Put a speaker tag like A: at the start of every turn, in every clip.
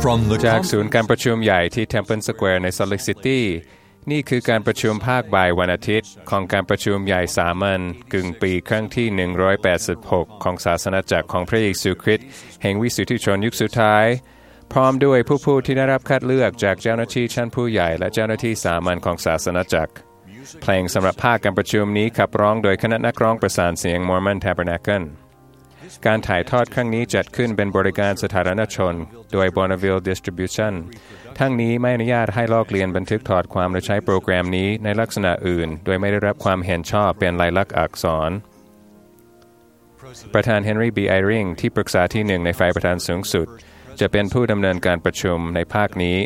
A: จากศูนย์การประชุมใหญ่ที่ Temple Square ใน Salt Lake City นี่คือการประชุมภาคบ่ายวันอาทิตย์ของการประชุมใหญ่สามัญกึ่งปีครั้งที่186ของศาสนาจักรของพระเยซูคริสต์แห่งวิสุทธิชนยุคสุดท้ายพร้อมด้วยผู้ที่ได้รับคัดเลือกจากเจ้าหน้าที่ชั้นผู้ใหญ่และเจ้าหน้าที่สามัญของศาสนาจักรเพลงสำหรับภาคการประชุมนี้ขับร้องโดยคณะนักร้องประสานเสียง Mormon Tabernacle การถ่ายทอดครั้งนี้จัดขึ้นเป็นบริการสาธารณชนโดย Bonneville Distribution ทั้งนี้ไม่อนุญาตให้ลอกเลียนบันทึกถอดความหรือใช้โปรแกรมนี้ในลักษณะอื่นโดยไม่ได้รับความเห็นชอบเป็นลายลักษณ์อักษรประธาน Henry B. Eyring ที่ปรึกษาที่1ในฝ่ายประธานสูงสุดจะเป็นผู้ดำเนินการประชุมในภาคนี้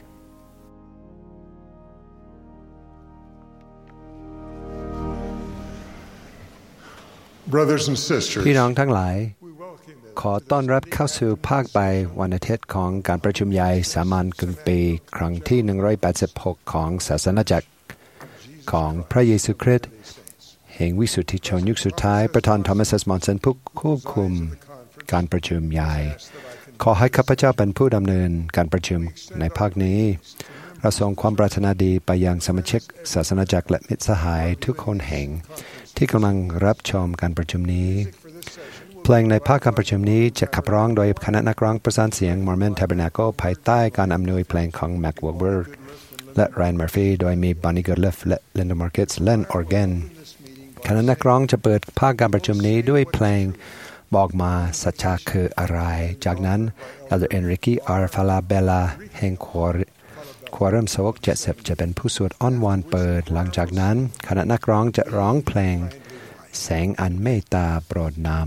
B: พี่น้องทั้งหลายขอต้อนรับเข้าสู่ภาคบ่ายวันอาทิตย์ของการประชุมใหญ่สามัญกึ่งปีครั้งที่186ของศาสนาจักรของพระเยซูคริสต์แห่งวิสุทธิชนยุคสุดท้ายประธานทอมัส มอนสันผู้ควบคุมการประชุมใหญ่ขอให้ข้าพเจ้าเป็นผู้ดำเนินการประชุมในภาคนี้เราส่งความปรารถนาดีไปยังสมาชิกศาสนาจักรและมิตรสหายทุกคนแห่งที่กำลังรับชมการประชุมนี้เพลงในภาคการประชุมนี้จะขับร้องโดยคณะนักร้องประสานเสียง Mormon Tabernacle ภายใต้การอำนวยเพลงของ Mac Wilberg และ Ryan Murphy โดยมี Bonnie Goodliff และ Linda Markets เล่นออร์แกนคณะนักร้องจะเปิดภาคการประชุมนี้ด้วยเพลงบอกมาสัจจะคืออะไรจากนั้น Elder Enrique R. Falabella แห่งควอรัมสวก70จะเป็นผู้สวดอ้อนวอนเปิดหลังจากนั้นคณะนักร้องจะร้องเพลงแสงอันเมตตาโปรดนำ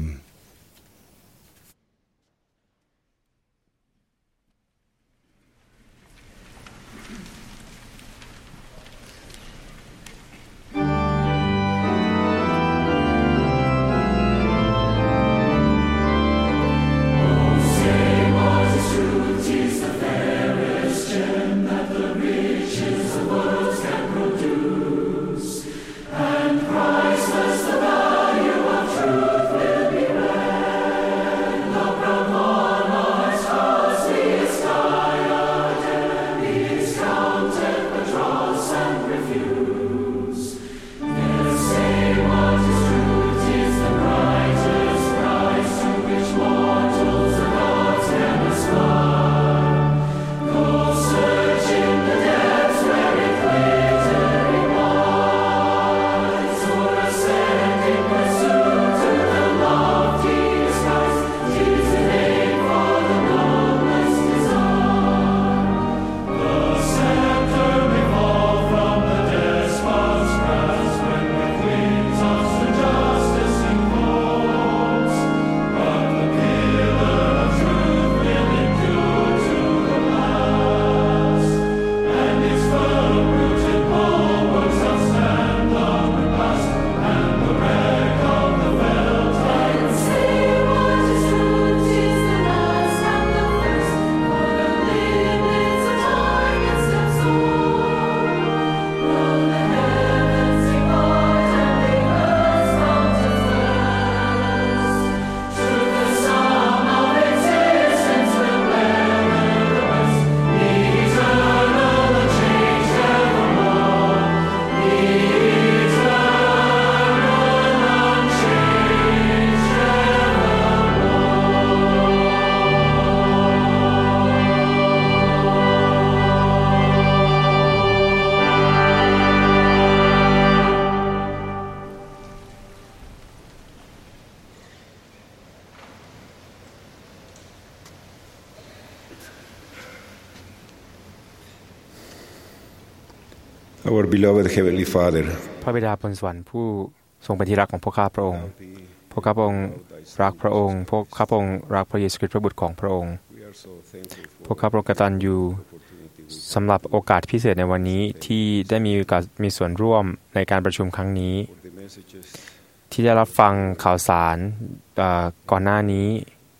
C: Our beloved Heavenly Father
D: พระบิดาบนสวรรค์ผู้ทรงเป็นที่รักของพวกข้าพระองค์พวกข้าพระองค์รักพระองค์พวกข้าพระองค์รักพระเยซูคริสต์พระบุตรของพระองค์พวกข้าพระองค์กตัญญูสำหรับโอกาสพิเศษในวันนี้ที่ได้มีส่วนร่วมในการประชุมครั้งนี้ที่ได้รับฟังข่าวสารก่อนหน้านี้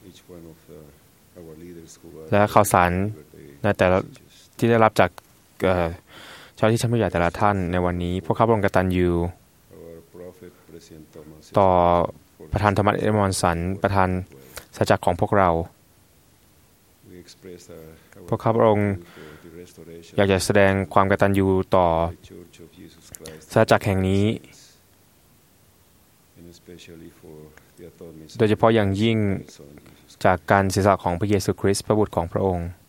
D: และข่าวสารในแต่ละที่ได้รับจากเจ้าที่ชั้นผู้ใหญ่แต่ละท่านในวันนี้พวกข้าพระองค์กตัญญูต่อประธานโทมัส เอ มอนสันประธานสัจจของพวกเราพวกข้าพระองค์อยากจะแสดงความกตัญญูต่อศาสนาจักรแห่งนี้โดยเฉพาะอย่างยิ่งจากการเสียสละของพระเยซูคริสต์พระบุตรของพระองค์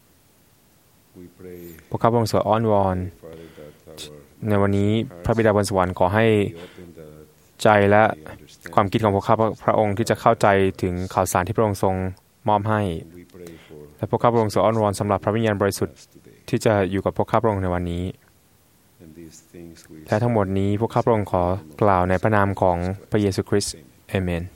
D: พวกข้าพระองค์อ้อนวอนในวันนี้พระบิดาบนสวรรค์ขอให้ใจและความคิดของพวกข้าพระองค์ที่จะเข้าใจถึงข่าวสารที่พระองค์ทรงมอบให้และพวกข้าพระองค์อ้อนวอนสำหรับพระวิญญาณบริสุทธิ์ที่จะอยู่กับพวกข้าพระองค์ในวันนี้และทั้งหมดนี้พวกข้าพระองค์ขอกล่าวในพระนามของพระเยซูคริสต์เอเมน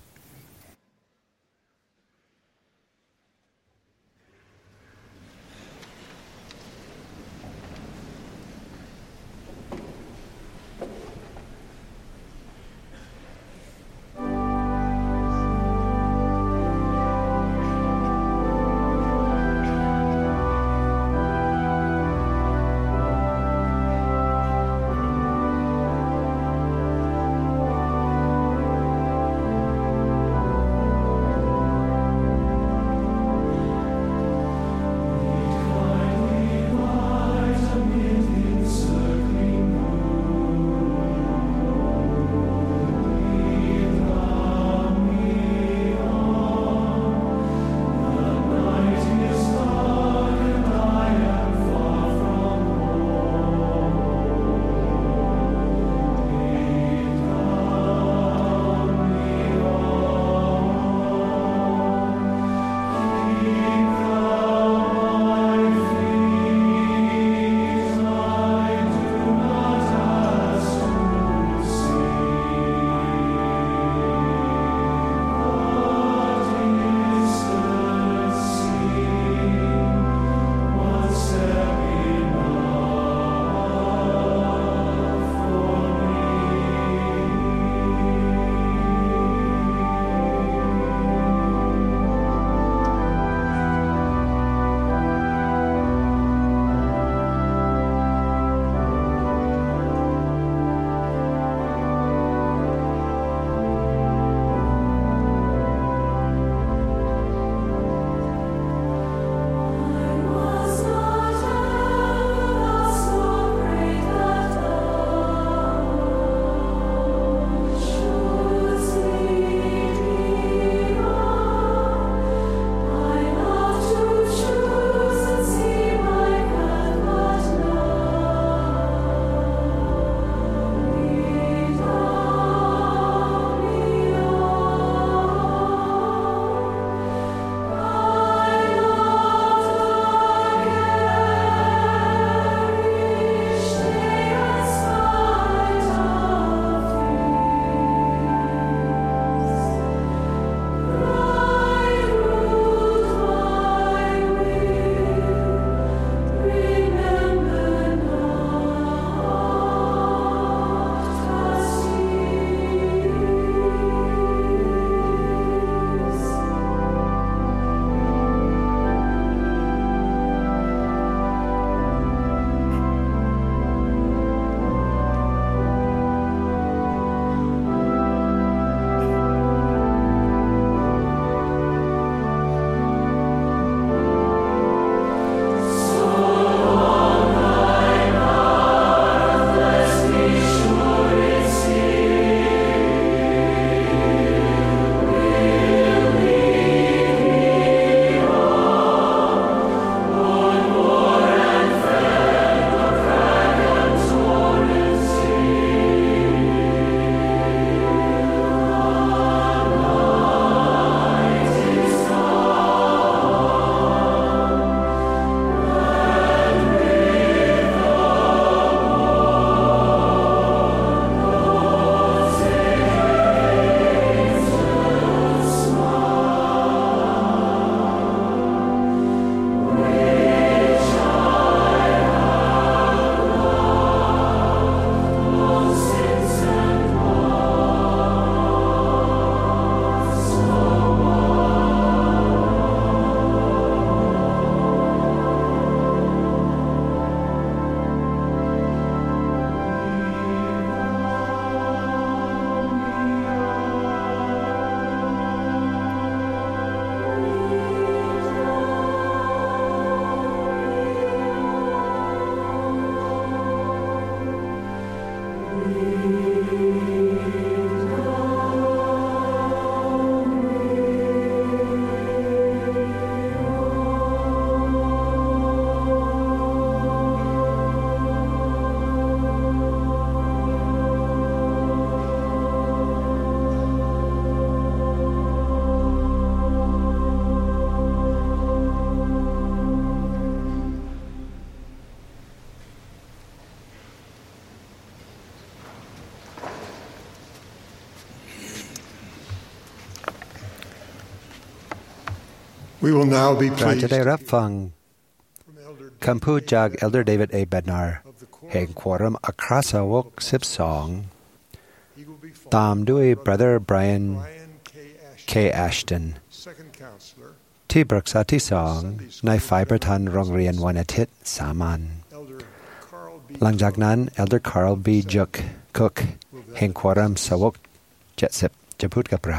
E: We will now be
B: เราจะ
E: pleased
B: ได้รับฟัง
E: from Elder
B: คำพูดจาก Elder David A. Bednar แห่งควอรัมอัครสาวก12
E: He will be
B: ตามด้วย Brother Brian
E: Brian
B: K. Ashton
E: second counselor,
B: ที่ปรึกษาที่สองในฝ่ายประธานโรงเรียนวันอาทิตย์สามัญ
E: Elder Carl B.
B: หลังจากนั้น Elder Carl B. Cook แห่งควอรัมสาวก70จะพูดกับเรา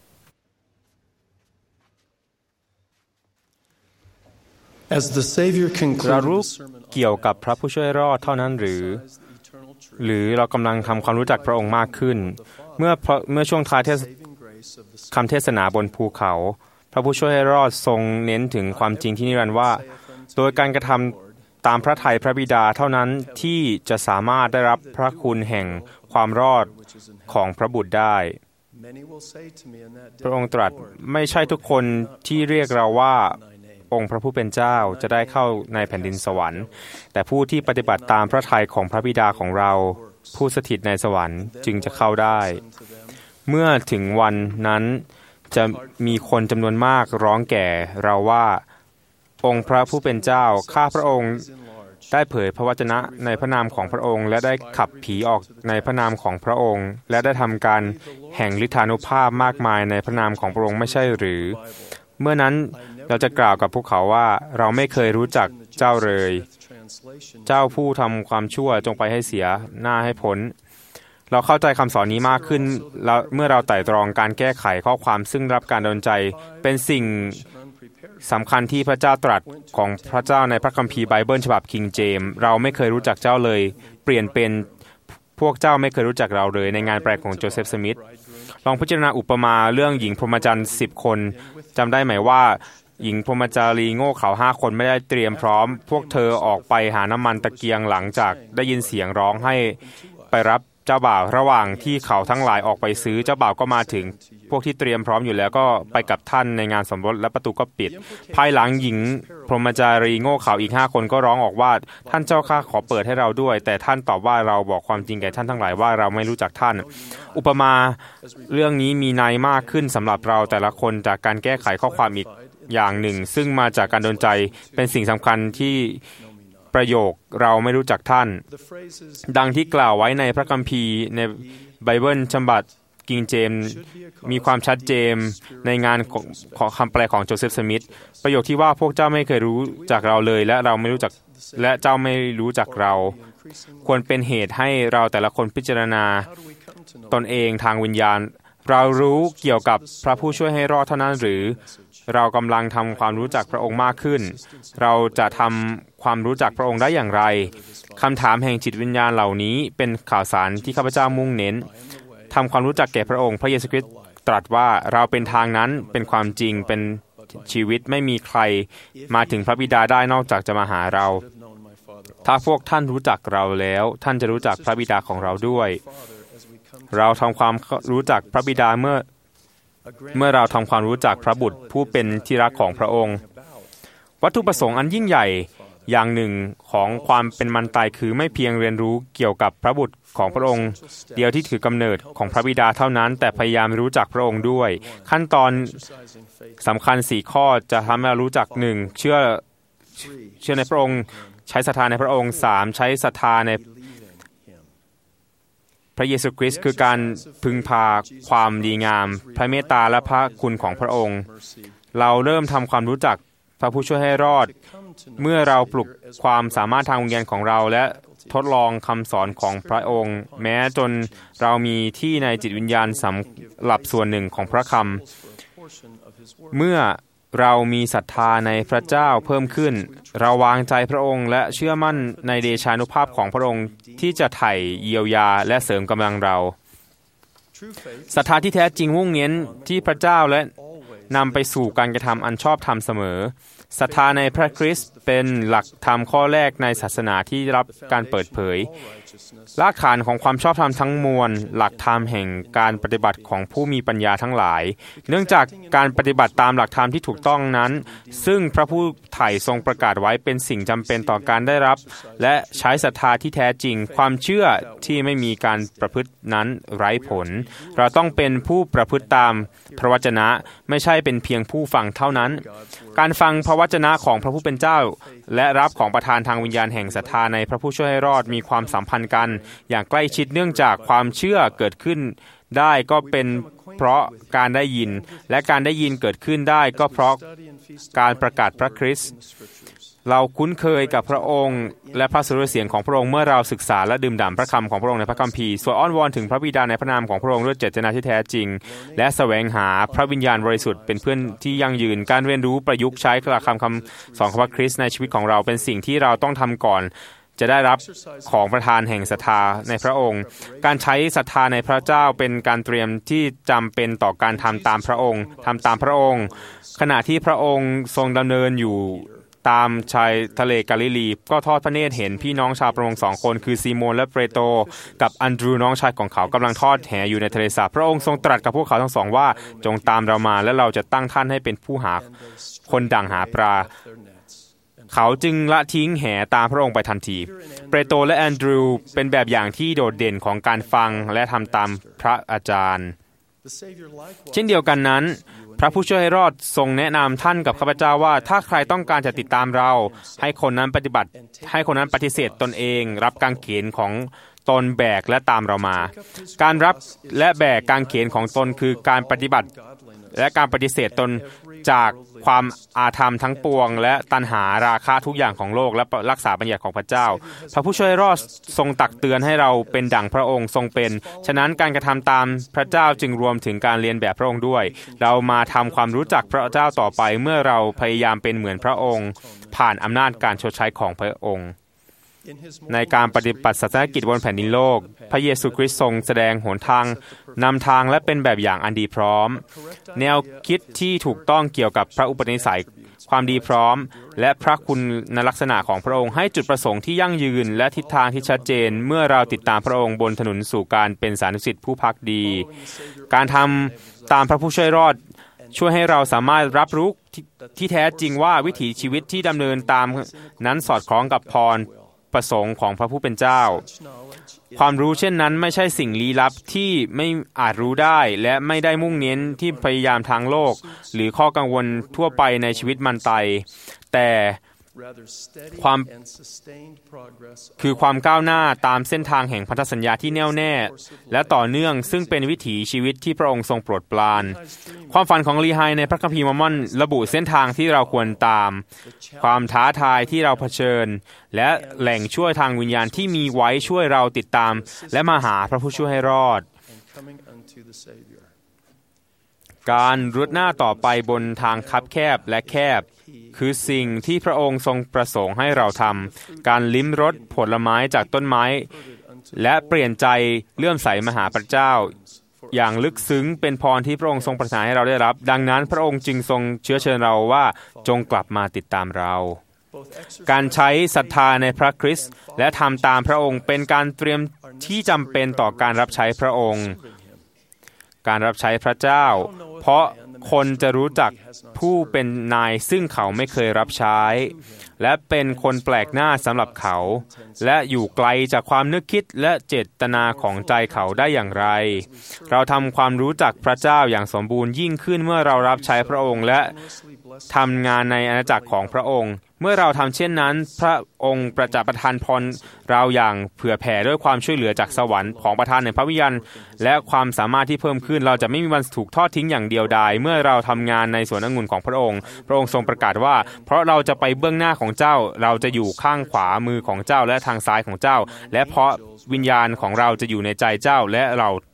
F: As the Savior
D: เรารู้
F: concluded the sermon
D: เกี่ยวกับพระผู้ช่วยรอดเท่านั้นหรือ หรือเรากำลังทำความรู้จักพระองค์มากขึ้น เมื่อช่วงท้ายคำเทศนาบนภูเขา พระผู้ช่วยรอดทรงเน้นถึงความจริงที่นิรันดร์ว่า โดยการกระทำตามพระทัยพระบิดาเท่านั้นที่จะสามารถได้รับพระคุณแห่งความรอดของพระบุตรได้ พระองค์ตรัสไม่ใช่ทุกคนที่เรียกเราว่าองค์พระผู้เป็นเจ้าจะได้เข้าในแผ่นดินสวรรค์แต่ผู้ที่ปฏิบัติตามพระทัยของพระบิดาของเราผู้สถิตในสวรรค์จึงจะเข้าได้เมื่อถึงวันนั้นจะมีคนจำนวนมากร้องแก่เราว่าองค์พระผู้เป็นเจ้าข้าพระองค์ได้เผยพระวจนะในพระนามของพระองค์และได้ขับผีออกในพระนามของพระองค์และได้ทำการแห่งฤทธานุภาพมากมายในพระนามของพระองค์ไม่ใช่หรือเมื่อนั้นเราจะกล่าวกับพวกเขาว่าเราไม่เคยรู้จักเจ้าเลยเจ้าผู้ทำความชั่วจงไปให้เสียหน้าให้พ้นเราเข้าใจคำสอนนี้มากขึ้นเมื่อเราไต่ตรองการแก้ไขข้อความซึ่งรับการดลใจเป็นสิ่งสำคัญที่พระเจ้าตรัสของพระเจ้าในพระคัมภีร์ไบเบิลฉบับคิงเจมส์เราไม่เคยรู้จักเจ้าเลยเปลี่ยนเป็นพวกเจ้าไม่เคยรู้จักเราเลยในงานแปลของโจเซฟสมิธลองพิจารณาอุปมาเรื่องหญิงพรหมจรรย์10 คนจำได้ไหมว่าหญิงพรหมจารีโง่เขลา5 คนไม่ได้เตรียมพร้อมพวกเธอออกไปหาน้ำมันตะเกียงหลังจากได้ยินเสียงร้องให้ไปรับเจ้าบ่าวระหว่างที่เขาทั้งหลายออกไปซื้อเจ้าบ่าวก็มาถึงพวกที่เตรียมพร้อมอยู่แล้วก็ไปกับท่านในงานสมรสและประตูก็ปิดภายหลังหญิงพรหมจารีโง่เขลาอีก5 คนก็ร้องออกว่าท่านเจ้าข้าขอเปิดให้เราด้วยแต่ท่านตอบว่าเราบอกความจริงแก่ท่านทั้งหลายว่าเราไม่รู้จักท่านอุปมาเรื่องนี้มีนัยมากขึ้นสำหรับเราแต่ละคนจากการแก้ไขข้อความอีกอย่างหนึ่งซึ่งมาจากการดลใจเป็นสิ่งสำคัญที่ประโยคเราไม่รู้จักท่านดังที่กล่าวไว้ในพระคัมภีร์ในไบเบิลฉบับกิงเจมส์มีความชัดเจนในงานของคำแปลของโจเซฟสมิธประโยคที่ว่าพวกเจ้าไม่เคยรู้จักเราเลยและเราไม่รู้จักและเจ้าไม่รู้จักเราควรเป็นเหตุให้เราแต่ละคนพิจารณาตนเองทางวิญญาณเรารู้เกี่ยวกับพระผู้ช่วยให้รอดเท่านั้นหรือเรากำลังทำความรู้จักพระองค์มากขึ้นเราจะทำความรู้จักพระองค์ได้อย่างไรคำถามแห่งจิตวิญญาณเหล่านี้เป็นข่าวสารที่ข้าพเจ้ามุ่งเน้นทำความรู้จักแก่พระองค์พระเยซูคริสต์ตรัสว่าเราเป็นทางนั้นเป็นความจริงเป็นชีวิตไม่มีใครมาถึงพระบิดาได้นอกจากจะมาหาเราถ้าพวกท่านรู้จักเราแล้วท่านจะรู้จักพระบิดาของเราด้วยเราทำความรู้จักพระบิดาเมื่อเราทำความรู้จักพระบุตรผู้เป็นที่รักของพระองค์วัตถุประสงค์อันยิ่งใหญ่อย่างหนึ่งของความเป็นมันตายคือไม่เพียงเรียนรู้เกี่ยวกับพระบุตรของพระองค์เดียวที่ถือกำเนิดของพระบิดาเท่านั้นแต่พยายามรู้จักพระองค์ด้วยขั้นตอนสำคัญ4 ข้อจะทำให้เรารู้จัก 1. เชื่อในพระองค์ใช้ศรัทธาในพระองค์ 3. ใช้ศรัทธาในพระเยซูคริสต์คือการพึงพาความดีงามพระเมตตาและพระคุณของพระองค์เราเริ่มทำความรู้จักพระผู้ช่วยให้รอดเมื่อเราปลุกความสามารถทางวิญญาณของเราและทดลองคำสอนของพระองค์แม้จนเรามีที่ในจิตวิญญาณสำหรับส่วนหนึ่งของพระคำเมื่อเรามีศรัทธาในพระเจ้าเพิ่มขึ้นเราวางใจพระองค์และเชื่อมั่นในเดชานุภาพของพระองค์ที่จะไถ่เยียวยาและเสริมกำลังเราศรัทธาที่แท้จริงมุ่งเน้นที่พระเจ้าและนำไปสู่การกระทำอันชอบธรรมเสมอศรัทธาในพระคริสต์เป็นหลักธรรมข้อแรกในศาสนาที่รับการเปิดเผยรากฐานของความชอบธรรมทั้งมวลหลักธรรมแห่งการปฏิบัติของผู้มีปัญญาทั้งหลายเนื่องจากการปฏิบัติตามหลักธรรมที่ถูกต้องนั้นซึ่งพระผู้ไถ่ทรงประกาศไว้เป็นสิ่งจำเป็นต่อการได้รับและใช้ศรัทธาที่แท้จริงความเชื่อที่ไม่มีการประพฤตินั้นไร้ผลเราต้องเป็นผู้ประพฤติตามพระวจนะไม่ใช่เป็นเพียงผู้ฟังเท่านั้นการฟังพระวจนะของพระผู้เป็นเจ้าและรับของประทานทางวิญญาณแห่งศรัทธาในพระผู้ช่วยให้รอดมีความสัมพันธ์กันอย่างใกล้ชิดเนื่องจากความเชื่อเกิดขึ้นได้ก็เป็นเพราะการได้ยินและการได้ยินเกิดขึ้นได้ก็เพราะการประกาศพระคริสต์เราคุ้นเคยกับพระองค์และพระสุรเสียงของพระองค์เมื่อเราศึกษาและดื่มด่ำพระคำของพระองค์ในพระคัมภีร์ส่วนอ้อนวอนถึงพระบิดาในพระนามของพระองค์ด้วยเจตนาที่แท้จริงและแสวงหาพระวิญญาณบริสุทธิ์เป็นเพื่อนที่ยั่งยืนการเรียนรู้ประยุกต์ใช้หลักคำสอนของพระคริสต์ในชีวิตของเราเป็นสิ่งที่เราต้องทำก่อนจะได้รับของประทานแห่งศรัทธาในพระองค์การใช้ศรัทธาในพระเจ้าเป็นการเตรียมที่จำเป็นต่อการทำตามพระองค์ขณะที่พระองค์ทรงดำเนินอยู่ตามชายทะเลกาลิลีก็ทอดพระเนตรเห็นพี่น้องชาวประมง2 คนคือซีโมนและเปโตรกับอันดรูน้องชายของเขากำลังทอดแหอยู่ในทะเลสาบพระองค์ทรงตรัสกับพวกเขาทั้งสองว่าจงตามเรามาและเราจะตั้งท่านให้เป็นผู้หาคนดั่งหาปลาเขาจึงละทิ้งแหตามพระองค์ไปทันทีเปโตรและแอนดรูเป็นแบบอย่างที่โดดเด่นของการฟังและทำตามพระอาจารย์เช่นเดียวกันนั้นพระผู้ช่วยให้รอดทรงแนะนำท่านกับข้าพเจ้าว่าถ้าใครต้องการจะติดตามเราให้คนนั้นปฏิเสธตนเองรับกางเขนของตนแบกและตามเรามาการรับและแบกกางเขนของตนคือการปฏิบัติและการปฏิเสธตนจากความอาธรรมทั้งปวงและตัณหาราคะทุกอย่างของโลกและรักษาบัญญัติของพระเจ้าพระผู้ช่วยรอดทรงตักเตือนให้เราเป็นดั่งพระองค์ทรงเป็นฉะนั้นการกระทำตามพระเจ้าจึงรวมถึงการเรียนแบบพระองค์ด้วยเรามาทำความรู้จักพระเจ้าต่อไปเมื่อเราพยายามเป็นเหมือนพระองค์ผ่านอำนาจการชดใช้ของพระองค์ในการปฏิบัติศาสนกิจบนแผ่นดินโลกพระเยซูคริสต์ทรงแสดงหนทางนำทางและเป็นแบบอย่างอันดีพร้อมแนวคิดที่ถูกต้องเกี่ยวกับพระอุปนิสัยความดีพร้อมและพระคุณลักษณะของพระองค์ให้จุดประสงค์ที่ยั่งยืนและทิศทางที่ชัดเจนเมื่อเราติดตามพระองค์บนถนนสู่การเป็นสานุสิทธิผู้ภักดีการทำตามพระผู้ช่วยรอดช่วยให้เราสามารถรับรู้ที่แท้จริงว่าวิถีชีวิตที่ดำเนินตามนั้นสอดคล้องกับพรประสงค์ของพระผู้เป็นเจ้าความรู้เช่นนั้นไม่ใช่สิ่งลี้ลับที่ไม่อาจรู้ได้และไม่ได้มุ่งเน้นที่พยายามทางโลกหรือข้อกังวลทั่วไปในชีวิตมันไตแต่ความก้าวหน้าตามเส้นทางแห่งพันธสัญญาที่แน่วแน่และต่อเนื่องซึ่งเป็นวิถีชีวิตที่พระองค์ทรงโปรดปรานความฝันของลีไฮในพระคัมภีร์มอร์มอนระบุเส้นทางที่เราควรตามความท้าทายที่เราเผชิญและแหล่งช่วยทางวิญญาณที่มีไว้ช่วยเราติดตามและมาหาพระผู้ช่วยให้รอดการรุดหน้าต่อไปบนทางคับแคบและแคบคือสิ่งที่พระองค์ทรงประสงค์ให้เราทำการลิ้มรสผลไม้จากต้นไม้และเปลี่ยนใจเลื่อมใสมาหาพระเจ้าอย่างลึกซึ้งเป็นพรที่พระองค์ทรงประทานให้เราได้รับดังนั้นพระองค์จึงทรงเชื้อเชิญเราว่าจงกลับมาติดตามเราการใช้ศรัทธาในพระคริสต์และทำตามพระองค์เป็นการเตรียมที่จำเป็นต่อการรับใช้พระองค์การรับใช้พระเจ้าเพราะคนจะรู้จักผู้เป็นนายซึ่งเขาไม่เคยรับใช้และเป็นคนแปลกหน้าสำหรับเขาและอยู่ไกลจากความนึกคิดและเจตนาของใจเขาได้อย่างไรเราทำความรู้จักพระเจ้าอย่างสมบูรณ์ยิ่งขึ้นเมื่อเรารับใช้พระองค์และทำงานในอาณาจักรของพระองค์เมื่อเราทำเช่นนั้นพระองค์ประทานพรเราอย่างเผื่อแผ่ด้วยความช่วยเหลือจากสวรรค์ของประทานในพระวิญญาณและความสามารถที่เพิ่มขึ้นเราจะไม่มีวันถูกทอดทิ้งอย่างเดียวดายเมื่อเราทำงานในสวนองุ่นของพระองค์พระองค์ทรงประกาศว่าเพราะเราจะไปเบื้องหน้าของเจ้าเราจะอยู่ข้างขวามือของเจ้าและทางซ้ายของเจ้าและเพราะวิญญาณของเราจะอยู่ในใจเจ้าและเรา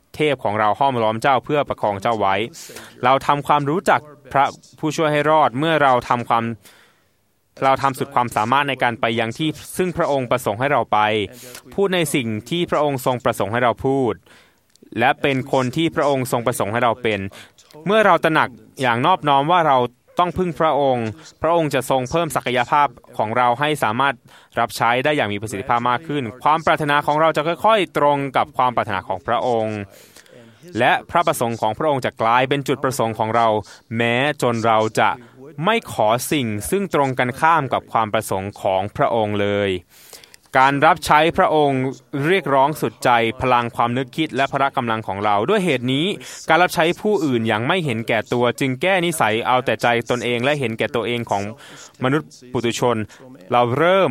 D: เทพของเราห้อมล้อมเจ้าเพื่อประคองเจ้าไว้เราทำความรู้จักพระผู้ช่วยให้รอดเมื่อเราทำสุดความสามารถในการไปยังที่ซึ่งพระองค์ประสงค์ให้เราไปพูดในสิ่งที่พระองค์ทรงประสงค์ให้เราพูดและเป็นคนที่พระองค์ทรงประสงค์ให้เราเป็นเมื่อเราตระหนักอย่างนอบน้อมว่าเราต้องพึ่งพระองค์พระองค์จะทรงเพิ่มศักยภาพของเราให้สามารถรับใช้ได้อย่างมีประสิทธิภาพมากขึ้นความปรารถนาของเราจะค่อยๆตรงกับความปรารถนาของพระองค์และพระประสงค์ของพระองค์จะกลายเป็นจุดประสงค์ของเราแม้จนเราจะไม่ขอสิ่งซึ่งตรงกันข้ามกับความประสงค์ของพระองค์เลยการรับใช้พระองค์เรียกร้องสุดใจพลังความนึกคิดและพละกำลังของเราด้วยเหตุนี้การรับใช้ผู้อื่นอย่างไม่เห็นแก่ตัวจึงแก้นิสัยเอาแต่ใจตนเองและเห็นแก่ตัวเองของมนุษย์ปุถุชนเราเริ่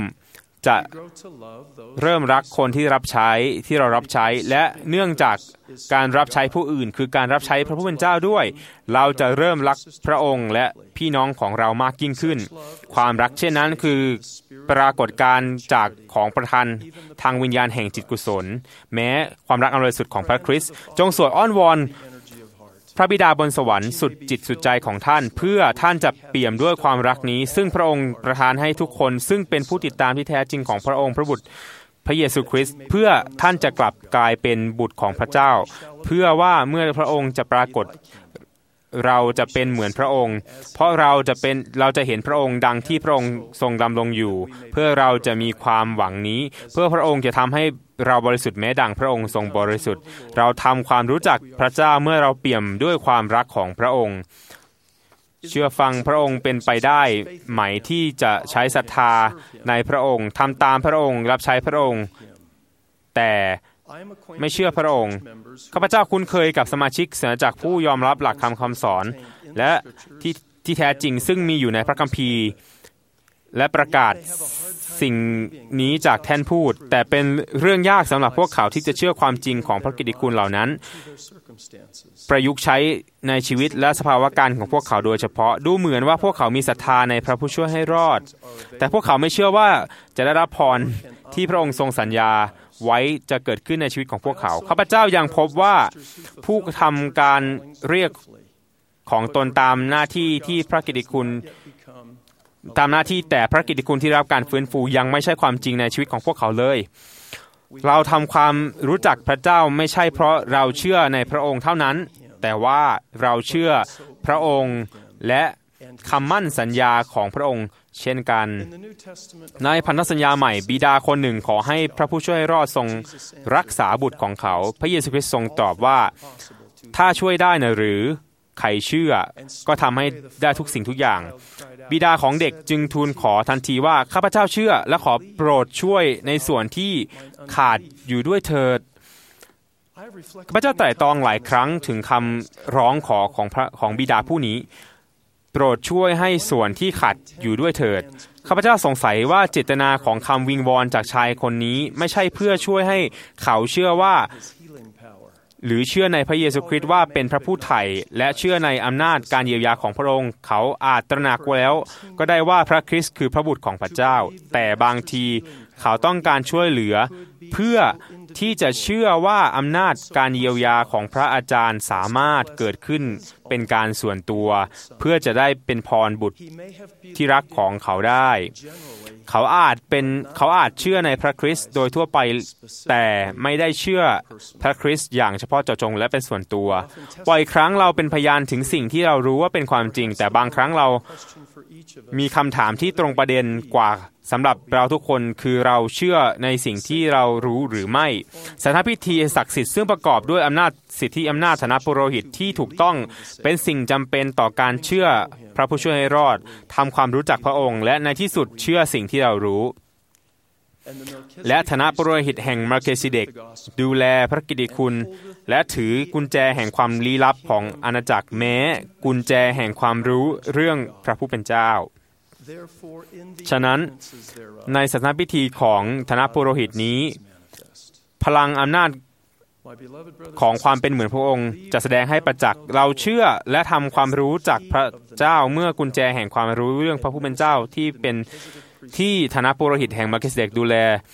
D: มรักคนที่เรารับใช้และเนื่องจากการรับใช้ผู้อื่นคือการรับใช้พระผู้เป็นเจ้าด้วยเราจะเริ่มรักพระองค์และพี่น้องของเรามากยิ่งขึ้นความรักเช่นนั้นคือปรากฏการณ์จากของประทานทางวิญญาณแห่งจิตกุศลแม้ความรักอันบริสุทธิ์ของพระคริสต์จงสวดอ้อนวอนพระบิดาบนสวรรค์สุดจิตสุดใจของท่านเพื่อท่านจะเปี่ยมด้วยความรักนี้ซึ่งพระองค์ประทานให้ทุกคนซึ่งเป็นผู้ติดตามที่แท้จริงของพระองค์พระบุตรพระเยซูคริสต์เพื่อท่านจะกลับกลายเป็นบุตรของพระเจ้าเพื่อว่าเมื่อพระองค์จะปรากฏเราจะเป็นเหมือนพระองค์เพราะเราจะเห็นพระองค์ดังที่พระองค์ทรงดำรงอยู่เพื่อเราจะมีความหวังนี้เพื่อพระองค์จะทำให้เราบริสุทธิ์แม้ดังพระองค์ทรงบริสุทธิ์เราทำความรู้จักพระเจ้าเมื่อเราเปี่ยมด้วยความรักของพระองค์เชื่อฟังพระองค์เป็นไปได้ไหมที่จะใช้ศรัทธาในพระองค์ทำตามพระองค์รับใช้พระองค์แต่ไม่เชื่อพระองค์ข้าพเจ้าคุ้นเคยกับสมาชิกศาสนาจักรผู้ยอมรับหลักคำสอนและที่แท้จริงซึ่งมีอยู่ในพระคัมภีร์และประกาศสิ่งนี้จากแท่นพูดแต่เป็นเรื่องยากสำหรับพวกเขาที่จะเชื่อความจริงของพระกิตติคุณเหล่านั้นประยุกต์ใช้ในชีวิตและสภาวะการของพวกเขาโดยเฉพาะดูเหมือนว่าพวกเขามีศรัทธาในพระผู้ช่วยให้รอดแต่พวกเขาไม่เชื่อว่าจะได้รับพรที่พระองค์ทรงสัญญาไว้จะเกิดขึ้นในชีวิตของพวกเขาข้าพเจ้ายังพบว่าผู้ทำการเรียกของตนตามหน้าที่ที่พระกิตติคุณตามหน้าที่แต่พระกิตติคุณที่รับการฟื้นฟูยังไม่ใช่ความจริงในชีวิตของพวกเขาเลยเราทำความรู้จักพระเจ้าไม่ใช่เพราะเราเชื่อในพระองค์เท่านั้นแต่ว่าเราเชื่อพระองค์และคำมั่นสัญญาของพระองค์เช่นกันในพันธสัญญาใหม่บิดาคนหนึ่งขอให้พระผู้ช่วยรอดทรงรักษาบุตรของเขาพระเยซูคริสต์ทรงตอบว่าถ้าช่วยได้นะหรือใครเชื่อก็ทำให้ได้ทุกสิ่งทุกอย่างบิดาของเด็กจึงทูลขอทันทีว่าข้าพเจ้าเชื่อและขอโปรดช่วยในส่วนที่ขาดอยู่ด้วยเถิดข้าพเจ้าไตร่ตรองหลายครั้งถึงคำร้องขอของบิดาผู้นี้โปรดช่วยให้ส่วนที่ขาดอยู่ด้วยเถิดข้าพเจ้าสงสัยว่าเจตนาของคำวิงวอนจากชายคนนี้ไม่ใช่เพื่อช่วยให้เขาเชื่อว่าหรือเชื่อในพระเยซูคริสต์ว่าเป็นพระผู้ไถ่และเชื่อในอำนาจการเยียวยาของพระองค์เขาอาจตระหนักแล้วก็ได้ว่าพระคริสต์คือพระบุตรของพระเจ้าแต่บางทีเขาต้องการช่วยเหลือเพื่อที่จะเชื่อว่าอำนาจการเยียวยาของพระอาจารย์สามารถเกิดขึ้นเป็นการส่วนตัวเพื่อจะได้เป็นพรบุตรที่รักของเขาได้เขาอาจเชื่อในพระคริสต์โดยทั่วไปแต่ไม่ได้เชื่อพระคริสต์อย่างเฉพาะเจาะจงและเป็นส่วนตัวบ่อยครั้งเราเป็นพยานถึงสิ่งที่เรารู้ว่าเป็นความจริงแต่บางครั้งเรามีคำถามที่ตรงประเด็นกว่าสำหรับเราทุกคนคือเราเชื่อในสิ่งที่เรารู้หรือไม่สถานพิธีศักดิ์สิทธิ์ซึ่งประกอบด้วยอำนาจสิทธิอำนาจฐานะปุโรหิตที่ถูกต้องเป็นสิ่งจำเป็นต่อการเชื่อพระผู้ช่วยให้รอดทำความรู้จักพระองค์และในที่สุดเชื่อสิ่งที่เรารู้และฐานะปุโรหิตแห่งเมลคิเซเดกดูแลพระกิตติคุณและถือกุญแจแห่งความลี้ลับของอาณาจักรแม้กุญแจแห่งความรู้เรื่องพระผู้เป็นเจ้าฉะนั้นในสถานพิธีของฐานะปุโรหิตนี้พลังอำนาจของความเป็นเหมือนพระองค์จะแสดงให้ประจักษ์เราเชื่อและทำความรู้จากพระเจ้าเมื่อกุญแจแห่งความรู้เรื่องพระผู้เป็นเจ้าที่เป็นที่ฐานะปุโรหิตแห่งเมลคิเซเดกดูแล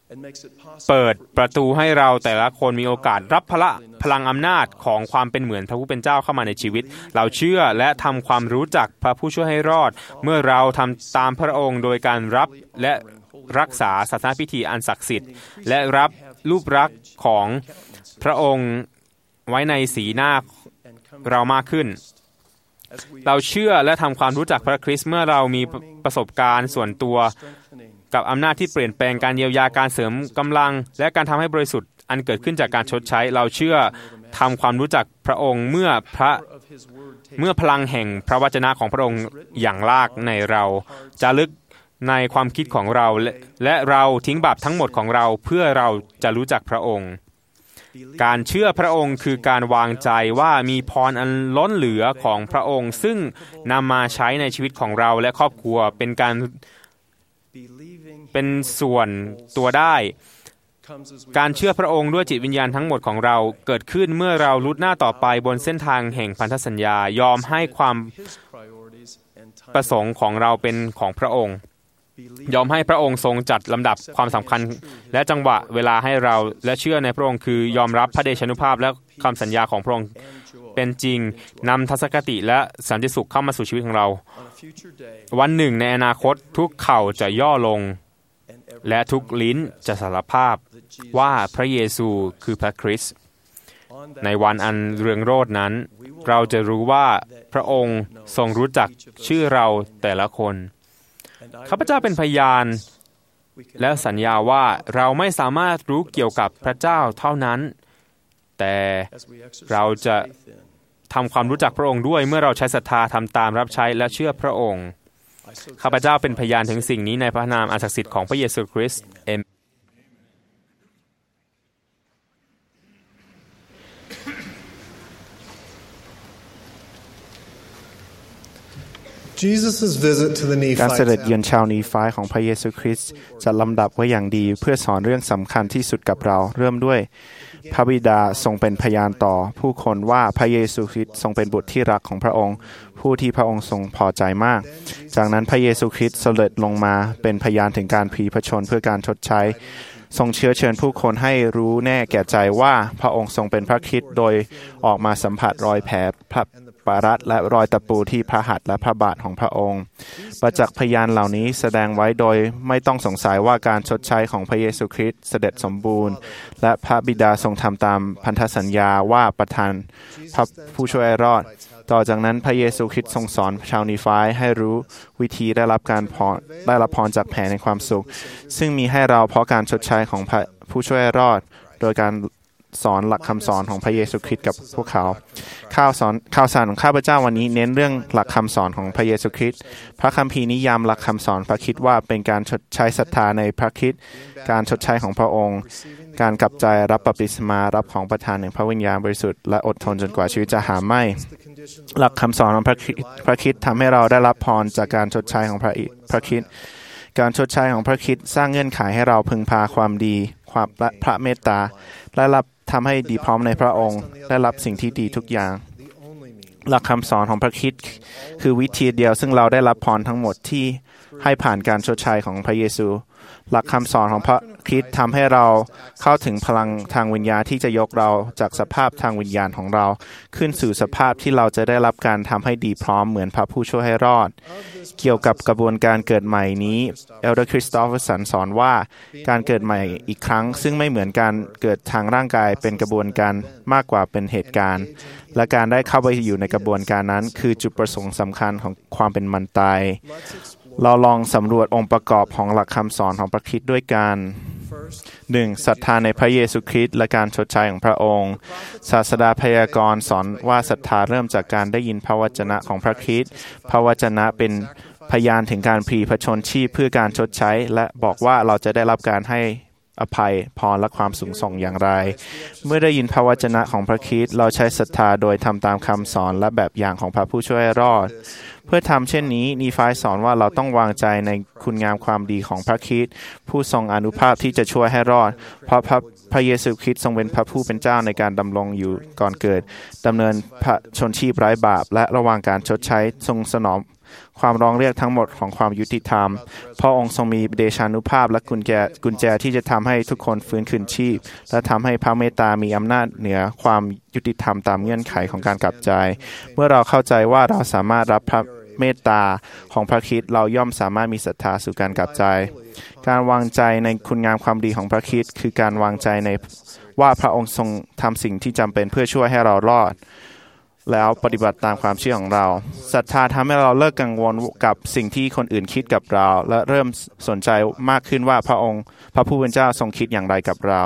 D: เปิดประตูให้เราแต่ละคนมีโอกาสรับพลังอำนาจของความเป็นเหมือนพระผู้เป็นเจ้าเข้ามาในชีวิตเราเชื่อและทำความรู้จักพระผู้ช่วยให้รอดเมื่อเราทำตามพระองค์โดยการรับและรักษาศาสนพิธีอันศักดิ์สิทธิ์และรับรูปลักษณ์ของพระองค์ไว้ในสีหน้าเรามากขึ้นเราเชื่อและทำความรู้จักพระคริสต์เมื่อเรามีประสบการณ์ส่วนตัวกับอำนาจที่เปลี่ยนแปลงการเยียวยาการเสริมกำลังและการทำให้บริสุทธิ์อันเกิดขึ้นจากการชดใช้เราเชื่อทำความรู้จักพระองค์เมื่อพลังแห่งพระวจนะของพระองค์อย่างลากในเราจะลึกในความคิดของเราและเราทิ้งบาปทั้งหมดของเราเพื่อเราจะรู้จักพระองค์การเชื่อพระองค์คือการวางใจว่ามีพรอันล้นเหลือของพระองค์ซึ่งนำมาใช้ในชีวิตของเราและครอบครัวเป็นส่วนตัวได้การเชื่อพระองค์ด้วยจิตวิญญาณทั้งหมดของเราเกิดขึ้นเมื่อเราลุดหน้าต่อไปบนเส้นทางแห่งพันธสัญญายอมให้ความประสงค์ของเราเป็นของพระองค์ยอมให้พระองค์ทรงจัดลำดับความสำคัญและจังหวะเวลาให้เราและเชื่อในพระองค์คือยอมรับพระเดชานุภาพและคำสัญญาของพระองค์เป็นจริงนำทัศนคติและสันติสุขเข้ามาสู่ชีวิตของเราวันหนึ่งในอนาคตทุกเข่าจะย่อลงและทุกลิ้นจะสารภาพว่าพระเยซูคือพระคริสต์ในวันอันเรืองโรจน์นั้นเราจะรู้ว่าพระองค์ทรงรู้จักชื่อเราแต่ละคนข้าพเจ้าเป็นพยานและสัญญาว่าเราไม่สามารถรู้เกี่ยวกับพระเจ้าเท่านั้นแต่เราจะทำความรู้จักพระองค์ด้วยเมื่อเราใช้ศรัทธาทำตามรับใช้และเชื่อพระองค์ข้าพเจ้าเป็นพยานถึงสิ่งนี้ในพระนามอันศักดิ์สิทธิ์ของพระเยซูคริสต์เอเมน
G: การเสด็จเยือนชาวนีฟ้าของพระเยซูคริสต์จะลำดับไว้อย่างดีเพื่อสอนเรื่องสำคัญที่สุดกับเราเริ่มด้วยพระบิดาทรงเป็นพยานต่อผู้คนว่าพระเยซูคริสต์ทรงเป็นบุตรที่รักของพระองค์ผู้ที่พระองค์ทรงพอใจมากจากนั้นพระเยซูคริสต์เสด็จลงมาเป็นพยานถึงการพลีพระชนเพื่อการชดใช้ทรงเชื้อเชิญผู้คนให้รู้แน่แก่ใจว่าพระองค์ทรงเป็นพระคริสต์โดยออกมาสัมผัสรอยแผลพระปารัตและรอยตะปูที่พระหัตถ์และพระบาทของพระองค์ประจักษ์พยานเหล่านี้แสดงไว้โดยไม่ต้องสงสัยว่าการชดใช้ของพระเยซูคริสต์เสด็จสมบูรณ์และพระบิดาทรงทำตามพันธสัญญาว่าประทานพระผู้ช่วยรอดต่อจากนั้นพระเยซูคริสต์ทรงสอนชาวนีฟายให้รู้วิธีได้รับพรจากแผนในความสุขซึ่งมีให้เราเพราะการชดใช้ของพระผู้ช่วยรอดโดยการสอนหลักคำสอนของพระเยซูคริสต์กับพวกเขาข่าวสารของข้าพเจ้าวันนี้เน้นเรื่องหลักคำสอนของพระเยซูคริสต์พระคัมภีร์นิยามหลักคำสอนพระคริสต์ว่าเป็นการชดใช้ศรัทธาในพระคริสต์การชดใช้ของพระองค์การกลับใจรับบัพติศมารับของประทานแห่งพระวิญญาณบริสุทธิ์และอดทนจนกว่าชีวิตจะหาไม่หลักคำสอนของพระคริสต์ทำให้เราได้รับพรจากการชดใช้ของพระคริสต์การชดใช้ของพระคริสต์สร้างเงื่อนไขให้เราพึงพาความดีความพระเมตตาและรับทำให้ดีพร้อมในพระองค์ได้รับสิ่งที่ดีทุกอย่างหลักคำสอนของพระคริสต์คือวิธีเดียวซึ่งเราได้รับพรทั้งหมดที่ให้ผ่านการชดใช้ของพระเยซูหลักคำสอนของพระคริสต์ทำให้เราเข้าถึงพลังทางวิญญาณที่จะยกเราจากสภาพทางวิญญาณของเราขึ้นสู่สภาพที่เราจะได้รับการทำให้ดีพร้อมเหมือนพระผู้ช่วยให้รอดเกี่ยวกับกระบวนการเกิดใหม่นี้เอลเดอร์คริสตอฟเฟอร์สันสอนว่าการเกิดใหม่อีกครั้งซึ่งไม่เหมือนการเกิดทางร่างกายเป็นกระบวนการมากกว่าเป็นเหตุการณ์และการได้เข้าไปอยู่ในกระบวนการนั้นคือจุดประสงค์สำคัญของความเป็นมันตายเราลองสำรวจองค์ประกอบของหลักคำสอนของพระคริสต์ด้วยกัน 1. ศรัทธาในพระเยซูคริสต์และการชดใช้ของพระองค์ศาสดาพยากรณ์สอนว่าศรัทธาเริ่มจากการได้ยินพระวจนะของพระคริสต์พระวจนะเป็นพยานถึงการพลีพระชนชีพเพื่อการชดใช้และบอกว่าเราจะได้รับการให้อภัยพรและความสูงส่งอย่างไรเมื่อได้ยินพระวจนะของพระคริสต์เราใช้ศรัทธาโดยทำตามคำสอนและแบบอย่างของพระผู้ช่วยรอดเพื่อทำเช่นนี้นีฟายสอนว่าเราต้องวางใจในคุณงามความดีของพระคริสต์ผู้ทรงอานุภาพที่จะช่วยให้รอดเพราะพระพระเยซูคริสต์ทรงเป็นพระผู้เป็นเจ้าในการดำรงอยู่ก่อนเกิดดำเนินพระชนชีพไร้บาปและระหว่างการชดใช้ทรงสนองความร้องเรียกทั้งหมดของความยุติธรรมพระองค์ทรงมีเดชานุภาพและกุญแจที่จะทำให้ทุกคนฟื้นคืนชีพและทำให้พระเมตตามีอำนาจเหนือความยุติธรรมตามเงื่อนไขของการกลับใจเมื่อเราเข้าใจว่าเราสามารถรับพระเมตตาของพระคริสต์เราย่อมสามารถมีศรัทธาสู่การกลับใจการวางใจในคุณงามความดีของพระคริสต์คือการวางใจในว่าพระองค์ทรงทำสิ่งที่จำเป็นเพื่อช่วยให้เรารอดแล้วปฏิบัติตามความเชื่อของเราศรัทธาทำให้เราเลิกกังวลกับสิ่งที่คนอื่นคิดกับเราและเริ่มสนใจมากขึ้นว่าพระองค์พระผู้เป็นเจ้าทรงคิดอย่างไรกับเรา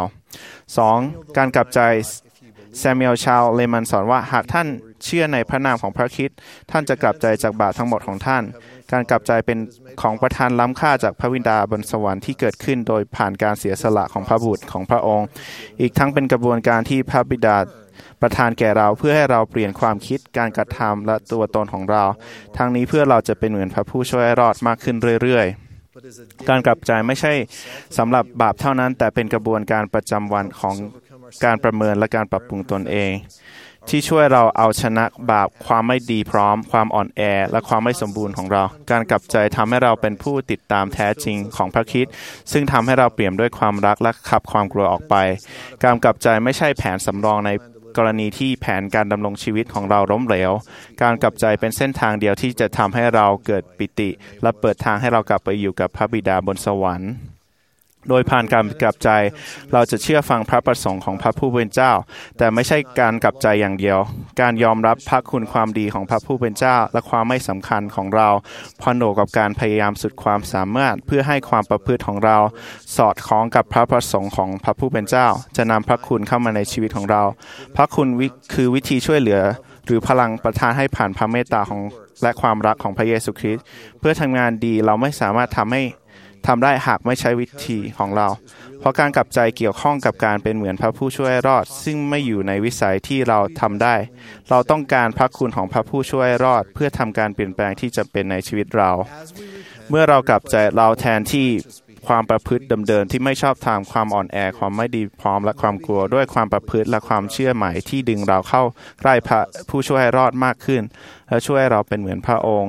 G: 2. การกลับใจแซมูเอล ชาลเลมันสอนว่าหากท่านเชื่อในพระนามของพระคริสต์ท่านจะกลับใจจากบาปทั้งหมดของท่านการกลับใจเป็นของประทานล้ำค่าจากพระวิญญาณบนสวรรค์ที่เกิดขึ้นโดยผ่านการเสียสละของพระบุตรของพระองค์อีกทั้งเป็นกระบวนการที่พระบิดาประทานแก่เราเพื่อให้เราเปลี่ยนความคิดการกระทำและตัวตนของเราทั้งนี้เพื่อเราจะเป็นเหมือนพระผู้ช่วยรอดมากขึ้นเรื่อยๆการกลับใจไม่ใช่สำหรับบาปเท่านั้นแต่เป็นกระบวนการประจำวันของการประเมินและการปรับปรุงตนเองที่ช่วยเราเอาชนะบาปความไม่ดีพร้อมความอ่อนแอและความไม่สมบูรณ์ของเราการกลับใจทำให้เราเป็นผู้ติดตามแท้จริงของพระคริสต์ซึ่งทำให้เราเปี่ยมด้วยความรักและขับความกลัวออกไปการกลับใจไม่ใช่แผนสำรองในกรณีที่แผนการดำรงชีวิตของเราล้มเหลวการกลับใจเป็นเส้นทางเดียวที่จะทำให้เราเกิดปิติและเปิดทางให้เรากลับไปอยู่กับพระบิดาบนสวรรค์โดยผ่านการกลับใจเราจะเชื่อฟังพระประสงค์ของพระผู้เป็นเจ้าแต่ไม่ใช่การกลับใจอย่างเดียวการยอมรับพระคุณความดีของพระผู้เป็นเจ้าและความไม่สำคัญของเราผนวกกับการพยายามสุดความสามารถเพื่อให้ความประพฤติของเราสอดคล้องกับพระประสงค์ของพระผู้เป็นเจ้าจะนำพระคุณเข้ามาในชีวิตของเราพระคุณคือวิธีช่วยเหลือหรือพลังประทานให้ผ่านพระเมตตาของและความรักของพระเยซูคริสต์เพื่อทำงานดีเราไม่สามารถทำได้หากไม่ใช้วิธีของเราเพราะการกลับใจเกี่ยวข้องกับการเป็นเหมือนพระผู้ช่วยรอดซึ่งไม่อยู่ในวิสัยที่เราทำได้เราต้องการพระคุณของพระผู้ช่วยรอดเพื่อทำการเปลี่ยนแปลงที่จำเป็นในชีวิตเราเมื่อเรากลับใจเราแทนที่ความประพฤติเดิมๆที่ไม่ชอบธรรมความอ่อนแอความไม่ดีพร้อมและความกลัวด้วยความประพฤติและความเชื่อใหม่ที่ดึงเราเข้าใกล้พระผู้ช่วยรอดมากขึ้นและช่วยเราเป็นเหมือนพระองค์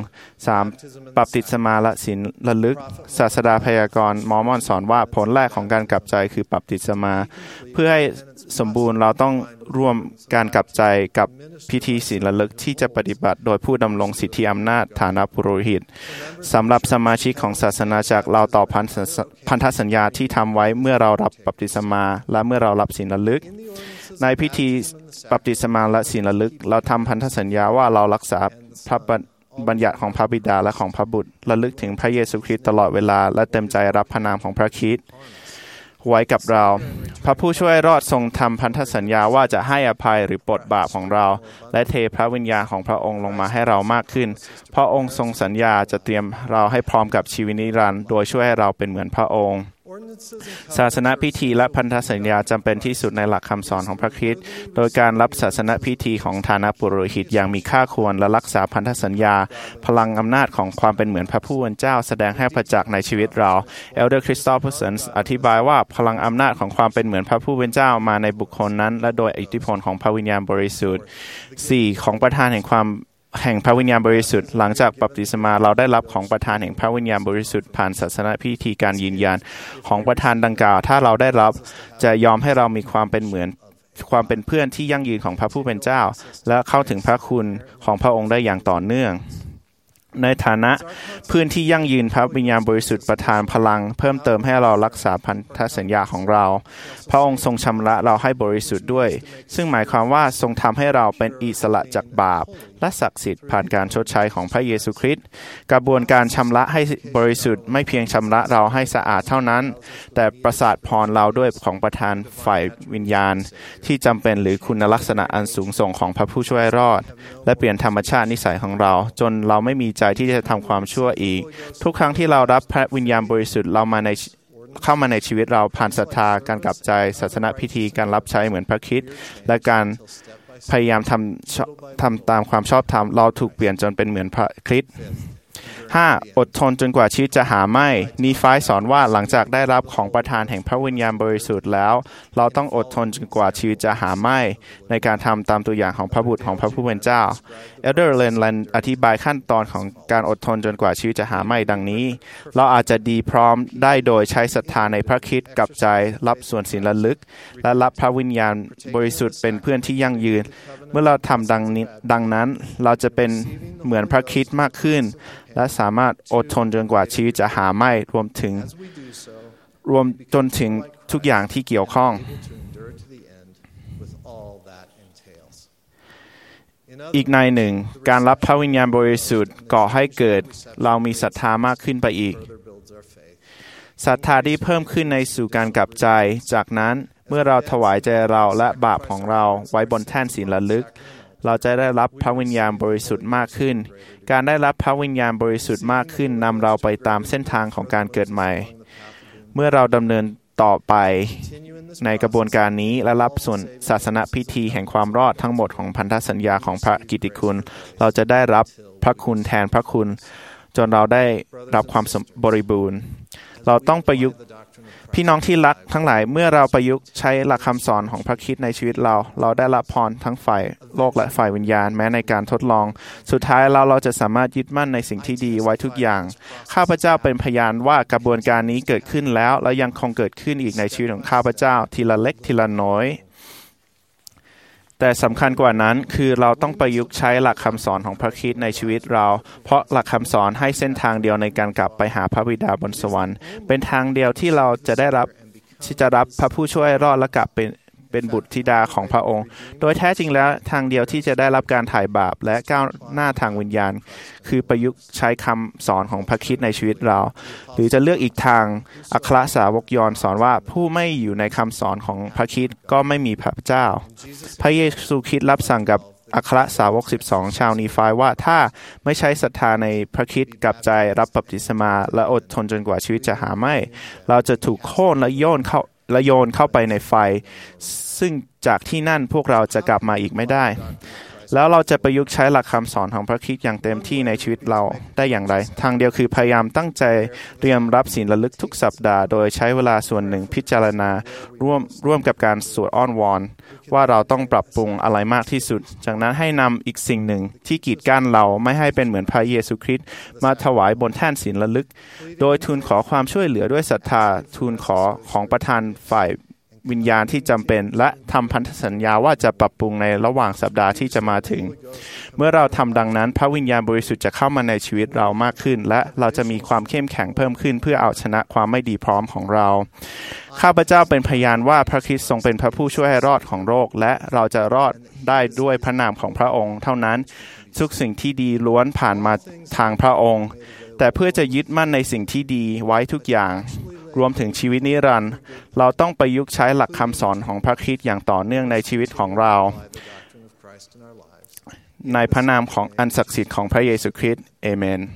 G: 3. บัพติศมาและศีลระลึกศาสดาพยากรณ์มอร์มอนสอนว่าผลแรกของการกลับใจคือบัพติศมาเพื่อให้สมบูรณ์เราต้องร่วมการกลับใจกับพิธีศีลระลึกที่จะปฏิบัติโดยผู้ดำรงสิทธิอำนาจฐานะปุโรหิตสำหรับสมาชิกของศาสนาจักรเราต่อพันธสัญญาที่ทำไว้เมื่อเรารับบัพติศมาและเมื่อเรารับศีลระลึกในพิธีบัพติศมาและศีลระลึกเราทำพันธสัญญาว่าเรารักษาพระบัญญัติของพระบิดาและของพระบุตรระลึกถึงพระเยซูคริสต์ตลอดเวลาและเต็มใจรับพระนามของพระคริสต์ไว้กับเราพระผู้ช่วยรอดทรงทำพันธสัญญาว่าจะให้อภัยหรือปลดบาปของเราและเทพระวิญญาณของพระองค์ลงมาให้เรามากขึ้นพระองค์ทรงสัญญาจะเตรียมเราให้พร้อมกับชีวิตนิรันดร์โดยช่วยให้เราเป็นเหมือนพระองค์ศาสนพิธีและพันธสัญญาจำเป็นที่สุดในหลักคำสอนของพระคริสต์โดยการรับศาสนพิธีของฐานะปุโรหิตอย่างมีค่าควรและรักษาพันธสัญญาพลังอำนาจของความเป็นเหมือนพระผู้เป็นเจ้าแสดงให้ประจักษ์ในชีวิตเราเอลเดอร์คริสตอฟเฟอร์สันอธิบายว่าพลังอำนาจของความเป็นเหมือนพระผู้เป็นเจ้ามาในบุคคลนั้นและโดยอิทธิพลของพระวิญญาณบริสุทธิ์ 4. ของประธานแห่งพระวิญญาณบริสุทธิ์หลังจากบัพติศมาเราได้รับของประทานแห่งพระวิญญาณบริสุทธิ์ผ่านศาสนพิธีการยืนยันของประทานดังกล่าวถ้าเราได้รับจะยอมให้เรามีความเป็นเหมือนความเป็นเพื่อนที่ยั่งยืนของพระผู้เป็นเจ้าและเข้าถึงพระคุณของพระองค์ได้อย่างต่อเนื่องในฐานะเพื่อนที่ยั่งยืนพระวิญญาณบริสุทธิ์ประทานพลังเพิ่มเติมให้เรารักษาพันธสัญญาของเราพระองค์ทรงชำระเราให้บริสุทธิ์ด้วยซึ่งหมายความว่าทรงทำให้เราเป็นอิสระจากบาปและศักดิ์สิทธิ์ผ่านการชดใช้ของพระเยซูคริสต์กระบวนการชำระให้บริสุทธิ์ไม่เพียงชำระเราให้สะอาดเท่านั้นแต่ประสาทพรเราด้วยของประทานฝ่ายวิญญาณที่จำเป็นหรือคุณลักษณะอันสูงส่งของพระผู้ช่วยรอดและเปลี่ยนธรรมชาตินิสัยของเราจนเราไม่มีใจที่จะทำความชั่วอีกทุกครั้งที่เรารับพระวิญญาณบริสุทธิ์เข้ามาในชีวิตเราผ่านศรัทธาการกลับใจศาสนพิธีการรับใช้เหมือนพระคริสต์และการพยายามทำตามความชอบธรรมเราถูกเปลี่ยนจนเป็นเหมือนพระคริสต์ 5. อดทนจนกว่าชีวิตจะหาไม่นีฟายสอนว่าหลังจากได้รับของประทานแห่งพระวิญญาณบริสุทธิ์แล้วเราต้องอดทนจนกว่าชีวิตจะหาไม่ในการทำตามตัวอย่างของพระบุตรของพระผู้เป็นเจ้าเอลเดอร์เลนอธิบายขั้นตอนของการอดทนจนกว่าชีวิตจะหาไม่ดังนี้เราอาจจะดีพร้อมได้โดยใช้ศรัทธาในพระคริสต์กับใจรับส่วนศีลระลึกและรับพระวิญญาณบริสุทธิ์เป็นเพื่อนที่ยั่งยืนเมื่อเราทำดังนั้นเราจะเป็นเหมือนพระคริสต์มากขึ้นและสามารถอดทนจนกว่าชีวิตจะหาไม่รวมจนถึงทุกอย่างที่เกี่ยวข้องอีกในหนึ่งการรับพระวิญญาณบริสุทธิ์ก่อให้เกิดเรามีศรัทธามากขึ้นไปอีกศรัทธาที่เพิ่มขึ้นในสู่การกลับใจจากนั้นเมื่อเราถวายใจเราและบาปของเราไว้บนแท่นศีลระลึกเราจะได้รับพระวิญญาณบริสุทธิ์มากขึ้นการได้รับพระวิญญาณบริสุทธิ์มากขึ้นนำเราไปตามเส้นทางของการเกิดใหม่เมื่อเราดำเนินต่อไปในกระบวนการนี้และรับส่วนศาสนพิธีแห่งความรอดทั้งหมดของพันธสัญญาของพระกิตติคุณเราจะได้รับพระคุณแทนพระคุณจนเราได้รับความบริบูรณ์เราต้องประยุกต์พี่น้องที่รักทั้งหลายเมื่อเราประยุกต์ใช้หลักคำสอนของพระคริสต์ในชีวิตเราได้รับพรทั้งฝ่ายโลกและฝ่ายวิญญาณแม้ในการทดลองสุดท้ายเราจะสามารถยึดมั่นในสิ่งที่ดีไว้ทุกอย่างข้าพเจ้าเป็นพยานว่ากระบวนการนี้เกิดขึ้นแล้วและยังคงเกิดขึ้นอีกในชีวิตของข้าพเจ้าทีละเล็กทีละน้อยแต่สำคัญกว่านั้นคือเราต้องประยุกต์ใช้หลักคำสอนของพระคริสต์ในชีวิตเราเพราะหลักคำสอนให้เส้นทางเดียวในการกลับไปหาพระบิดาบนสวรรค์เป็นทางเดียวที่เราจะได้รับพระผู้ช่วยรอดและกลับเป็นบุตรธิดาของพระองค์โดยแท้จริงแล้วทางเดียวที่จะได้รับการถ่ายบาปและก้าวหน้าทางวิญญาณคือประยุกต์ใช้คำสอนของพระคริสต์ในชีวิตเราหรือจะเลือกอีกทางอัครสาวกยอห์นสอนว่าผู้ไม่อยู่ในคำสอนของพระคริสต์ก็ไม่มีพระเจ้าพระเยซูคริสต์รับสั่งกับอัครสาวก12ชาวนีฟายว่าถ้าไม่ใช้ศรัทธาในพระคริสต์กับใจรับบัพติศมาและอดทนจนกว่าชีวิตจะหาไม่เราจะถูกโค่นและโยนเข้าไปในไฟซึ่งจากที่นั่นพวกเราจะกลับมาอีกไม่ได้แล้วเราจะประยุกต์ใช้หลักคำสอนของพระคริสต์อย่างเต็มที่ในชีวิตเราได้อย่างไรทางเดียวคือพยายามตั้งใจเตรียมรับศีลระลึกทุกสัปดาห์โดยใช้เวลาส่วนหนึ่งพิจารณาร่วมกับการสวดอ้อนวอนว่าเราต้องปรับปรุงอะไรมากที่สุดจากนั้นให้นำอีกสิ่งหนึ่งที่กีดกั้นเราไม่ให้เป็นเหมือนพระเยซูคริสต์มาถวายบนแท่นศีลระลึกโดยทูลขอความช่วยเหลือด้วยศรัทธาทูลขอของประทานฝ่ายวิญญาณที่จำเป็นและทำพันธสัญญาว่าจะปรับปรุงในระหว่างสัปดาห์ที่จะมาถึงเมื่อเราทำดังนั้นพระวิญญาณบริสุทธิ์จะเข้ามาในชีวิตเรามากขึ้นและเราจะมีความเข้มแข็งเพิ่มขึ้นเพื่อเอาชนะความไม่ดีพร้อมของเราข้าพเจ้าเป็นพยานว่าพระคริสต์ทรงเป็นพระผู้ช่วยให้รอดของโลกและเราจะรอดได้ด้วยพระนามของพระองค์เท่านั้นทุกสิ่งที่ดีล้วนผ่านมาทางพระองค์แต่เพื่อจะยึดมั่นในสิ่งที่ดีไว้ทุกอย่างรวมถึงชีวิตนิรันดร์เราต้องประยุกต์ใช้หลักคำสอนของพระคริสต์อย่างต่อเนื่องในชีวิตของเราในพระนามของอันศักดิ์สิทธิ์ของพระเยซูคริสต์เอเมน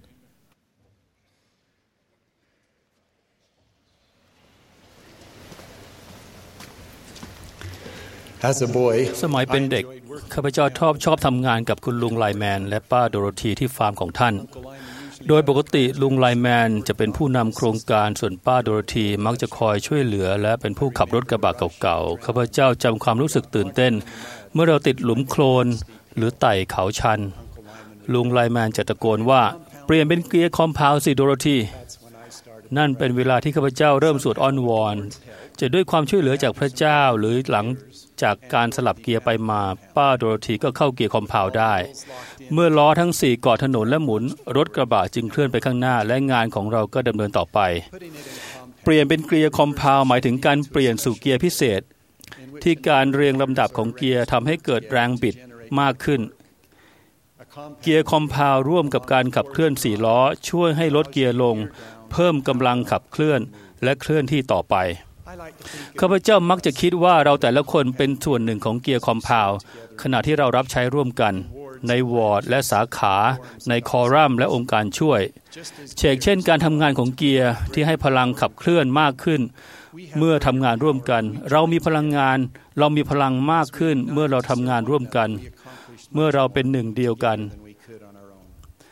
F: สมัยเป็นเด็กข้าพเจ้าชอบทำงานกับคุณลุงไลแมนและป้าโดโรธีที่ฟาร์มของท่านโดยปกติลุงไลแมนจะเป็นผู้นำโครงการส่วนป้าโดโรธีมักจะคอยช่วยเหลือและเป็นผู้ขับรถกระบะเก่าๆข้าพเจ้าจำความรู้สึกตื่นเต้นเมื่อเราติดหลุมโคลนหรือไต่เขาชันลุงไลแมนจะตะโกนว่าเปลี่ยนเป็นเกียร์คอมพาวด์สิโดโรธีนั่นเป็นเวลาที่ข้าพเจ้าเริ่มสวดอ้อนวอนจะด้วยความช่วยเหลือจากพระเจ้าหรือหลังจากการสลับเกียร์ไปมาป้าโดโรธีก็เข้าเกียร์คอมพาวด์ได้เมื่อล้อทั้ง4เกาะถนนและหมุนรถกระบะจึงเคลื่อนไปข้างหน้าและงานของเราก็ดำเนินต่อไปเปลี่ยนเป็นเกียร์คอมพาวด์หมายถึงการเปลี่ยนสู่เกียร์พิเศษที่การเรียงลำดับของเกียร์ทำให้เกิดแรงบิดมากขึ้นเกียร์คอมพาวด์ร่วมกับการขับเคลื่อน4ล้อช่วยให้ลดเกียร์ลงเพิ่มกำลังขับเคลื่อนและเคลื่อนที่ต่อไปข้าพเจ้ามักจะคิดว่าเราแต่ละคนเป็นส่วนหนึ่งของเกียร์คอมพาวด์ขณะที่เรารับใช้ร่วมกันในวอร์ดและสาขาในคอรัมและองค์การช่วยเช่นการทำงานของเกียร์ที่ให้พลังขับเคลื่อนมากขึ้นเมื่อทำงานร่วมกันเรามีพลังมากขึ้นเมื่อเราทำงานร่วมกันเมื่อเราเป็นหนึ่งเดียวกัน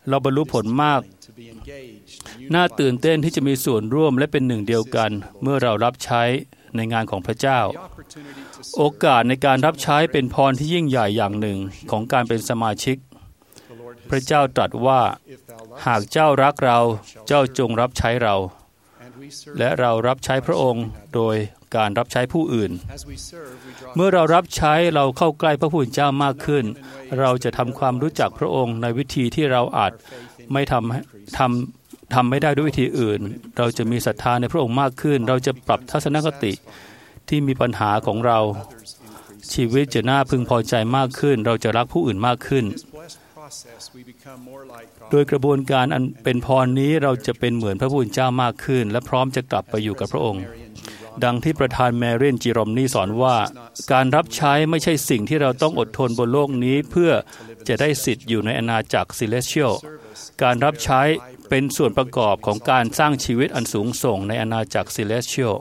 F: เราบรรลุผลมากน่าตื่นเต้นที่จะมีส่วนร่วมและเป็นหนึ่งเดียวกันเมื่อเรารับใช้ในงานของพระเจ้าโอกาสในการรับใช้เป็นพรที่ยิ่งใหญ่อย่างหนึ่งของการเป็นสมาชิกพระเจ้าตรัสว่าหากเจ้ารักเราเจ้าจงรับใช้เราและเรารับใช้พระองค์โดยการรับใช้ผู้อื่นเมื่อเรารับใช้เราเข้าใกล้พระผู้เป็นเจ้ามากขึ้นเราจะทำความรู้จักพระองค์ในวิธีที่เราอาจไม่ทำไม่ได้ด้วยวิธีอื่นเราจะมีศรัทธาในพระองค์มากขึ้นเราจะปรับทัศนคติที่มีปัญหาของเราชีวิตจะน่าพึงพอใจมากขึ้นเราจะรักผู้อื่นมากขึ้นโดยกระบวนการอันเป็นพรนี้เราจะเป็นเหมือนพระผู้เป็นเจ้ามากขึ้นและพร้อมจะกลับไปอยู่กับพระองค์ดังที่ประธานแมรี่จิรอมนี่สอนว่าการรับใช้ไม่ใช่สิ่งที่เราต้องอดทนบนโลกนี้เพื่อจะได้สิทธิ์อยู่ในอาณาจักร Celestial การรับใช้เป็นส่วนประกอบของการสร้างชีวิตอันสูงส่งในอาณาจักร Celestial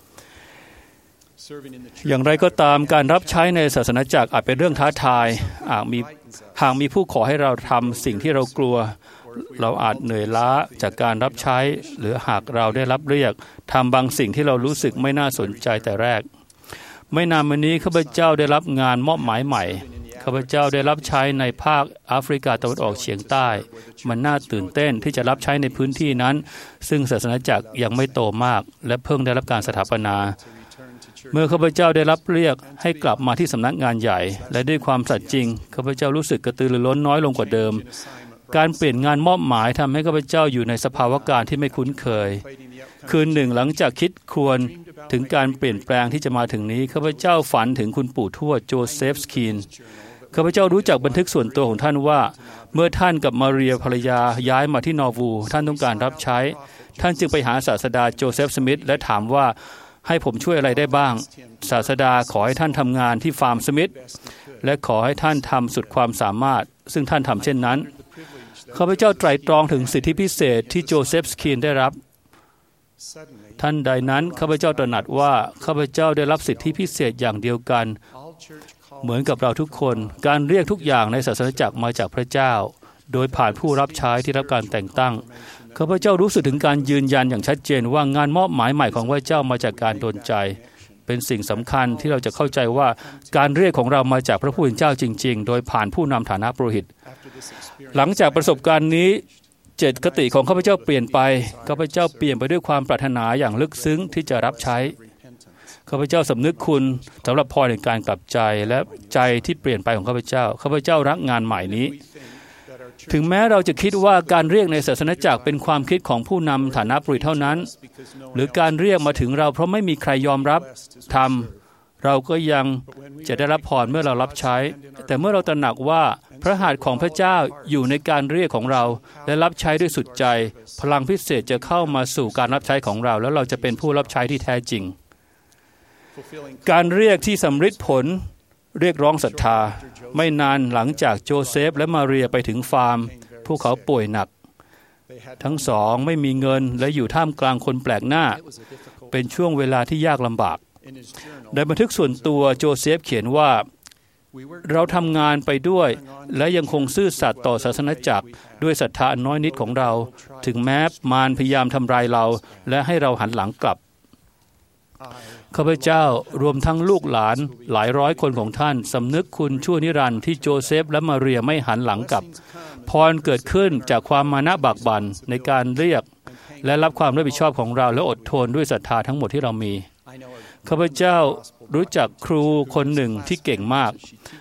F: อย่างไรก็ตามการรับใช้ในศาสนาจักรอาจเป็นเรื่องท้าทายหากมีผู้ขอให้เราทำสิ่งที่เรากลัวเราอาจเหนื่อยล้าจากการรับใช้หรือหากเราได้รับเรียกทำบางสิ่งที่เรารู้สึกไม่น่าสนใจแต่แรกไม่นานมานี้ข้าพเจ้าได้รับงานมอบหมายใหม่ข้าพเจ้าได้รับใช้ในภาคแอฟริกาตะวันออกเฉียงใต้มันน่าตื่นเต้นที่จะรับใช้ในพื้นที่นั้นซึ่งศาสนาจักรยังไม่โตมากและเพิ่งได้รับการสถาปนาเมื่อข้าพเจ้าได้รับเรียกให้กลับมาที่สำนักงานใหญ่และด้วยความสัตย์จริงข้าพเจ้ารู้สึกกระตือรือร้นน้อยลงกว่าเดิมการเปลี่ยนงานมอบหมายทำให้ข้าพเจ้าอยู่ในสภาวะการที่ไม่คุ้นเคยคืนหนึ่งหลังจากคิดควรถึงการเปลี่ยนแปลงที่จะมาถึงนี้ข้าพเจ้าฝันถึงคุณปู่ทวดโจเซฟสคีนข้าพเจ้ารู้จักบันทึกส่วนตัวของท่านว่าเมื่อท่านกับมาเรียภรรยาย้ายมาที่นอร์วูท่านต้องการรับใช้ท่านจึงไปหาศาสดาโจเซฟสมิธและถามว่าให้ผมช่วยอะไรได้บ้างศาสดาขอให้ท่านทำงานที่ฟาร์มสมิธและขอให้ท่านทำสุดความสามารถซึ่งท่านทำเช่นนั้นข้าพเจ้าไตร่ตรองถึงสิทธิพิเศษที่โจเซฟสคีนได้รับท่านใดนั้นข้าพเจ้าตระหนักว่าข้าพเจ้าได้รับสิทธิพิเศษอย่างเดียวกันเหมือนกับเราทุกคนการเรียกทุกอย่างในศาสนาจักรมาจากพระเจ้าโดยผ่านผู้รับใช้ที่รับการแต่งตั้งข้าพเจ้ารู้สึกถึงการยืนยันอย่างชัดเจนว่างานมอบหมายใหม่ของพระเจ้ามาจากการโดนใจเป็นสิ่งสำคัญที่เราจะเข้าใจว่าการเรียกของเรามาจากพระผู้เป็นเจ้าจริงๆโดยผ่านผู้นำฐานะปุโรหิตหลังจากประสบการณ์นี้เจตคติของข้าพเจ้าเปลี่ยนไปข้าพเจ้าเปลี่ยนไปด้วยความปรารถนาอย่างลึกซึ้งที่จะรับใช้ข้าพเจ้าสำนึกคุณสำหรับพรแห่งการกลับใจและใจที่เปลี่ยนไปของข้าพเจ้าข้าพเจ้ารักงานใหม่นี้ถึงแม้เราจะคิดว่าการเรียกในศาสนาจักรเป็นความคิดของผู้นำฐานะปุโรหิตเท่านั้นหรือการเรียกมาถึงเราเพราะไม่มีใครยอมรับทำเราก็ยังจะได้รับพรเมื่อเรารับใช้แต่เมื่อเราตระหนักว่าพระหัตถ์ของพระเจ้าอยู่ในการเรียกของเราและรับใช้ด้วยสุดใจพลังพิเศษจะเข้ามาสู่การรับใช้ของเราแล้วเราจะเป็นผู้รับใช้ที่แท้จริงการเรียกที่สำฤทธิ์ผลเรียกร้องศรัทธาไม่นานหลังจากโจเซฟและมาเรียไปถึงฟาร์มพวกเขาป่วยหนักทั้งสองไม่มีเงินและอยู่ท่ามกลางคนแปลกหน้าเป็นช่วงเวลาที่ยากลำบากในบันทึกส่วนตัวโจเซฟเขียนว่าเราทำงานไปด้วยและยังคงซื่อสัตย์ต่อศาสนจักรด้วยศรัทธาน้อยนิดของเราถึงแม้มารพยายามทำลายเราและให้เราหันหลังกลับข้าพเจ้ารวมทั้งลูกหลานหลายร้อยคนของท่านสำนึกคุณชั่วนิรันดร์ที่โจเซฟและมาเรียไม่หันหลังกลับพรเกิดขึ้นจากความมานะบากบั่นในการเรียกและรับความรับผิดชอบของเราและอดทนด้วยศรัทธาทั้งหมดที่เรามีข้าพเจ้ารู้จักครูคนหนึ่งที่เก่งมาก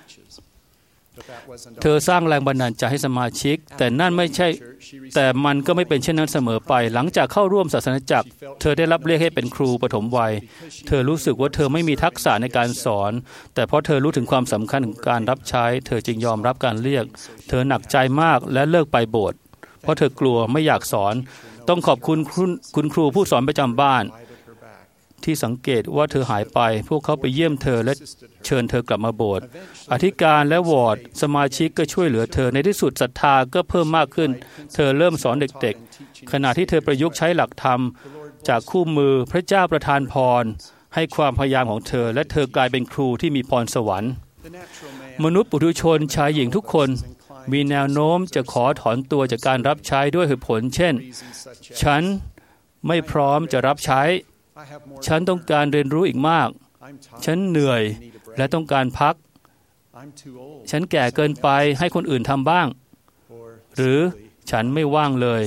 F: เธอสร้างแรงบันดาลใจให้สมาชิกแต่มันก็ไม่เป็นเช่นนั้นเสมอไปหลังจากเข้าร่วมศาสนาจักรเธอได้รับเรียกให้เป็นครูปฐมวัยเธอรู้สึกว่าเธอไม่มีทักษะในการสอนแต่เพราะเธอรู้ถึงความสำคัญของการรับใช้เธอจึงยอมรับการเรียกเธอหนักใจมากและเลิกไปโบสถ์เพราะเธอกลัวไม่อยากสอนต้องขอบคุณคุณครูผู้สอนประจำบ้านที่สังเกตว่าเธอหายไปพวกเขาไปเยี่ยมเธอและเชิญเธอกลับมาโบสถ์อธิการและวอร์ดสมาชิกก็ช่วยเหลือเธอในที่สุดศรัทธาก็เพิ่มมากขึ้นเธอเริ่มสอนเด็กๆขณะที่เธอประยุกต์ใช้หลักธรรมจากคู่มือพระเจ้าประทานพรให้ความพยายามของเธอและเธอกลายเป็นครูที่มีพรสวรรค์มนุษย์ปุถุชนชายหญิงทุกคนมีแนวโน้มจะขอถอนตัวจากการรับใช้ด้วยเหตุผลเช่นฉันไม่พร้อมจะรับใช้ฉันต้องการเรียนรู้อีกมากฉันเหนื่อยและต้องการพักฉันแก่เกินไปให้คนอื่นทำบ้างหรือฉันไม่ว่างเลย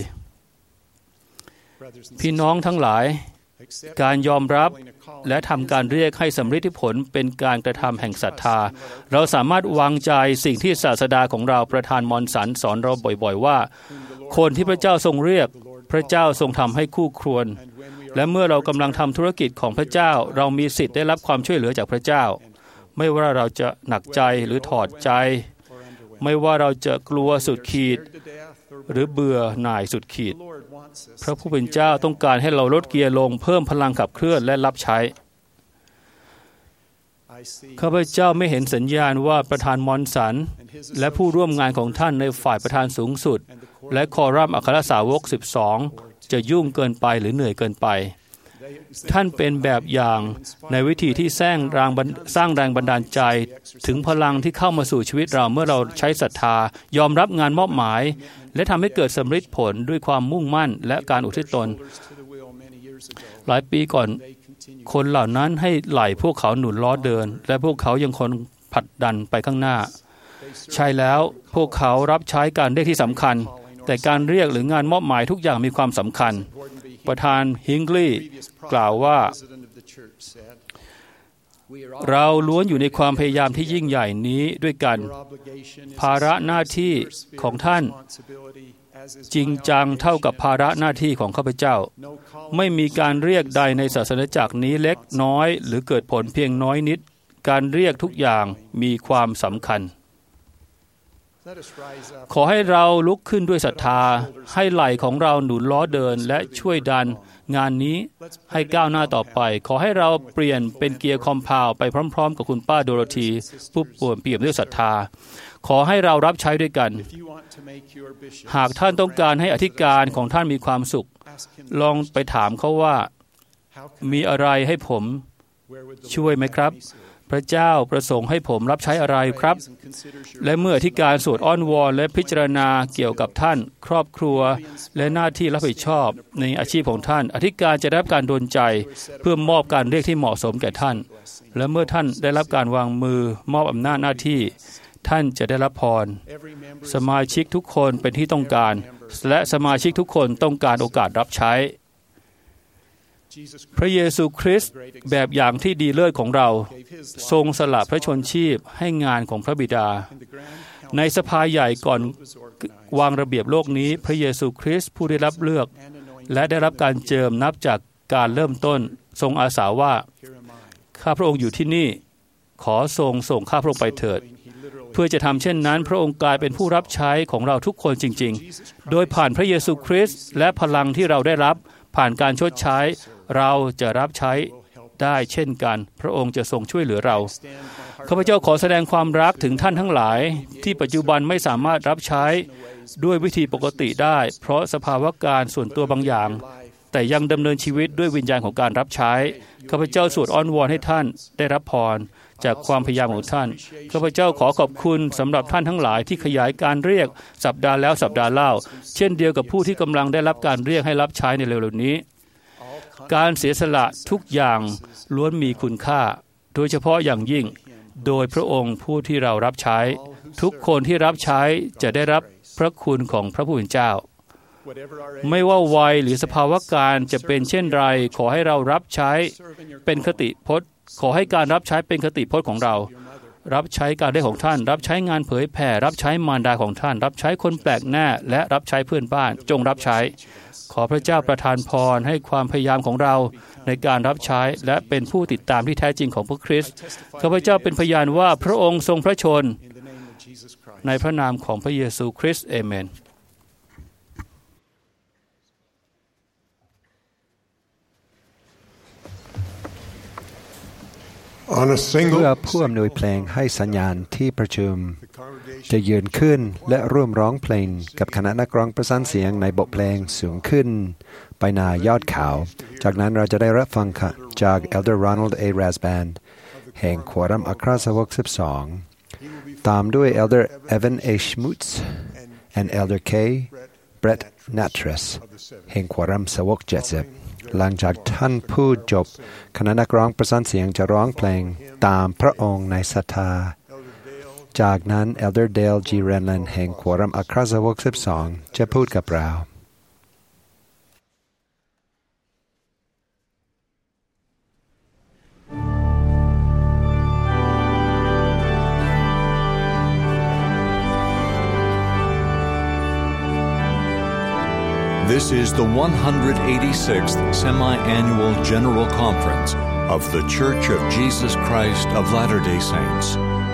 F: พี่น้องทั้งหลายการยอมรับและทำการเรียกให้สำฤทธิผลเป็นการกระทำแห่งศรัทธาเราสามารถวางใจสิ่งที่ศาสดาของเราประธานมอนสันสอนเราบ่อยๆว่าคนที่พระเจ้าทรงเรียกพระเจ้าทรงทำให้คู่ควรและเมื่อเรากำลังทำธุรกิจของพระเจ้าเรามีสิทธิ์ได้รับความช่วยเหลือจากพระเจ้าไม่ว่าเราจะหนักใจหรือถอดใจไม่ว่าเราจะกลัวสุดขีดหรือเบื่อหน่ายสุดขีดพระผู้เป็นเจ้าต้องการให้เราลดเกียร์ลงเพิ่มพลังขับเคลื่อนและรับใช้ข้าพเจ้าไม่เห็นสัญญาณว่าประธานมอนสันและผู้ร่วมงานของท่านในฝ่ายประธานสูงสุดและคอรัมอัครสาวก12จะยุ่งเกินไปหรือเหนื่อยเกินไปท่านเป็นแบบอย่างในวิธีที่สร้างแรงบันดาลใจถึงพลังที่เข้ามาสู่ชีวิตเราเมื่อเราใช้ศรัทธายอมรับงานมอบหมายและทำให้เกิดสำฤทธิ์ผลด้วยความมุ่งมั่นและการอุทิศตนหลายปีก่อนคนเหล่านั้นให้ไหล่พวกเขาหนุนล้อเดินและพวกเขายังคงผลักดันไปข้างหน้าใช่แล้วพวกเขารับใช้การเรียกที่สำคัญแต่การเรียกหรืองานมอบหมายทุกอย่างมีความสำคัญประธานฮิงลีย์กล่าวว่าเราล้วนอยู่ในความพยายามที่ยิ่งใหญ่นี้ด้วยกันภาระหน้าที่ของท่านจริงจังเท่ากับภาระหน้าที่ของข้าพเจ้าไม่มีการเรียกใดในศาสนาจักรนี้เล็กน้อยหรือเกิดผลเพียงน้อยนิดการเรียกทุกอย่างมีความสำคัญขอให้เราลุกขึ้นด้วยศรัทธาให้ไหล่ของเราหนุนล้อเดินและช่วยดันงานนี้ให้ก้าวหน้าต่อไปขอให้เราเปลี่ยนเป็นเกียร์คอมพาวไปพร้อมๆกับคุณป้าโดโรธีผู้ป่วยเปี่ยมด้วยศรัทธาขอให้เรารับใช้ด้วยกันหากท่านต้องการให้อธิการของท่านมีความสุขลองไปถามเขาว่ามีอะไรให้ผมช่วยไหมครับพระเจ้าประสงค์ให้ผมรับใช้อะไรครับและเมื่ออธิการสวดอ้อนวอนและพิจารณาเกี่ยวกับท่านครอบครัวและหน้าที่รับผิดชอบในอาชีพของท่านอธิการจะได้รับการดลใจเพื่อมอบการเรียกที่เหมาะสมแก่ท่านและเมื่อท่านได้รับการวางมือมอบอำนาจหน้าที่ท่านจะได้รับพรสมาชิกทุกคนเป็นที่ต้องการและสมาชิกทุกคนต้องการโอกาสรับใช้พระเยซูคริสต์แบบอย่างที่ดีเลิศของเราทรงสละพระชนชีพให้งานของพระบิดาในสภาใหญ่ก่อนวางระเบียบโลกนี้พระเยซูคริสต์ผู้ได้รับเลือกและได้รับการเจิมนับจากการเริ่มต้นทรงอาสาว่าข้าพระองค์อยู่ที่นี่ขอส่งข้าพระองค์ไปเถิดเพื่อจะทำเช่นนั้นพระองค์กลายเป็นผู้รับใช้ของเราทุกคนจริงๆโดยผ่านพระเยซูคริสต์และพลังที่เราได้รับผ่านการชดใช้เราจะรับใช้ได้เช่นกันพระองค์จะทรงช่วยเหลือเราข้าพเจ้าขอแสดงความรักถึงท่านทั้งหลายที่ปัจจุบันไม่สามารถรับใช้ด้วยวิธีปกติได้เพราะสภาวะการส่วนตัวบางอย่างแต่ยังดำเนินชีวิตด้วยวิญญาณของการรับใช้ข้าพเจ้าสวดอ้อนวอนให้ท่านได้รับพรจากความพยายามของท่านข้าพเจ้าขอขอบคุณสำหรับท่านทั้งหลายที่ขยายการเรียกสัปดาห์แล้วสัปดาห์เล่าเช่นเดียวกับผู้ที่กำลังได้รับการเรียกให้รับใช้ในเร็วๆนี้การเสียสละทุกอย่างล้วนมีคุณค่าโดยเฉพาะอย่างยิ่งโดยพระองค์ผู้ที่เรารับใช้ทุกคนที่รับใช้จะได้รับพระคุณของพระผู้เป็นเจ้าไม่ว่าวัยหรือสภาวะการจะเป็นเช่นไรขอให้เรารับใช้เป็นคติพจน์ขอให้การรับใช้เป็นคติพจน์ของเรารับใช้การได้ของท่านรับใช้งานเผยแผ่รับใช้มารดาของท่านรับใช้คนแปลกหน้าและรับใช้เพื่อนบ้านจงรับใช้ขอพระเจ้าประทานพรให้ความพยายามของเราในการรับใช้และเป็นผู้ติดตามที่แท้จริงของพระคริสต์ข้าพเจ้าเป็นพยานว่าพระองค์ทรงพระชนในพระนามของพระเยซูคริสต์เอเมน
B: เพื่อผู้อำนวยเพลงให้สัญญาณที่ประชุมจะยืนขึ้นและร่วมร้องเพลงกับคณะนักร้องประสานเสียงในบทเพลงสูงขึ้นไปนายอดเขาจากนั้นเราจะได้รับฟังจาก Elder Ronald A. Rasband แห่งควอรัมอัครสาวก12 ตามด้วย Elder Evan A. Schmutz and Elder K. Brett Natras แห่งควอรัมสาวก70หลังจากท่านพูดจบคณะนักร้องประสานเสียงจะร้องเพลงตามพระองค์ในศรัทธาจากนั้น Elder Dale G. Renlund แห่งควอรัมอัครสาวก12จะพูดกับเรา
H: This is the 186th Semi-Annual General Conference of The Church of Jesus Christ of Latter-day Saints.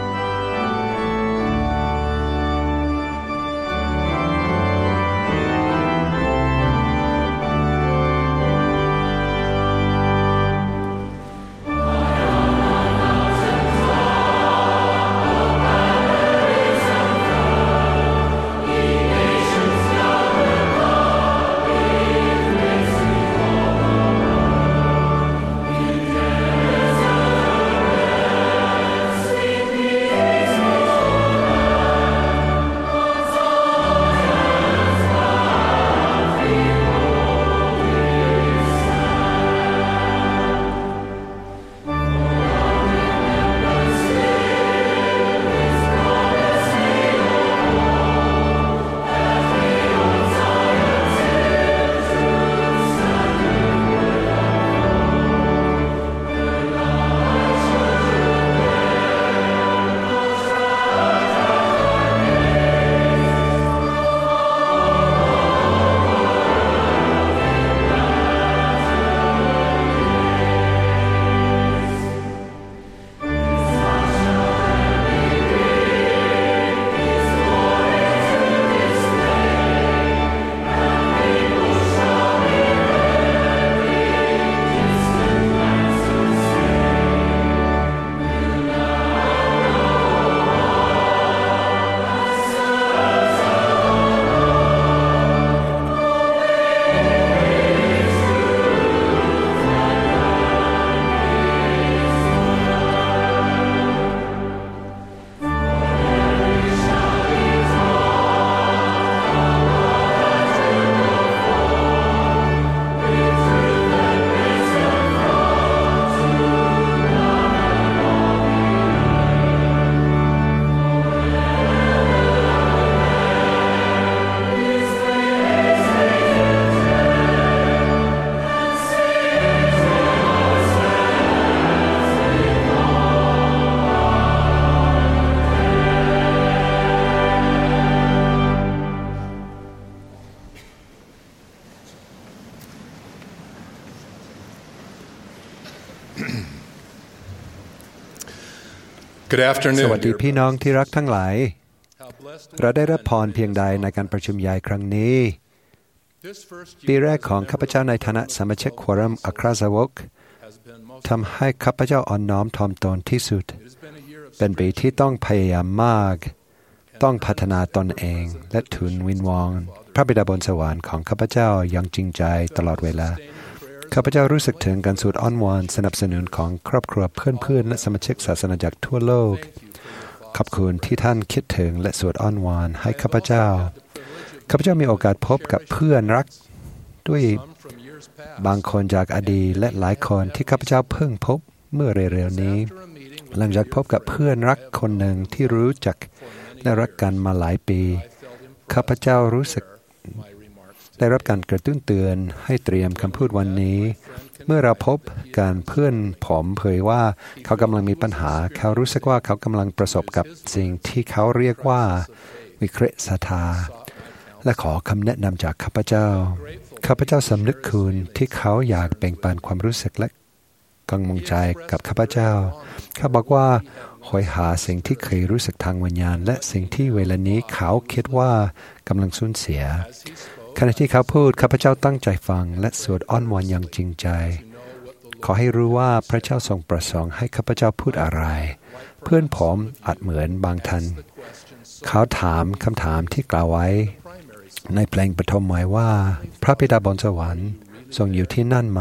B: สวัสดีพี่น้องที่รักทั้งหลายเราได้รับพรเพียงใดในการประชุมใหญ่ครั้งนี้ปีแรกของข้าพเจ้าในฐานะสมาชิกควอรัมอัครสาวกทำให้ข้าพเจ้าอ่อนน้อมถ่อมตนที่สุดเป็นปีที่ต้องพยายามมากต้องพัฒนาตนเองและทูลวิงวอนพระบิดาบนสวรรค์ของข้าพเจ้าอย่างจริงใจตลอดเวลาข้าพเจ้ารู้สึกถึงการสูดอ้อนวอนสนับสนุนของครอบครัวเพื่อนๆและสมาชิกศาสนาจักรทั่วโลกขอบคุณที่ท่านคิดถึงและสูดอ้อนวอนให้ข้าพเจ้ามีโอกาสพบกับเพื่อนรักด้วยบางคนจากอดีตและหลายคนที่ข้าพเจ้าเพิ่งพบเมื่อเร็วๆนี้หลังจากพบกับเพื่อนรักคนหนึ่งที่รู้จักและรักกันมาหลายปีข้าพเจ้ารู้สึกได้รับการกระตุ้นเตือนให้เตรียมคำพูดวันนี้เมื่อเราพบกันเพื่อนผมเผยว่าเขากำลังมีปัญหาเขารู้สึกว่าเขากำลังประสบกับสิ่งที่เขาเรียกว่าวิกฤตศรัทธาและขอคำแนะนำจากข้าพเจ้าสำนึกคุณที่เขาอยากแบ่งปันความรู้สึกและกังวลใจกับข้าพเจ้าเขาบอกว่าหอยหาสิ่งที่เคยรู้สึกทางวิญญาณและสิ่งที่เวลานี้เขาคิดว่ากำลังสูญเสียขณะที่เขาพูดข้าพเจ้าตั้งใจฟังและสวดอ้อนวอนอย่างจริงใจขอให้รู้ว่าพระเจ้าทรงประสงค์ให้ข้าพเจ้าพูดอะไรเพื่อนผมอาจเหมือนบางท่านเขาถามคำถามที่กล่าวไว้ในเพลงปฐมไว้ว่าพระบิดาบนสวรรค์ทรงอยู่ที่นั่นไหม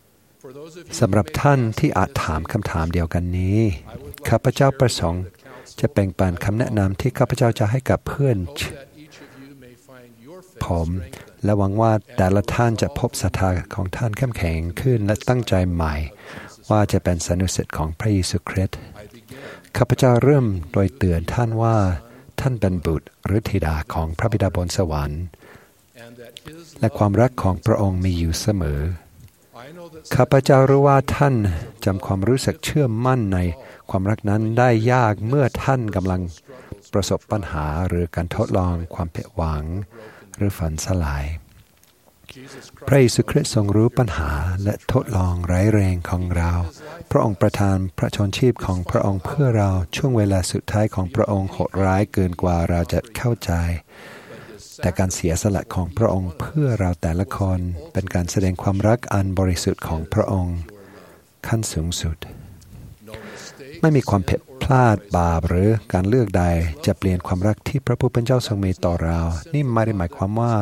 B: สำหรับท่านที่อาจถามคำถามเดียวกันนี้ข้าพเจ้าประสงค์จะแบ่งปันคำแนะนำที่ข้าพเจ้าจะให้กับเพื่อนผมและหวังว่าแต่ละท่านจะพบศรัทธาของท่านเข้มแข็งขึ้นและตั้งใจใหม่ว่าจะเป็นสานุสิทธิ์ของพระเยซูคริสต์ข้าพเจ้าเริ่มโดยเตือนท่านว่าท่านเป็นบุตรหรือธิดาของพระบิดาบนสวรรค์และความรักของพระองค์มีอยู่เสมอข้าพเจ้ารู้ว่าท่านจำความรู้สึกเชื่อมั่นในความรักนั้นได้ยากเมื่อท่านกำลังประสบปัญหาหรือการทดลองความผิดหวังหรือฝันสลายพระเยซูคริสต์ทรงรู้ปัญหาและทดลองร้ายแรงของเราพระองค์ประทานพระชนชีพของพระองค์เพื่อเราช่วงเวลาสุดท้ายของพระองค์โหดร้ายเกินกว่าเราจะเข้าใจแต่การเสียสละของพระองค์เพื่อเราแต่ละคนเป็นการแสดงความรักอันบริสุทธิ์ของพระองค์ขั้นสูงสุดไม่มีความผิดพลาดบาปหรือการเลือกใดจะเปลี่ยนความรักที่พระผู้เป็นเจ้าทรงมีต่อเรานี่ไม่ได้หมายความว่า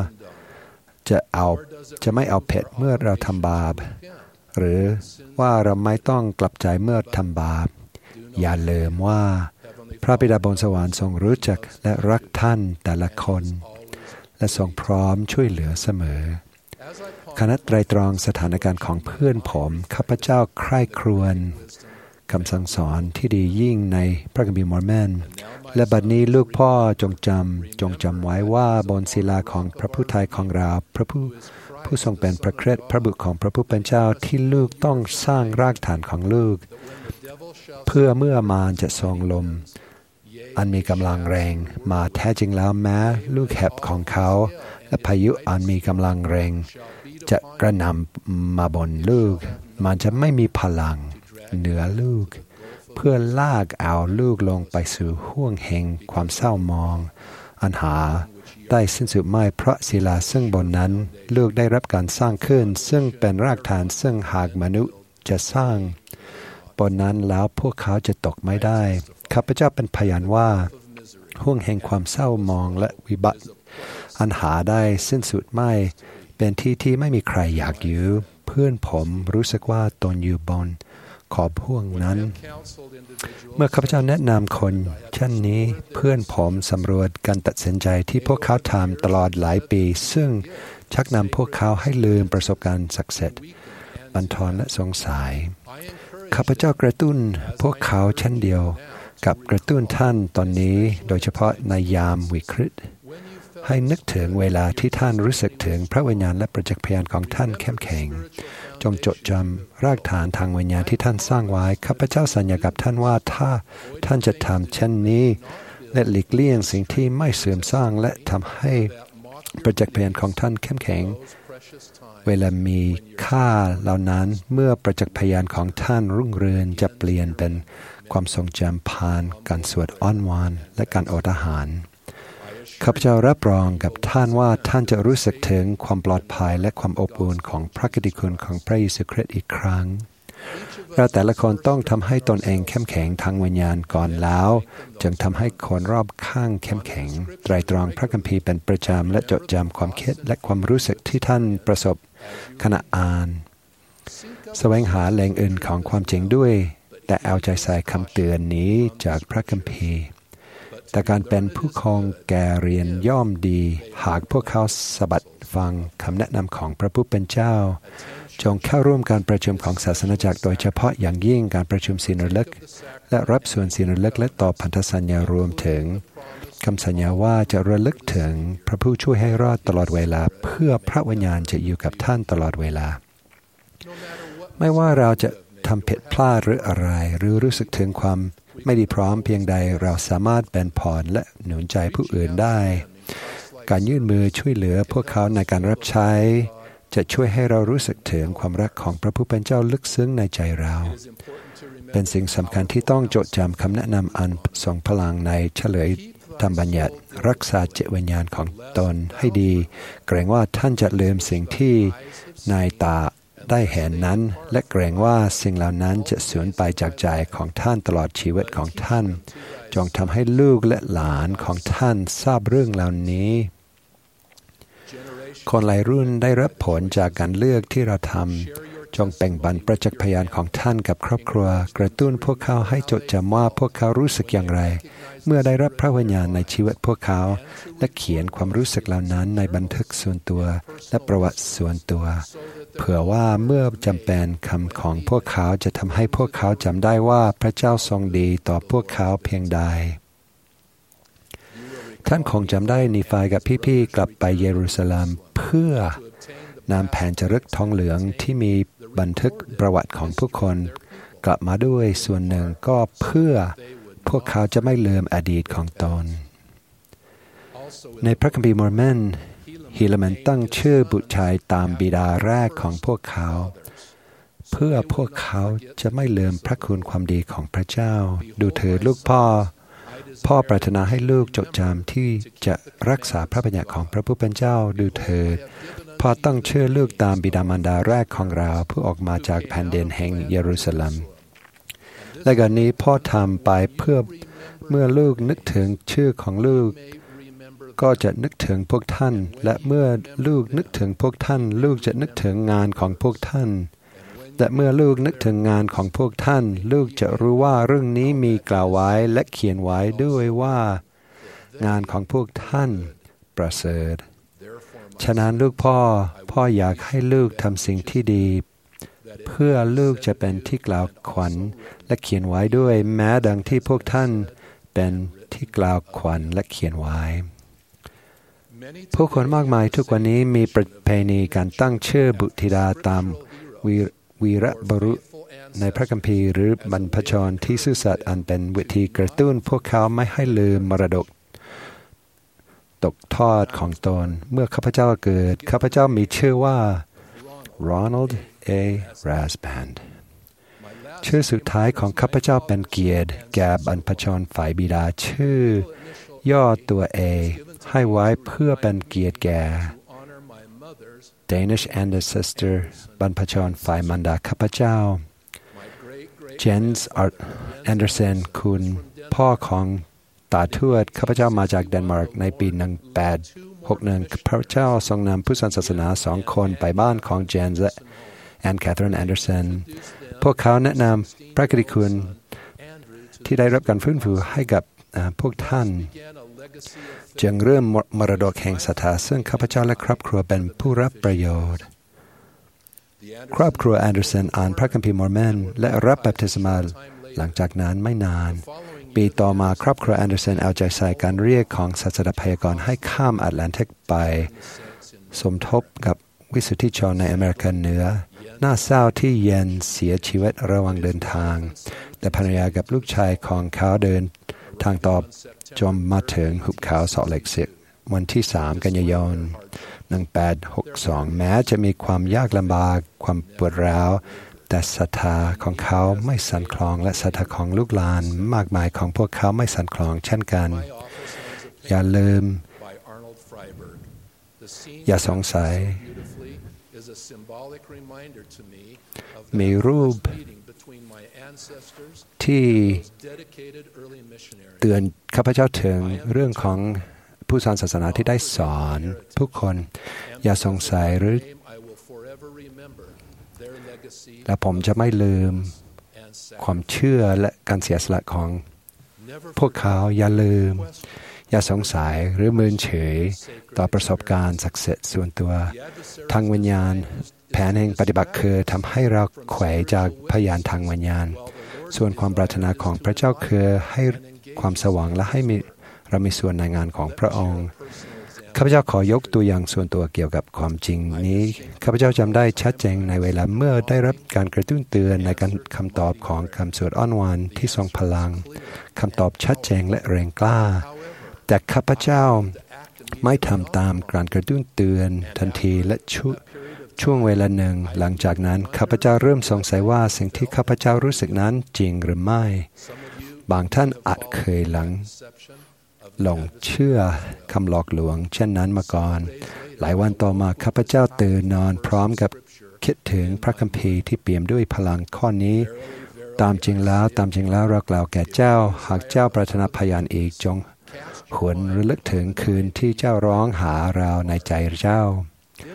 B: จะไม่เอาผิดเมื่อเราทำบาปหรือว่าเราไม่ต้องกลับใจเมื่อทำบาปอย่าลืมว่าพระบิดาบนสวรรค์ทรงรู้จักและรักท่านแต่ละคนและทรงพร้อมช่วยเหลือเสมอขณะไตรตรองสถานการณ์ของเพื่อนผมข้าพเจ้าใคร่ครวญคำสั่งสอนที่ดียิ่งในพระคัมภีร์มอร์แมนและบัดนี้ลูกพ่อจงจำไว้ว่าบนศิลาของพระผู้ไทยของเราพระผู้ทรงเป็นพระคริสต์พระบุตรของพระผู้เป็นเจ้าที่ลูกต้องสร้างรากฐานของลูกเพื่อเมื่อมารจะทรงลมอันมีกำลังแรงมาแท้จริงแล้วแม้ลูกแหบของเขาและพายุอันมีกำลังแรงจะกระหน่ำมาบนลูกมันจะไม่มีพลังเหนือลูกเพื่อลากเอาลูกลงไปสู่ห้วงแห่งความเศร้ามองอันหาได้สิ้นสุดไม่เพราะศิลาซึ่งบนนั้นลูกได้รับการสร้างขึ้นซึ่งเป็นรากฐานซึ่งหากมนุษย์จะสร้างบนนั้นแล้วพวกเขาจะตกไม่ได้ข้าพเจ้าเป็นพยานว่าห้วงแห่งความเศร้ามองและวิบัติอันหาได้สิ้นสุดไม่เป็นที่ไม่มีใครอยากอยู่เพื่อนผมรู้สึกว่าตนอยู่บนขอบห่วงนั้นเมื่อข้าพเจ้าแนะนำคนเช่นนี้เพื่อนผมสำรวจการตัดสินใจที่พวกเขาทำตลอดหลายปีซึ่งชักนำพวกเขาให้ลืมประสบการณ์ศักดิ์สิทธิ์บันทอนและสงสัยข้าพเจ้ากระตุ้นพวกเขาเช่นเดียวกับกระตุ้นท่านตอนนี้โดยเฉพาะในยามวิกฤตให้นึกถึงเวลาที่ท่านรู้สึกถึงพระวิญญาณและประจักษ์พยานของท่านเข้มแข็งจงจดจำรากฐานทางวิญญาณที่ท่านสร้างไว้ข้าพเจ้าสัญญากับท่านว่าถ้าท่านจะทำเช่นนี้และหลีกเลี่ยงสิ่งที่ไม่เสื่อมสร้างและทำให้ประจักษ์พยานของท่านเข้มแข็งเวลามีค่าเหล่านั้นเมื่อประจักษ์พยานของท่านรุ่งเรืองจะเปลี่ยนเป็นความทรงจำผ่านการสวดอ้อนวอนและการอดอาหารข้าพเจ้ารับรองกับท่านว่าท่านจะรู้สึกถึงความปลอดภัยและความอบอุ่นของพระกิตติคุณของพระเยซูคริสต์อีกครั้งเราแต่ละคนต้องทำให้ตนเองเข้มแข็งทางวิญญาณก่อนแล้วจึงทำให้คนรอบข้างเข้มแข็งไตรตรองพระคัมภีร์เป็นประจำและจดจำความคิดและความรู้สึกที่ท่านประสบขณะอ่านแสวงหาแหล่งอื่นของความจริงด้วยแต่เอาใจใส่คำเตือนนี้จากพระคัมภีร์แต่การเป็นผู้ครองแก่เรียนย่อมดีหากพวกเขาสบัดฟังคำแนะนำของพระผู้เป็นเจ้าจงเข้าร่วมการประชุมของศาสนาจักรโดยเฉพาะอย่างยิ่งการประชุมศีลลึกและรับส่วนศีลลึกและต่อพันธสัญญารวมถึงคำสัญญาว่าจะระลึกถึงพระผู้ช่วยให้รอดตลอดเวลาเพื่อพระวิญญาณจะอยู่กับท่านตลอดเวลาไม่ว่าเราจะทำผิดพลาดหรืออะไรหรือรู้สึกถึงความไม่ดีพร้อมเพียงใดเราสามารถเป็นพรและหนุนใจผู้อื่นได้การยื่นมือช่วยเหลือพวกเขาในการรับใช้จะช่วยให้เรารู้สึกถึงความรักของพระผู้เป็นเจ้าลึกซึ้งในใจเราเป็นสิ่งสำคัญที่ต้องจดจำคำแนะนำอันทรงพลังในเฉลยธรรมบัญญัติรักษาจิตวิญญาณของตนให้ดีเกรงว่าท่านจะลืมสิ่งที่นายตาได้เห็นนั้นและเกรงว่าสิ่งเหล่านั้นจะสูญไปจากใจของท่านตลอดชีวิตของท่านจงทำให้ลูกและหลานของท่านทราบเรื่องเหล่านี้คนหลายรุ่นได้รับผลจากการเลือกที่เราทำจงแบ่งปันประจักษ์พยานของท่านกับครอบครัวกระตุ้นพวกเขาให้จดจำว่าพวกเขารู้สึกอย่างไรเมื่อได้รับพระวิญญาณในชีวิตพวกเขาและเขียนความรู้สึกเหล่านั้นในบันทึกส่วนตัวและประวัติส่วนตัวเผื่อว่าเมื่อจำเป็นคำของพวกเขาจะทำให้พวกเขาจำได้ว่าพระเจ้าทรงดีต่อพวกเขาเพียงใดท่านคงจำได้นีฟายกับพี่ๆกลับไปเยรูซาเล็มเพื่อนำแผนจารึกทองเหลืองที่มีบันทึกประวัติของผู้คนกลับมาด้วยส่วนหนึ่งก็เพื่อพวกเขาจะไม่ลืมอดีตของตนในพระคัมภีร์มอร์แมนฮิลแมนตั้งชื่อบุตรชายตามบิดาแรกของพวกเขาเพื่อพวกเขาจะไม่ลืมพระคุณความดีของพระเจ้าดูเถิดลูกพ่อปรารถนาให้ลูกจดจำที่จะรักษาพระบัญญัติของพระผู้เป็นเจ้าดูเถิดพ่อต้องเชื่อลูกตามบิดามารดาแรกของเราผู้ออกมาจากแผ่นดินแห่งเยรูซาเล็มและการนี้พ่อทำไปเพื่อเมื่อลูกนึกถึงชื่อของลูกก็จะนึกถึงพวกท่านและเมื่อลูกนึกถึงพวกท่านลูกจะนึกถึงงานของพวกท่านและเมื่อลูกนึกถึงงานของพวกท่านลูกจะรู้ว่าเรื่องนี้มีกล่าวไว้และเขียนไว้ด้วยว่างานของพวกท่านประเสริฐฉะนั้นลูกพ่ออยากให้ลูกทำสิ่งที่ดีเพื่อลูกจะเป็นที่กล่าวขวัญและเขียนไว้ด้วยแม้ดังที่พวกท่านเป็นที่กล่าวขวัญและเขียนไว้ผู้คนมากมายทุกวันนี้มีประเพณีการตั้งชื่อบุตรธิดาตามวีรบุรุษในพระคัมภีร์หรือบรรพชรที่ซื่อสัตย์อันเป็นวิธีกระตุ้นพวกเขาไม่ให้ลืมมรดกตกทอดของตนเมื่อข้าพเจ้าเกิดข้าพเจ้ามีชื่อว่า Ronald A. Rasband ชื่อสุดท้ายของข้าพเจ้าเป็นเกียรติแก่บรรพชรฝ่ายบิดาชื่อย่อตัว A ให้ไว้เพื่อเป็นเกียรติแก่ Danish ancestor บรรพชรฝ่ายมารดาข้าพเจ้า Jens Andersen คุณพ่อของตาทวดข้าพเจ้ามาจากเดนมาร์กในปี1861พระเจ้าทรงนำผู้ศาสนา2 คนไปบ้านของ Jens และ Anne Catherine Anderson พวกเขาแนะนำพระกิตติคุณที่ได้รับการฟื้นฟูให้กับพวกท่านจึงเริ่มมรดกแห่งศรัทธาซึ่งข้าพเจ้าและครอบครัวเป็นผู้รับประโยชน์ครอบครัวแอนเดอร์สันอ่านพระคัมภีร์มอร์แมนและรับบัพติศมาหลังจากนั้นไม่นานปีต่อมาครอบครัวแอนเดอร์สันเอาใจใส่การเรียกของศาสดาพยากรณ์ให้ข้ามแอตแลนติกไปสมทบกับวิสุทธิชนในอเมริกาเหนือน่าเศร้าที่เย็นเสียชีวิตระหว่างเดินทางแต่ภรรยากับลูกชายของเขาเดินทางต่อจนมาถึงหุบเขาสอลเลกซิตี้วันที่3 กันยายน 1862แม้จะมีความยากลำบากความปวดร้าวแต่ศรัทธาของเขาไม่สั่นคลอนและศรัทธาของลูกหลานมากมายของพวกเขาไม่สั่นคลอนเช่นกันอย่าลืมอย่าสงสัยมีรูปที่เตือนข้าพเจ้าถึงเรื่องของผู้สอนศาสนาที่ได้สอนผู้คนอย่าสงสัยหรือและผมจะไม่ลืมความเชื่อและการเสียสละของพวกเขาอย่าลืมอย่าสงสัยหรือเมินเฉยต่อประสบการณ์ศักดิ์สิทธิ์ส่วนตัวทางวิญญาณแผนแห่งปฏิบัติคือทำให้เราแขวจากพยานทางวิญญาณส่วนความปรารถนาของพระเจ้าคือให้ความสว่างและให้เรามีส่วนในงานของพระองค์ข้าพเจ้าขอยกตัวอย่างส่วนตัวเกี่ยวกับความจริงนี้ข้าพเจ้าจำได้ชัดเจนในเวลาเมื่อได้รับการกระตุ้นเตือนในการคำตอบของคำสวดอ้อนวอนที่ทรงพลังคำตอบชัดเจนและแรงกล้าแต่ข้าพเจ้าไม่ทำตามการกระตุ้นเตือนทันทีและช่วงเวลาหนึ่งหลังจากนั้นข้าพเจ้าเริ่มสงสัยว่าสิ่งที่ข้าพเจ้ารู้สึกนั้นจริงหรือไม่บางท่านอาจเคยหลงเชื่อคำหลอกลวงเช่นนั้นมาก่อนหลายวันต่อมาข้าพเจ้าตื่นนอนพร้อมกับคิดถึงพระคัมภีร์ที่เปี่ยมด้วยพลังข้อนี้ตามจริงแล้วเรากล่าวแก่เจ้าหากเจ้าปรารถนาพยานอีกจงหวนระลึกถึงคืนที่เจ้าร้องหาเราในใจเจ้า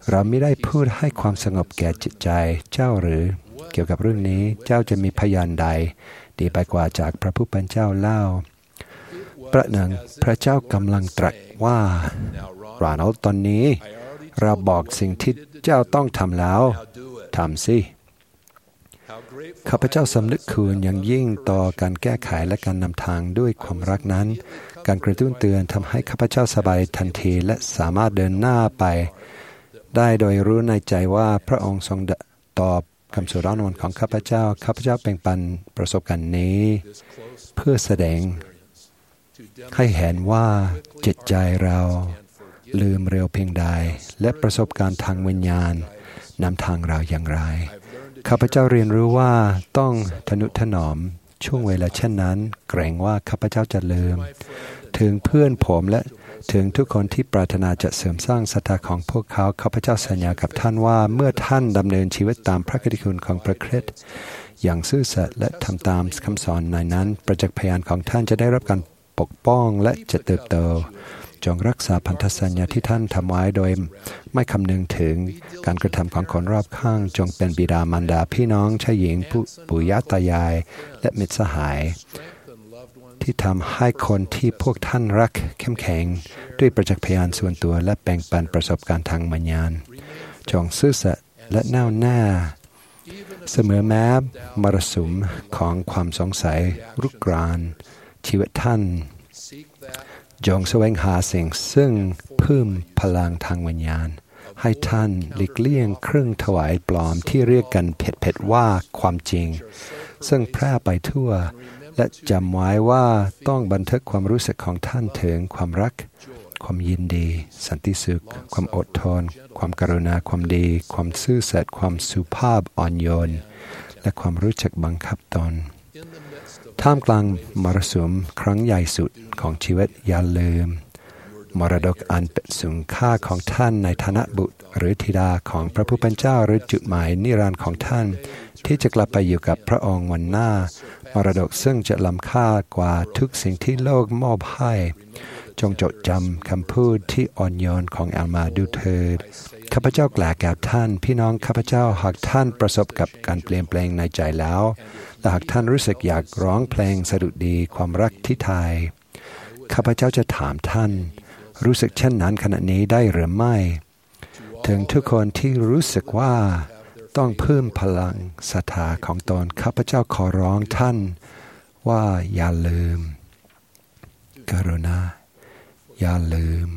B: เราไม่ได้พูดให้ความสงบแก่จิตใจเจ้าหรือเกี่ยวกับเรื่องนี้เจ้าจะมีพยานใดดีไปกว่าจากพระผู้เป็นเจ้าเล่าประหนึ่งพระเจ้ากำลังตรัสว่าราโนตอนนี้เราบอกสิ่งที่เจ้าต้องทำแล้วทำสิข้าพเจ้าสำนึกคุณอย่างยิ่งต่อการแก้ไขและการนำทางด้วยความรักนั้นการกระตุ้นเตือนทำให้ข้าพเจ้าสบายทันทีและสามารถเดินหน้าไปได้โดยรู้ในใจว่าพระองค์ทรงตอบคำสร้อนวนของข้าพเจ้าแบ่งปันประสบการณ์นี้เพื่อแสดงให้เห็นว่าจิตใจเราลืมเร็วเพียงใดและประสบการณ์ทางวิญญาณนำทางเราอย่างไรข้าพเจ้าเรียนรู้ว่าต้องทนุถนอมช่วงเวลาเช่นนั้นเกรงว่าข้าพเจ้าจะลืมถึงเพื่อนผมและถึงทุกคนที่ปรารถนาจะเสริมสร้างศรัทธาของพวกเขาข้าพเจ้าสัญญากับท่านว่าเมื่อท่านดำเนินชีวิตตามพระกิตติคุณของพระคริสต์อย่างซื่อสัตย์และทำตามคำสอนในนั้นประจักษ์พยานของท่านจะได้รับการปกป้องและจะเติบโตจงรักษาพันธสัญญาที่ท่านทำไว้โดยไม่คำนึงถึงการกระทำของคนรอบข้างจงเป็นบิดามารดาพี่น้องชายหญิงปู่ย่าตายายและมิตรสหายที่ทำให้คนที่พวกท่านรักเข้มแข็งด้วยประจักษ์พยานส่วนตัวและแบ่งปันประสบการณ์ทางวิญญาณจงซื่อสัตย์และแน่วแน่เสมอแม้มรสุมของความสงสัยรุกรานชีวิตท่านจงแสวงหาสิ่งซึ่งเพิ่มพลังทางวิญญาณให้ท่านหลีกเลี่ยงเครื่องถวายปลอมที่เรียกกันเผ็ดๆว่าความจริงซึ่งแพร่ไปทั่วและจำไว้ว่าต้องบันทึกความรู้สึกของท่านถึงความรักความยินดีสันติสุขความอดทนความกรุณาความดีความซื่อสัตย์ความสุภาพอ่อนโยนและความรู้จักบังคับตนท่ามกลางมรสุมครั้งใหญ่สุดของชีวิตอย่าลืมมรดกอันเป็นสูงค่าของท่านในฐานะบุตรหรือธิดาของพระผู้เป็นเจ้าหรือจุดหมายนิรันดร์ของท่านที่จะกลับไปอยู่กับพระองค์วันหน้ามรดกซึ่งจะล้ำค่ากว่าทุกสิ่งที่โลกมอบให้จงจดจำคำพูดที่อ่อนโยนของอัลมาดูเถิดข้าพเจ้ากล่าวแก่ท่านพี่น้องข้าพเจ้าหากท่านประสบกับการเปลี่ยนแปลงในใจแล้วและหากท่านรู้สึกอยากร้องเพลงสดุดีความรักที่ไทยข้าพเจ้าจะถามท่านรู้สึกเช่นนั้นขณะนี้ได้หรือไม่ถึงทุกคนที่รู้สึกว่าต้องเพิ่มพลังศรัทธาของตนข้าพเจ้าขอร้องท่านว่าอย่าลืมกรุณาอย่าลืม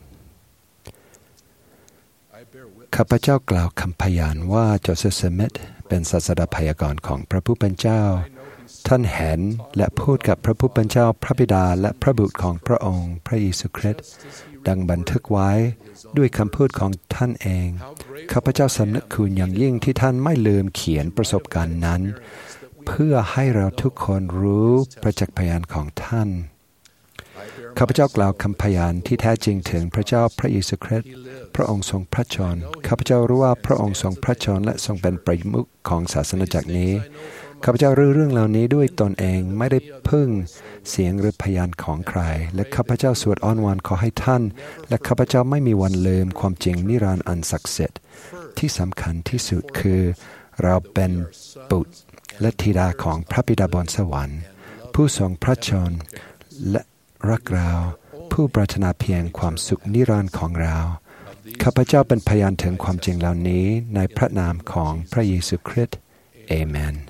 B: ข้าพเจ้ากล่าวคำพยานว่าโจเซฟ สมิธเป็นศาสดาพยากรณ์ของพระผู้เป็นเจ้าท่านเห็นและพูดกับพระผู้เป็นเจ้าพระบิดาและพระบุตรของพระองค์พระเยซูคริสต์ดังบันทึกไว้ด้วยคำพูดของท่านเองข้าพเจ้าสำนึกคุณอย่างยิ่งที่ท่านไม่ลืมเขียนประสบการณ์นั้นเพื่อให้เราทุกคนรู้ประจักษ์พยานของท่านข้าพเจ้ากล่าวคำพยานที่แท้จริงถึงพระเจ้าพระเยซูคริสต์พระองค์ทรงพระชนข้าพเจ้ารู้ว่าพระองค์ทรงพระชนและทรงเป็นประมุขของศาสนาจักรนี้ข้าพเจ้ารู้เรื่องเหล่านี้ด้วยตนเองไม่ได้พึ่งเสียงหรือพยานของใครและข้าพเจ้าสวดอ้อนวอนขอให้ท่านและข้าพเจ้าไม่มีวันลืมความจริงนิรันดร์อันศักดิ์สิทธิ์ที่สำคัญที่สุดคือเราเป็นบุตรและธิดาของพระบิดาบนสวรรค์ผู้ทรงพระชนและรักเราผู้ปรารถนาเพียงความสุขนิรันดร์ของเราข้าพเจ้าเป็นพยานถึงความจริงเหล่านี้ในพระนามของพระเยซูคริสต์เอเมน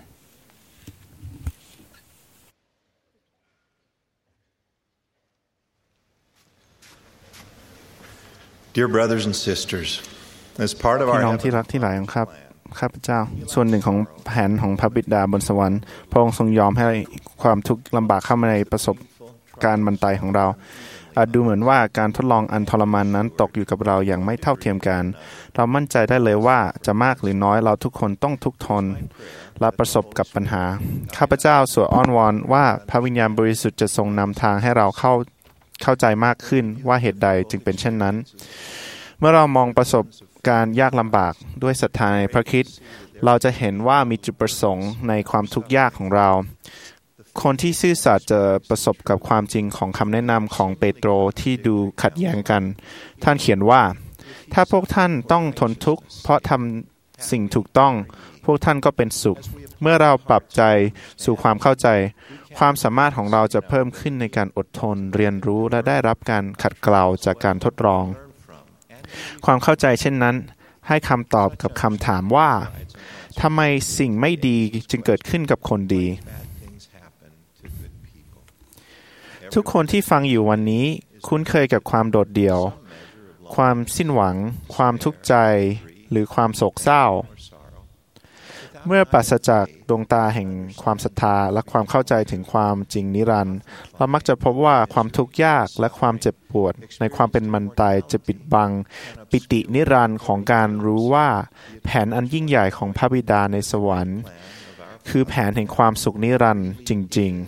I: Dear brothers and sisters, as part of
G: พี่
I: our
G: น้องที่รักที่หลายของข้าพเจ้าส่วนหนึ่งของแผนของพระบิดาบนสวรรค์พระองค์ทรงยอมให้ความทุกข์ลำบากเข้ามาในประสบการณ์บรรทัยของเราอาจดูเหมือนว่าการทดลองอันทรมานนั้นตกอยู่กับเราอย่างไม่เท่าเทียมกันเรามั่นใจได้เลยว่าจะมากหรือน้อยเราทุกคนต้องทุกข์ทนและประสบกับปัญหาข้าพเจ้าสวดอ้อนวอนว่าพระวิญญาณบริสุทธิ์จะทรงนำทางให้เราเข้าใจมากขึ้นว่าเหตุใดจึงเป็นเช่นนั้นเมื่อเรามองประสบการยากลำบากด้วยศรัทธาในพระคริสต์เราจะเห็นว่ามีจุดประสงค์ในความทุกข์ยากของเราคนที่ซื่อสัตย์จะประสบกับความจริงของคำแนะนำของเปโตรที่ดูขัดแย้งกันท่านเขียนว่าถ้าพวกท่านต้องทนทุกข์เพราะทำสิ่งถูกต้องพวกท่านก็เป็นสุขเมื่อเราปรับใจสู่ความเข้าใจความสามารถของเราจะเพิ่มขึ้นในการอดทนเรียนรู้และได้รับการขัดเกลาจากการทดลองความเข้าใจเช่นนั้นให้คำตอบกับคำถามว่าทำไมสิ่งไม่ดีจึงเกิดขึ้นกับคนดีทุกคนที่ฟังอยู่วันนี้คุ้นเคยกับความโดดเดี่ยวความสิ้นหวังความทุกข์ใจหรือความโศกเศร้าเมื่อปราศจากดวงตาแห่งความศรัทธาและความเข้าใจถึงความจริงนิรันดร์เรามักจะพบว่าความทุกข์ยากและความเจ็บปวดในความเป็นมันตายจะปิดบังปิตินิรันดร์ของการรู้ว่าแผนอันยิ่งใหญ่ของพระบิดาในสวรรค์คือแผนแห่งความสุขนิรันดร์จริงๆ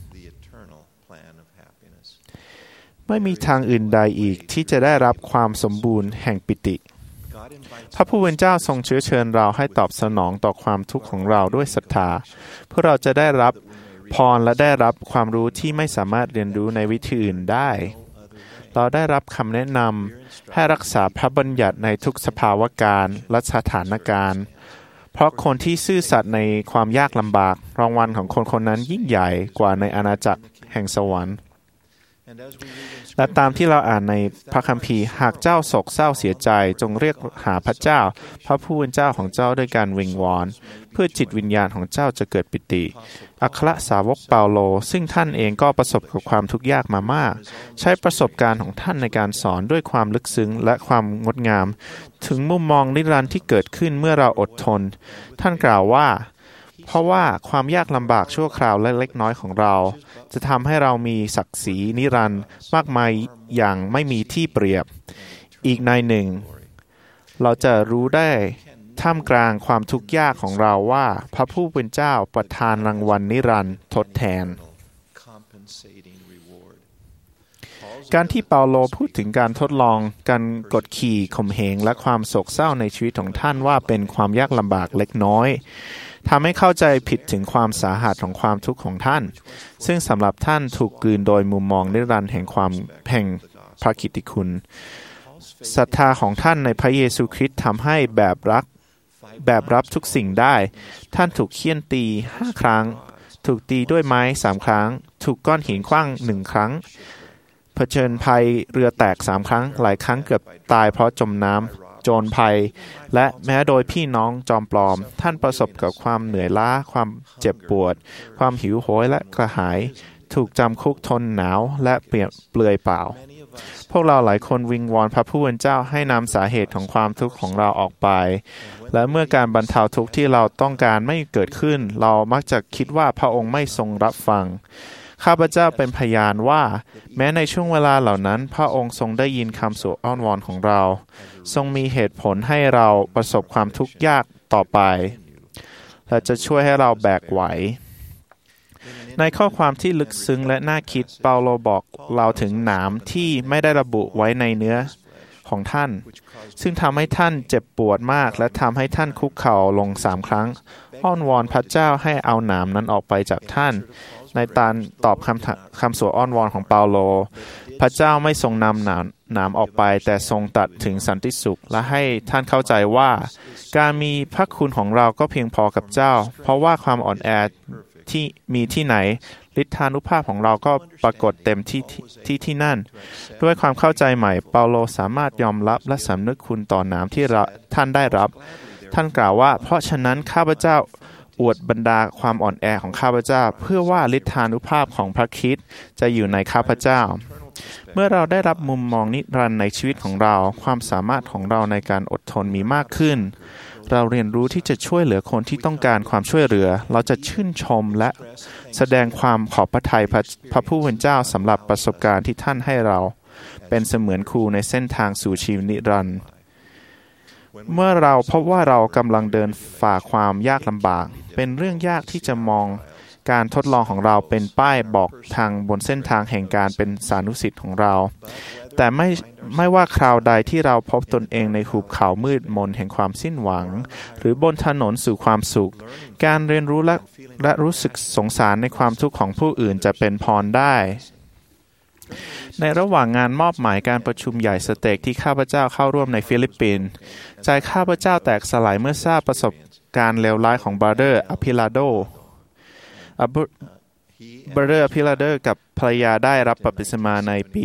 G: ไม่มีทางอื่นใดอีกที่จะได้รับความสมบูรณ์แห่งปิติพระผู้เป็นเจ้าทรงเชื้อเชิญเราให้ตอบสนองต่อความทุกข์ของเราด้วยศรัทธาเพื่อเราจะได้รับพรและได้รับความรู้ที่ไม่สามารถเรียนรู้ในวิธีอื่นได้เราได้รับคำแนะนำให้รักษาพระบัญญัติในทุกสภาวะการและสถานการณ์เพราะคนที่ซื่อสัตย์ในความยากลำบากรางวัลของคนคนนั้นยิ่งใหญ่กว่าในอาณาจักรแห่งสวรรค์และตามที่เราอ่านในพระคัมภีร์หากเจ้าโศกเศร้าเสียใจจงเรียกหาพระเจ้าพระผู้เป็นเจ้าของเจ้าด้วยการวิงวอนเพื่อจิตวิญญาณของเจ้าจะเกิดปิติอัครสาวกเปาโลซึ่งท่านเองก็ประสบกับความทุกข์ยากมามากใช้ประสบการณ์ของท่านในการสอนด้วยความลึกซึ้งและความงดงามถึงมุมมองนิรันดร์ที่เกิดขึ้นเมื่อเราอดทนท่านกล่าวว่าเพราะว่าความยากลำบากชั่วคราวและเล็กน้อยของเราจะทำให้เรามีศักดิ์ศรีนิรันดร์มากมายอย่างไม่มีที่เปรียบอีกในหนึ่งเราจะรู้ได้ท่ามกลางความทุกข์ยากของเราว่าพระผู้เป็นเจ้าประทานรางวัลนิรันดร์ทดแทนการที่เปาโลพูดถึงการทดลองการกดขี่ข่มเหงและความโศกเศร้าในชีวิตของท่านว่าเป็นความยากลำบากเล็กน้อยทำให้เข้าใจผิดถึงความสาหัสของความทุกข์ของท่านซึ่งสำหรับท่านถูกกลืนโดยมุมมองนิรันดร์แห่งความแห่งพระกิตติคุณศรัทธาของท่านในพระเยซูคริสต์ทำให้แบบรับทุกสิ่งได้ท่านถูกเฆี่ยนตี5 ครั้งถูกตีด้วยไม้3 ครั้งถูกก้อนหินขว้าง1 ครั้งเผชิญภัยเรือแตก3 ครั้งหลายครั้งเกือบตายเพราะจมน้ำโจรภัยและแม้โดยพี่น้องจอมปลอมท่านประสบกับความเหนื่อยล้าความเจ็บปวดความหิวโหยและกระหายถูกจำคุกทนหนาวและเปลือยเปล่าพวกเราหลายคนวิงวอนพระผู้เป็นเจ้าให้นำสาเหตุของความทุกข์ของเราออกไปและเมื่อการบรรเทาทุกข์ที่เราต้องการไม่เกิดขึ้นเรามักจะคิดว่าพระองค์ไม่ทรงรับฟังข้าพเจ้าเป็นพยานว่าแม้ในช่วงเวลาเหล่านั้นพระองค์ทรงได้ยินคำสู่อ้อนวอนของเราทรงมีเหตุผลให้เราประสบความทุกข์ยากต่อไปและจะช่วยให้เราแบกไหวในข้อความที่ลึกซึ้งและน่าคิดเปาโลบอกเราถึงหนามที่ไม่ได้ระบุไว้ในเนื้อของท่านซึ่งทำให้ท่านเจ็บปวดมากและทำให้ท่านคุกเข่าลง3 ครั้งอ้อนวอนพระเจ้าให้เอาหนามนั้นออกไปจากท่านในการตอบคำสวดอ้อนวอนของเปาโลพระเจ้าไม่ทรงนำหนามออกไปแต่ทรงตัดถึงสันติสุขและให้ท่านเข้าใจว่าการมีพระคุณของเราก็เพียงพอกับเจ้าเพราะว่าความอ่อนแอที่มีที่ไหนฤทธานุภาพของเราก็ปรากฏเต็มที่นั่นด้วยความเข้าใจใหม่เปาโลสามารถยอมรับและสำนึกคุณต่อหนามที่ท่านได้รับท่านกล่าวว่าเพราะฉะนั้นข้าพเจ้าอวดบรรดาความอ่อนแอของข้าพเจ้าเพื่อว่าฤทธานุภาพของพระคริสต์จะอยู่ในข้าพเจ้าเมื่อเราได้รับมุมมองนิรันดร์ในชีวิตของเราความสามารถของเราในการอดทนมีมากขึ้นเราเรียนรู้ที่จะช่วยเหลือคนที่ต้องการความช่วยเหลือเราจะชื่นชมและแสดงความขอบพระทัยพระผู้เป็นเจ้าสำหรับประสบการณ์ที่ท่านให้เราเป็นเสมือนครูในเส้นทางสู่ชีวิตนิรันดร์เมื่อเราพบว่าเรากำลังเดินฝ่าความยากลำบากเป็นเรื่องยากที่จะมองการทดลองของเราเป็นป้ายบอกทางบนเส้นทางแห่งการเป็นสานุสิทธิ์ของเราแต่ไม่ว่าคราวใดที่เราพบตนเองในหุบเขามืดมนแห่งความสิ้นหวังหรือบนถนนสู่ความสุขการเรียนรู้และรู้สึกสงสารในความทุกข์ของผู้อื่นจะเป็นพรได้ในระหว่างงานมอบหมายการประชุมใหญ่สเต็กที่ข้าพเจ้าเข้าร่วมในฟิลิปปินส์ใจข้าพเจ้าแตกสลายเมื่อทราบประสบการณ์เลวร้ายของบราเดอร์อพิลาโดกับภรรยาได้รับบัพติศมาในปี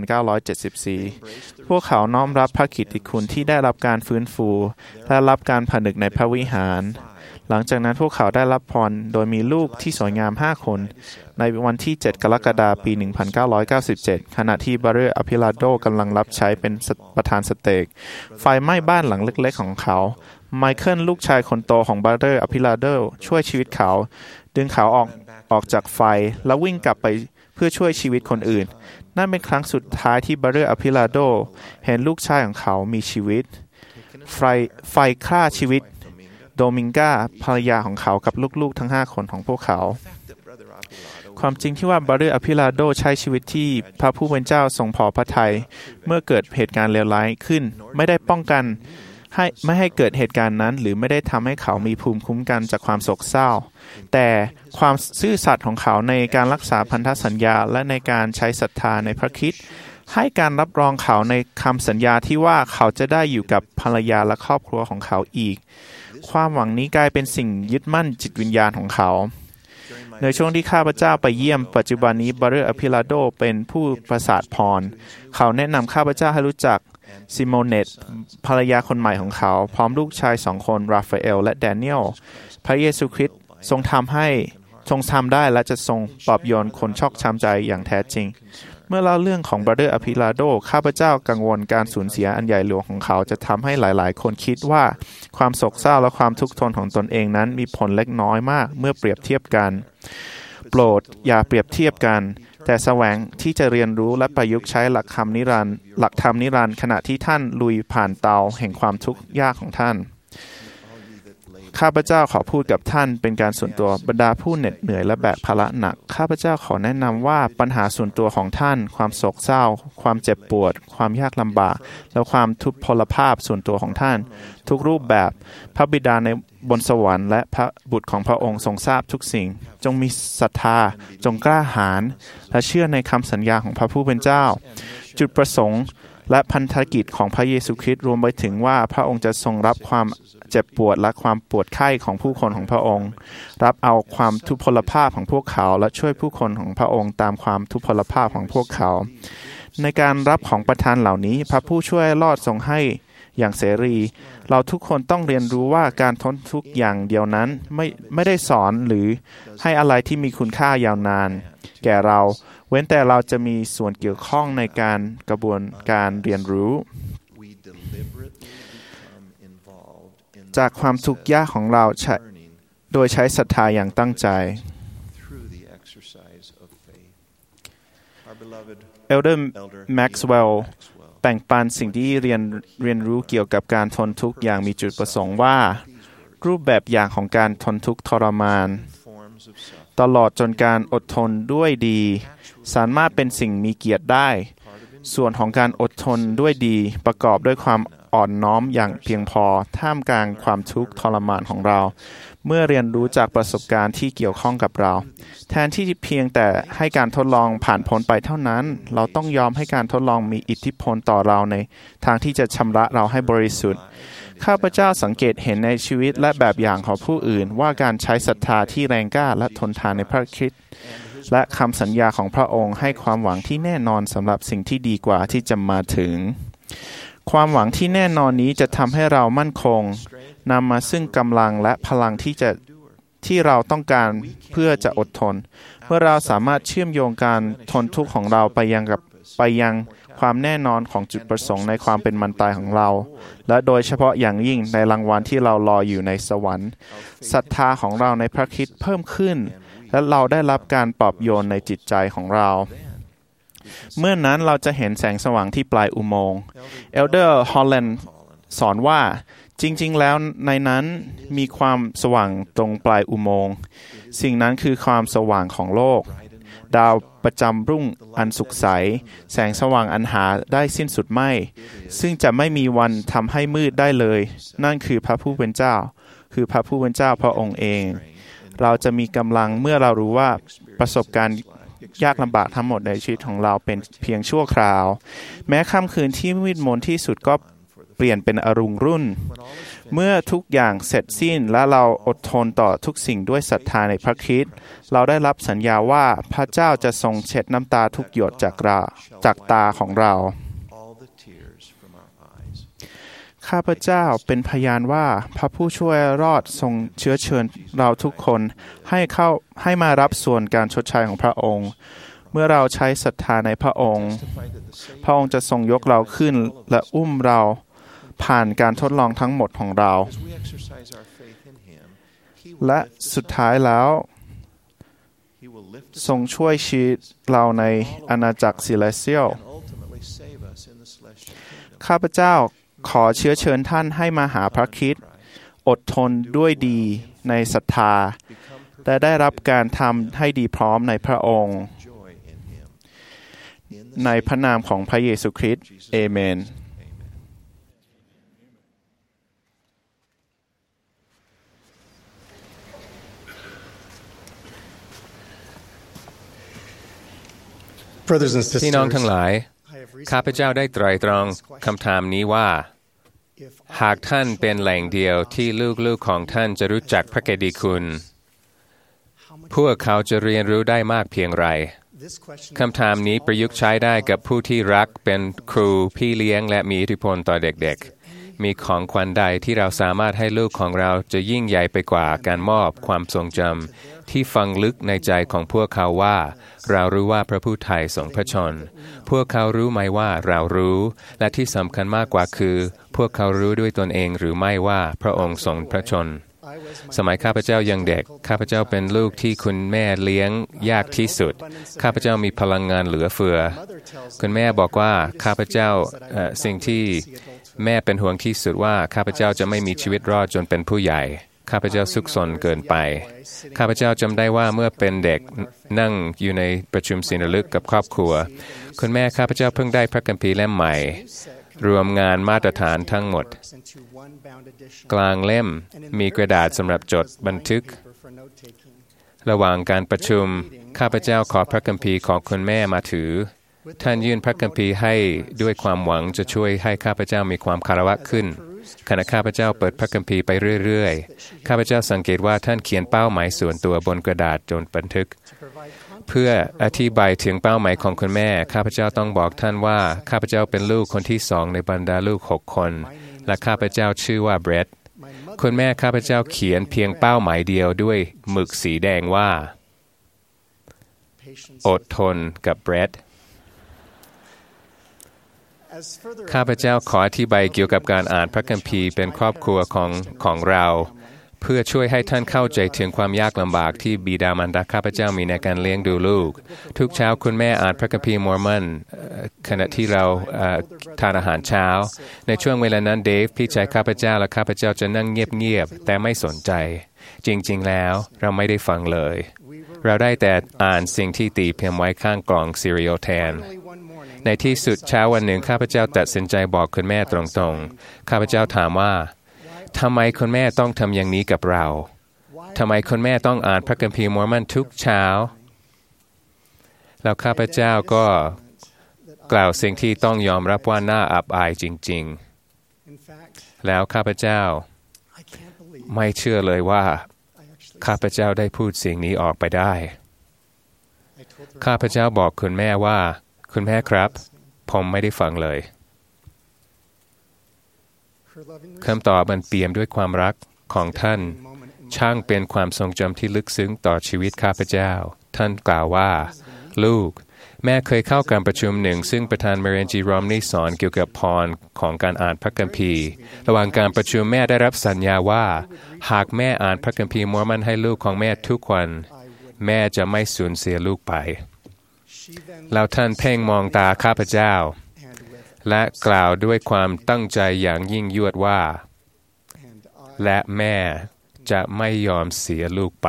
G: 1974 พวกเขาน้อมรับพระกิตติคุณที่ได้รับการฟื้นฟูและรับการผนึกในพระวิหารหลังจากนั้นพวกเขาได้รับพรโดยมีลูกที่สวยงาม5 คนในวันที่ 7 กรกฎาคม ปี 1997 ขณะที่บราเดอร์อพิลาโดกำลังรับใช้เป็นประธานสเต็กไฟไหม้บ้านหลังเล็กๆของเขาไมเคิลลูกชายคนโตของบราเดอร์อพิลาโดช่วยชีวิตเขาดึงเขาออกจากไฟแล้ววิ่งกลับไปเพื่อช่วยชีวิตคนอื่นนั่นเป็นครั้งสุดท้ายที่บราเดอร์อพิลาโดเห็นลูกชายของเขามีชีวิตไฟฆ่าชีวิตโดมิงกาภรรยาของเขากับลูกๆทั้ง5 คนของพวกเขาความจริงที่ว่าบราเดอร์อพิลาโดใช้ชีวิตที่พระผู้เป็นเจ้าทรงพอพระทัยเมื่อเกิดเหตุการณ์เลวร้ายขึ้นไม่ได้ป้องกันไม่ให้เกิดเหตุการณ์นั้นหรือไม่ได้ทำให้เขามีภูมิคุ้มกันจากความโศกเศร้าแต่ความซื่อสัตย์ของเขาในการรักษาพันธสัญญาและในการใช้ศรัทธาในพระคริสต์ให้การรับรองเขาในคำสัญญาที่ว่าเขาจะได้อยู่กับภรรยาและครอบครัวของเขาอีกความหวังนี้กลายเป็นสิ่งยึดมั่นจิตวิญญาณของเขาในช่วงที่ข้าพเจ้าไปเยี่ยมปัจจุบันนี้บราเดอร์อพิลาโดเป็นผู้ประสาทพรเขาแนะนำข้าพเจ้าให้รู้จักซิโมเนตภรรยาคนใหม่ของเขาพร้อมลูกชาย2 คนราฟาเอลและแดเนียลพระเยซูคริสต์ทรงทำได้และจะทรงปลอบโยนคนชอกช้ำใจอย่างแท้จริงเมื่อเล่าเรื่องของบราเดอร์อพิลาโดข้าพเจ้ากังวลการสูญเสียอันใหญ่หลวงของเขาจะทำให้หลายๆคนคิดว่าความโศกเศร้าและความทุกข์ทนของตนเองนั้นมีผลเล็กน้อยมากเมื่อเปรียบเทียบกันโปรดอย่าเปรียบเทียบกันแต่แสวงที่จะเรียนรู้และประยุกต์ใช้หลักธรรมนิรันดร์ขณะที่ท่านลุยผ่านเตาแห่งความทุกข์ยากของท่านข้าพเจ้าขอพูดกับท่านเป็นการส่วนตัวบรรดาผู้เหน็ดเหนื่อยและแบกภาระหนักข้าพเจ้าขอแนะนำว่าปัญหาส่วนตัวของท่านความโศกเศร้าความเจ็บปวดความยากลำบากและความทุพพลภาพส่วนตัวของท่านทุกรูปแบบพระบิดาในบนสวรรค์และพระบุตรของพระองค์ทรงทราบทุกสิ่งจงมีศรัทธาจงกล้าหาญและเชื่อในคำสัญญาของพระผู้เป็นเจ้าจุดประสงค์และพันธกิจของพระเยซูคริสต์รวมไปถึงว่าพระองค์จะทรงรับความเจ็บปวดและความปวดไข้ของผู้คนของพระองค์รับเอาความทุพพลภาพของพวกเขาและช่วยผู้คนของพระองค์ตามความทุพพลภาพของพวกเขาในการรับของประทานเหล่านี้พระผู้ช่วยรอดทรงให้อย่างเสรีเราทุกคนต้องเรียนรู้ว่าการทนทุกข์อย่างเดียวนั้นไม่ได้สอนหรือให้อะไรที่มีคุณค่ายาวนานแก่เราเว้นแต่เราจะมีส่วนเกี่ยวข้องในการกระบวนการเรียนรู้จากความทุกข์ยากของเราโดยใช้ศรัทธาอย่างตั้งใจเอลเดอร์แม็กซ์เวลล์แบ่งปันสิ่งที่เรียนรู้เกี่ยวกับการทนทุกข์อย่างมีจุดประสงค์ว่ารูปแบบอย่างของการทนทุกข์ทรมานตลอดจนการอดทนด้วยดีสามารถเป็นสิ่งมีเกียรติได้ส่วนของการอดทนด้วยดีประกอบด้วยความอ่อนน้อมอย่างเพียงพอท่ามกลางความทุกข์ทรมานของเราเมื่อเรียนรู้จากประสบการณ์ที่เกี่ยวข้องกับเราแทนที่เพียงแต่ให้การทดลองผ่านพ้นไปเท่านั้นเราต้องยอมให้การทดลองมีอิทธิพลต่อเราในทางที่จะชำระเราให้บริสุทธิ์ข้าพเจ้าสังเกตเห็นในชีวิตและแบบอย่างของผู้อื่นว่าการใช้ศรัทธาที่แรงกล้าและทนทานในพระคริสต์และคำสัญญาของพระองค์ให้ความหวังที่แน่นอนสำหรับสิ่งที่ดีกว่าที่จะมาถึงความหวังที่แน่นอนนี้จะทำให้เรามั่นคงนำมาซึ่งกำลังและพลังที่เราต้องการเพื่อจะอดทนเมื่อเราสามารถเชื่อมโยงการทนทุกข์ของเราไปยังความแน่นอนของจุดประสงค์ในความเป็นมันตายของเราและโดยเฉพาะอย่างยิ่งในรางวัลที่เรารออยู่ในสวรรค์ศรัทธาของเราในพระคริสต์เพิ่มขึ้นและเราได้รับการปลอบโยนในจิตใจของเราเมื่อนั้นเราจะเห็นแสงสว่างที่ปลายอุโมงค์เอลเดอร์ฮอลแลนด์สอนว่าจริงๆแล้วในนั้นมีความสว่างตรงปลายอุโมงค์สิ่งนั้นคือความสว่างของโลกดาวประจำรุ่งอันสุขใสแสงสว่างอันหาได้สิ้นสุดไม่ซึ่งจะไม่มีวันทำให้มืดได้เลยนั่นคือพระผู้เป็นเจ้าคือพระผู้เป็นเจ้าพระองค์เองเราจะมีกำลังเมื่อเรารู้ว่าประสบการณ์ยากลำบากทั้งหมดในชีวิตของเราเป็นเพียงชั่วคราวแม้ค่ำคืนที่มืดมนที่สุดก็เปลี่ยนเป็นอรุณรุ่งเมื่อทุกอย่างเสร็จสิ้นและเราอดทนต่อทุกสิ่งด้วยศรัทธาในพระคริสต์เราได้รับสัญญาว่าพระเจ้าจะทรงเช็ดน้ำตาทุกหยดจากตาของเราข้าพเจ้าเป็นพยานว่าพระผู้ช่วยรอดทรงเชื้อเชิญเราทุกคนให้มารับส่วนการชดใช้ของพระองค์เมื่อเราใช้ศรัทธาในพระองค์พระองค์จะทรงยกเราขึ้นและอุ้มเราผ่านการทดลองทั้งหมดของเราและสุดท้ายแล้วทรงช่วยชีวิตเราในอาณาจักรซิเลเซียลข้าพเจ้าขอเชื้อเชิญท่านให้มาหาพระคริสต์อดทนด้วยดีในศรัทธาและได้รับการทำให้ดีพร้อมในพระองค์ในพระนามของพระเยซูคริสต์เอเมน
A: พี่น้องทั้งหลายข้าพเจ้าได้ไตร่ตรองคำถามนี้ว่าหากท่านเป็นแหล่งเดียวที่ลูกๆของท่านจะรู้จักพระเกติคุณพวกเขาจะเรียนรู้ได้มากเพียงไรคำถามนี้ประยุกต์ใช้ได้กับผู้ที่รักเป็นครูพี่เลี้ยงและมีอิทธิพลต่อเด็กๆมีของขวัญใดที่เราสามารถให้ลูกของเราจะยิ่งใหญ่ไปกว่าการมอบความทรงจำที่ฝังลึกในใจของพวกเขาว่าเรารู้ว่าพระผู้ไถ่ทรงพระชนพวกเขารู้ไหมว่าเรารู้และที่สำคัญมากกว่าคือพวกเขารู้ด้วยตนเองหรือไม่ว่าพระองค์ทรงพระชนสมัยข้าพเจ้ายังเด็กข้าพเจ้าเป็นลูกที่คุณแม่เลี้ยงยากที่สุดข้าพเจ้ามีพลังงานเหลือเฟือคุณแม่บอกว่าข้าพเจ้าสิ่งที่แม่เป็นห่วงที่สุดว่าข้าพเจ้าจะไม่มีชีวิตรอดจนเป็นผู้ใหญ่ข้าพเจ้าซุกซนเกินไปข้าพเจ้าจำได้ว่าเมื่อเป็นเด็กนั่งอยู่ในประชุมศีลฤกษ์กับครอบครัวคุณแม่ข้าพเจ้าเพิ่งได้พระคัมภีร์เล่มใหม่รวมงานมาตรฐานทั้งหมดกลางเล่มมีกระดาษสำหรับจดบันทึกระหว่างการประชุมข้าพเจ้าขอพระคัมภีร์ของคุณแม่มาถือท่านยื่นพระคัมภีร์ให้ด้วยความหวังจะช่วยให้ข้าพเจ้ามีความคารวะขึ้นขณะข้าพเจ้าเปิดพระคัมภีร์ไปเรื่อยๆข้าพเจ้าสังเกตว่าท่านเขียนเป้าหมายส่วนตัวบนกระดาษจนบันทึกเพื่ออธิบายถึงเป้าหมายของคุณแม่ข้าพเจ้าต้องบอกท่านว่าข้าพเจ้าเป็นลูกคนที่2ในบรรดาลูก6คนและข้าพเจ้าชื่อว่าเบรดคุณแม่ข้าพเจ้าเขียนเพียงเป้าหมายเดียวด้วยหมึกสีแดงว่าอดทนกับเบรดข้าพเจ้าขออธิบายเกี่ยวกับการอ่านพระคัมภีร์เป็นครอบครัวของเราเพื่อช่วยให้ท่านเข้าใจถึงความยากลำบากที่บิดามารดาข้าพเจ้ามีในการเลี้ยงดูลูกทุกเช้าคุณแม่อ่านพระคัมภีร์มอร์มอนขณะที่เราทานอาหารเช้าในช่วงเวลานั้นเดฟพี่ชายข้าพเจ้าและข้าพเจ้าจะนั่งเงียบๆแต่ไม่สนใจจริงๆแล้วเราไม่ได้ฟังเลยเราได้แต่อ่านสิ่งที่ตีพิมพ์ไว้ข้างกล่องซีเรียลแทนในที่สุดเช้าวันหนึ่งข้าพเจ้าตัดสินใจบอกคุณแม่ตรงๆข้าพเจ้าถามว่าทำไมคุณแม่ต้องทำอย่างนี้กับเราทำไมคุณแม่ต้องอ่านพระคัมภีร์มอร์มอนทุกเช้าแล้วข้าพเจ้าก็กล่าวสิ่งที่ต้องยอมรับว่าน่าอับอายจริงๆแล้วข้าพเจ้าไม่เชื่อเลยว่าข้าพเจ้าได้พูดสิ่งนี้ออกไปได้ข้าพเจ้าบอกคุณแม่ว่าคุณแม่ครับผมไม่ได้ฟังเลยคำตอบมันเปี่ยมด้วยความรักของท่านช่างเป็นความทรงจำที่ลึกซึ้งต่อชีวิตข้าพเจ้าท่านกล่าวว่าลูกแม่เคยเข้าการประชุมหนึ่งซึ่งประธานเมเรนจีรอมนี่สอนเกี่ยวกับพรของการอ่านพระคัมภีร์ระหว่างการประชุมแม่ได้รับสัญญาว่าหากแม่อ่านพระคัมภีร์มอร์มอนให้ลูกของแม่ทุกวันแม่จะไม่สูญเสียลูกไปแล้วท่านเพ่งมองตาข้าพเจ้าและกล่าวด้วยความตั้งใจอย่างยิ่งยวดว่าและแม่จะไม่ยอมเสียลูกไป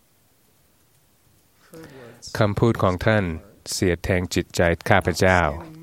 A: คำพูดของท่านเสียดแทงจิตใจข้าพเจ้า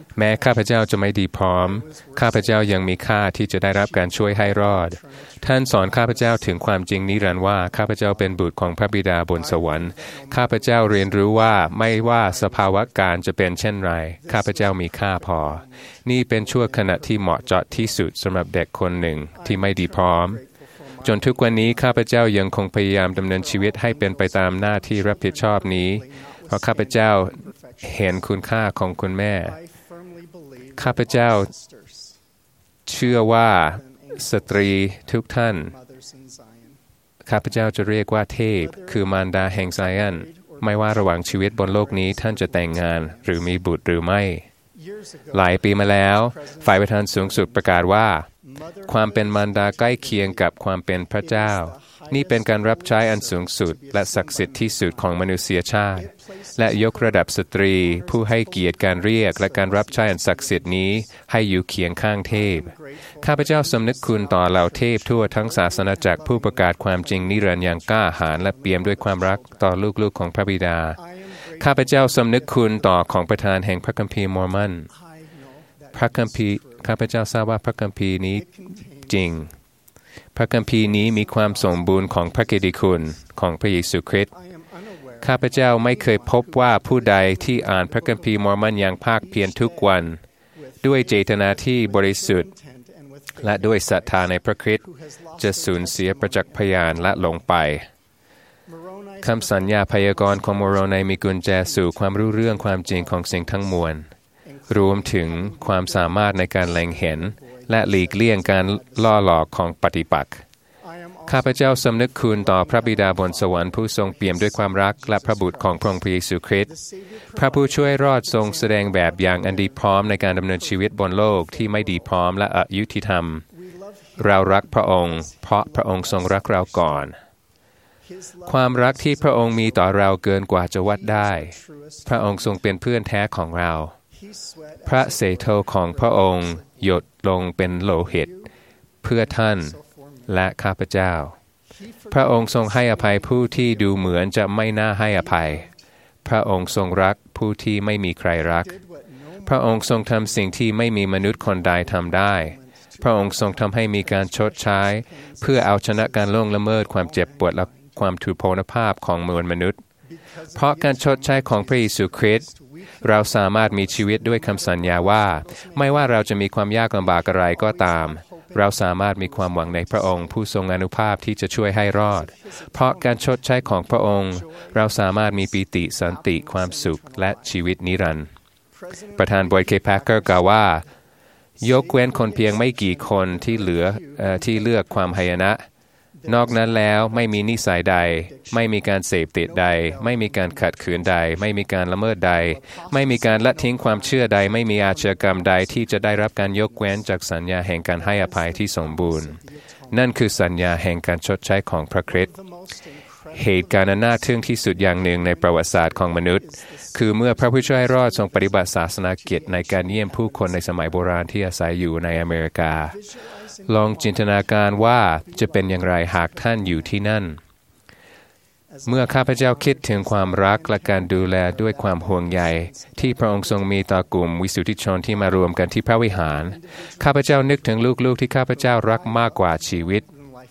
A: แม้ข้าพเจ้าจะไม่ดีพร้อมข้าพเจ้ายังมีค่าที่จะได้รับการช่วยให้รอดท่านสอนข้าพเจ้าถึงความจริงนิรันดร์ว่าข้าพเจ้าเป็นบุตรของพระบิดาบนสวรรค์ข้าพเจ้าเรียนรู้ว่าไม่ว่าสภาวะการจะเป็นเช่นไรข้าพเจ้ามีค่าพอนี่เป็นช่วงขณะที่เหมาะเจาะที่สุดสำหรับเด็กคนหนึ่งที่ไม่ดีพร้อมจนทุกวันนี้ข้าพเจ้ายังคงพยายามดำเนินชีวิตให้เป็นไปตามหน้าที่รับผิดชอบนี้เพราะข้าพเจ้าเห็นคุณค่าของคุณแม่ข้าพเจ้าเชื่อว่าสตรีทุกท่านข้าพเจ้าจะเรียกว่าเทพคือมารดาแห่งไซออนไม่ว่าระหว่างชีวิตบนโลกนี้ท่านจะแต่งงานหรือมีบุตรหรือไม่หลายปีมาแล้วฝ่ายประธานสูงสุดประกาศว่าความเป็นมารดาใกล้เคียงกับความเป็นพระเจ้านี่เป็นการรับใช้อันสูงสุดและศักดิ์สิทธิ์ที่สุดของมนุษยชาติและยกระดับสตรีผู้ให้เกียรติการเรียกและการรับใช้อันศักดิ์สิทธิ์นี้ให้อยู่เคียงข้างเทพข้าพเจ้าสำนึกคุณต่อเหล่าเทพทั่วทั้งศาสนาจักรผู้ประกาศความจริงนิรันดร์อย่างกล้าหาญและเปี่ยมด้วยความรักต่อลูกๆของพระบิดาข้าพเจ้าสำนึกคุณต่อของประธานแห่งพระคัมภีร์มอร์มอนพระคัมภีร์ข้าพเจ้าทราบว่าพระคัมภีร์นี้จริงพระคัมภีร์นี้มีความสมบูรณ์ของพระกิตติคุณของพระเยซูคริสต์ข้าพเจ้าไม่เคยพบว่าผู้ใดที่อ่านพระคัมภีร์มอร์มอนอย่างภาคเพียรทุกวันด้วยเจตนาที่บริสุทธิ์และด้วยศรัทธาในพระคริสต์จะสูญเสียประจักษ์พยานและหลงไปคำสัญญาพยากรณ์ของโมโรไนมีกุญแจสู่ความรู้เรื่องความจริงของสิ่งทั้งมวลรวมถึงความสามารถในการเล็งเห็นและหลีกเลี่ยงการล่อหลอกของปฏิปักษ์ข้าพเจ้าสำนึกคุณต่อพระบิดาบนสวรรค์ผู้ทรงเปี่ยมด้วยความรักและพระบุตรของพระองค์พระเยซูคริสต์พระผู้ช่วยรอดทรงแสดงแบบอย่างอันดีพร้อมในการดำเนินชีวิตบนโลกที่ไม่ดีพร้อมและอยุติธรรมเรารักพระองค์เพราะพระองค์ทรงรักเราก่อนความรักที่พระองค์มีต่อเราเกินกว่าจะวัดได้พระองค์ทรงเป็นเพื่อนแท้ของเราพระเสโทของพระองค์หยดลงเป็นโลหิตเพื่อท่านและข้าพเจ้าพระองค์ทรงให้อภัยผู้ที่ดูเหมือนจะไม่น่าให้อภัยพระองค์ทรงรักผู้ที่ไม่มีใครรักพระองค์ทรงทำสิ่งที่ไม่มีมนุษย์คนใดทำได้พระองค์ทรงทำให้มีการชดใช้เพื่อเอาชนะการล่วงละเมิดความเจ็บปวดและความทุพพลภาพของมวลมนุษย์เพราะการชดใช้ของพระเยซูคริสต์เราสามารถมีชีวิตด้วยคำสัญญาว่าไม่ว่าเราจะมีความยากลำบากอะไรก็ตามเราสามารถมีความหวังในพระองค์ผู้ทรงอานุภาพที่จะช่วยให้รอดเพราะการชดใช้ของพระองค์เราสามารถมีปิติสันติความสุขและชีวิตนิรันดร์ประธานบอยเคแพคเกอร์กล่าวว่ายกเว้นคนเพียงไม่กี่คนที่เลือกความหายนะนอกนั้นแล้วไม่มีนิสัยใดไม่มีการเสพติดใดไม่มีการขัดขืนใดไม่มีการละเมิดใดไม่มีการละทิ้งความเชื่อใดไม่มีอาชญากรรมใดที่จะได้รับการยกเว้นจากสัญญาแห่งการให้อภัยที่สมบูรณ์นั่นคือสัญญาแห่งการชดใช้ของพระคริสต์เหตุการณ์น่าทึ่งที่สุดอย่างหนึ่งในประวัติศาสตร์ของมนุษย์คือเมื่อพระผู้ช่วยรอดทรงปฏิบัติศาสนากิจในการเยี่ยมผู้คนในสมัยโบราณที่อาศัยอยู่ในอเมริกาลองจินตนาการว่าจะเป็นอย่างไรหากท่านอยู่ที่นั่นเมื่อข้าพเจ้าคิดถึงความรักและการดูแลด้วยความห่วงใยที่พระองค์ทรงมีต่อกลุ่มวิสุทธิชนที่มารวมกันที่พระวิหารข้าพเจ้านึกถึงลูกๆที่ข้าพเจ้ารักมากกว่าชีวิต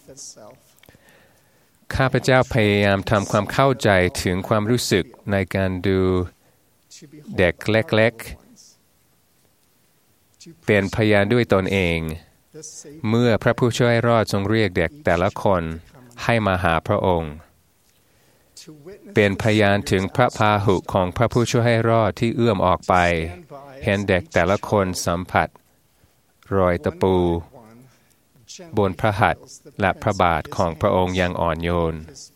A: ข้าพเจ้าพยายามทำความเข้าใจถึงความรู้สึกในการดูเด็กเล็กๆเป็นพยานด้วยตนเองเมื่อพระผู้ช่วยรอดทรงเรียกเด็กแต่ละคนให้มาหาพระองค์เป็นพยานถึงพระพาหุของพระผู้ช่วยให้รอดที่เอื้อมออกไปเห็นเด็กแต่ละคนสัมผัสรอยตะปูบนพระหัตถ์และพระบาทของพระองค์อย่างอ่อนโยน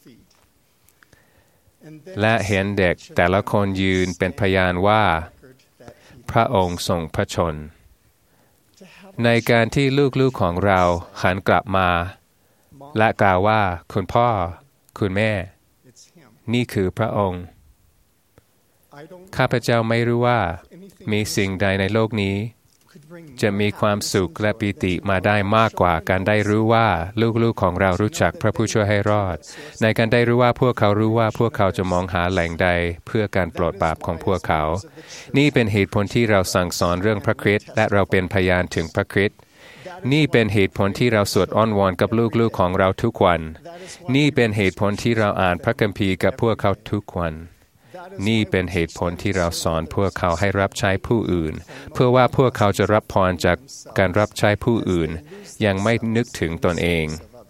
A: และเห็นเด็กแต่ละคนยืนเป็นพยานว่าพระองค์ทรงพระชนในการที่ลูกๆของเราหันกลับมาและกล่าวว่าคุณพ่อคุณแม่นี่คือพระองค์ข้าพเจ้าไม่รู้ว่ามีสิ่งใดในโลกนี้จะมีความสุขและปิติมาได้มากกว่าการได้รู้ว่าลูกๆของเรารู้จักพระผู้ช่วยให้รอดในการได้รู้ว่าพวกเขารู้ว่าพวกเขาจะมองหาแหล่งใดเพื่อการปลดบาปของพวกเขานี่เป็นเหตุผลที่เราสั่งสอนเรื่องพระคริสต์และเราเป็นพยานถึงพระคริสต์นี่เป็นเหตุผลที่เราสวดอ้อนวอนกับลูกๆของเราทุกวันนี่เป็นเหตุผลที่เราอ่านพระคัมภีร์กับพวกเขาทุกวันนี่เป็นเหตุผลที่เราสอนพวกเขาให้รับใช้ผู้อื่นเพื่อว่าพวกเขาจะรับพรจากการรับใช้ผู้อื่นยังไม่นึกถึงตนเอง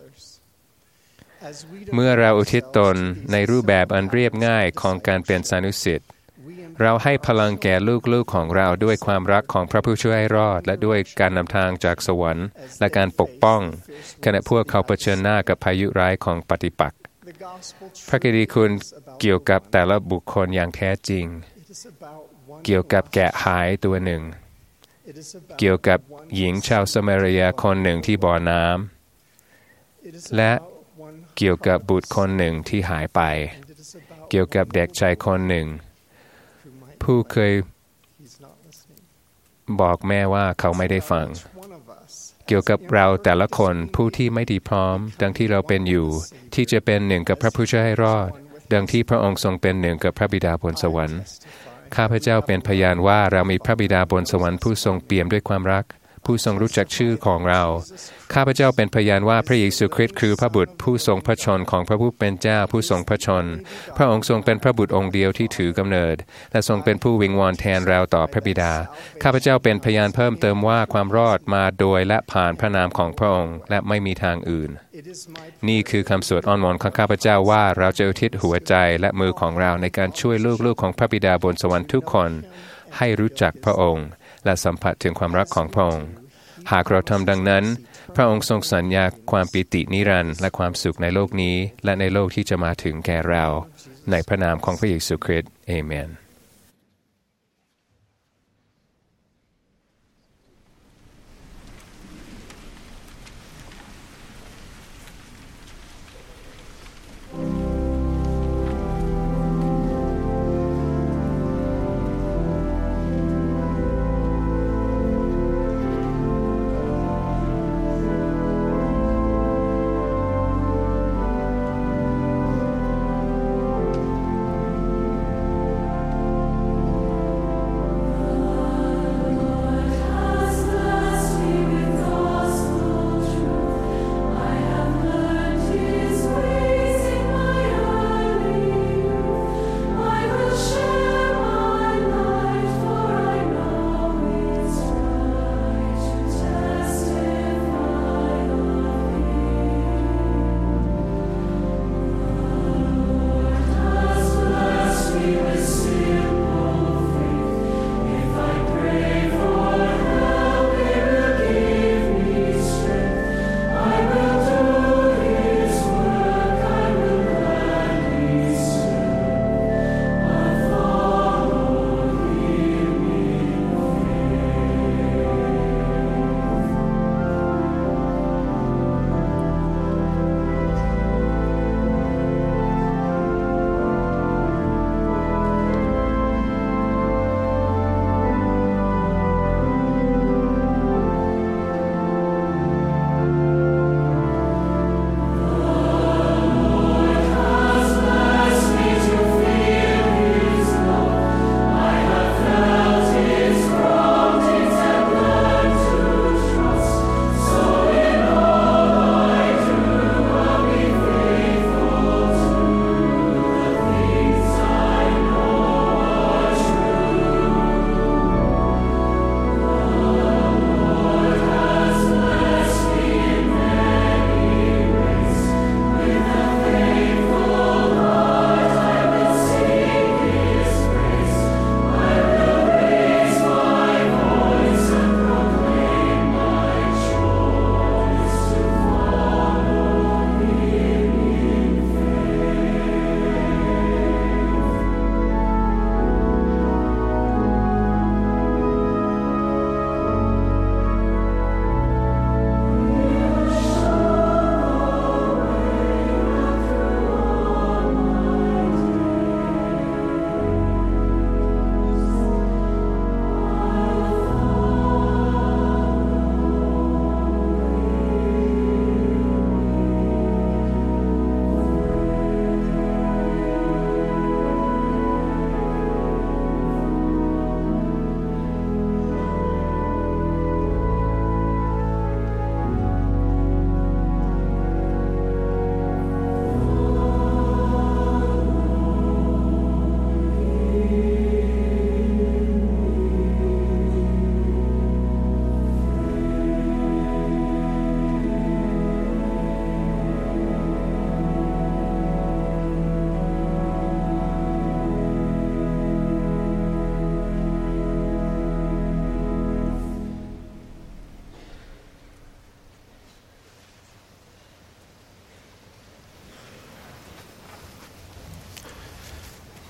A: เมื่อเราอุทิศตนในรูปแบบอันเรียบง่ายของการเป็นสานุสิทธิ์เราให้พลังแก่ลูกๆของเราด้วยความรักของพระผู้ช่วยให้รอดและด้วยการนำทางจากสวรรค์และการปกป้องขณะพวกเขาเผชิญหน้ากับพายุร้ายของปฏิปักษ์พระกิตติคุณเกี่ยวกับแต่ละบุคคลอย่างแท้จริงเกี่ยวกับแกะหายตัวหนึ่งเกี่ยวกับหญิงชาวสมาเรียคนหนึ่งที่บ่อน้ำและเกี่ยวกับบุตรคนหนึ่งที่หายไปเกี่ยวกับเด็กชายคนหนึ่งผู้เคยบอกแม่ว่าเขาไม่ได้ฟังเกี่ยวกับเราแต่ละคนผู้ที่ไม่ดีพร้อมดังที่เราเป็นอยู่ที่จะเป็นหนึ่งกับพระผู้ช่วยให้รอดดังที่พระองค์ทรงเป็นหนึ่งกับพระบิดาบนสวรรค์ข้าพเจ้าเป็นพยานว่าเรามีพระบิดาบนสวรรค์ผู้ทรงเปี่ยมด้วยความรักผู้ทรงรู้จักชื่อของเราข้าพเจ้าเป็นพยานว่าพระเยซูคริสต์คือพระบุตรผู้ทรงพระชนของพระผู้เป็นเจ้าผู้ทรงพระชนพระองค์ทรงเป็นพระบุตรองค์เดียวที่ถือกำเนิดและทรงเป็นผู้วิงวอนแทนเราต่อพระบิดาข้าพเจ้าเป็นพยานเพิ่มเติมว่าความรอดมาโดยและผ่านพระนามของพระองค์และไม่มีทางอื่นนี่คือคำสวดอ้อนวอนของข้าพเจ้าว่าเราจะอุทิศหัวใจและมือของเราในการช่วยลูกๆของพระบิดาบนสวรรค์ทุกคนให้รู้จักพระองค์และสัมผัสถึงความรักของพระองค์หากเราทำดังนั้นพระองค์ทรงสัญญาความปิตินิรันดร์และความสุขในโลกนี้และในโลกที่จะมาถึงแก่เราในพระนามของพระเยซูคริสต์เอเมน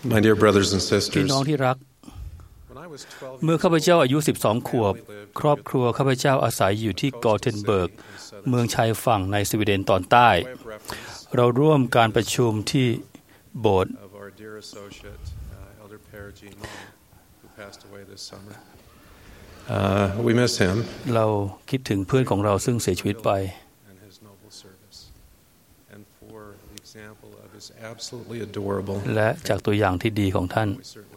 J: My dear brothers and
F: พี่
J: sisters,
F: น้องที่รักเมื่อข้าพเจ้าอายุ12 ขวบครอบครัวข้าพเจ้าอาศัยอยู่ที่กอเทนเบิร์กเมืองชายฝั่งในสวีเดนตอนใต้เราร่วมการประชุมที่โบสถ์
J: we miss him.
F: เราคิดถึงเพื่อนของเราซึ่งเสียชีวิตไปและจากตัวอย่างที่ดีของท่าน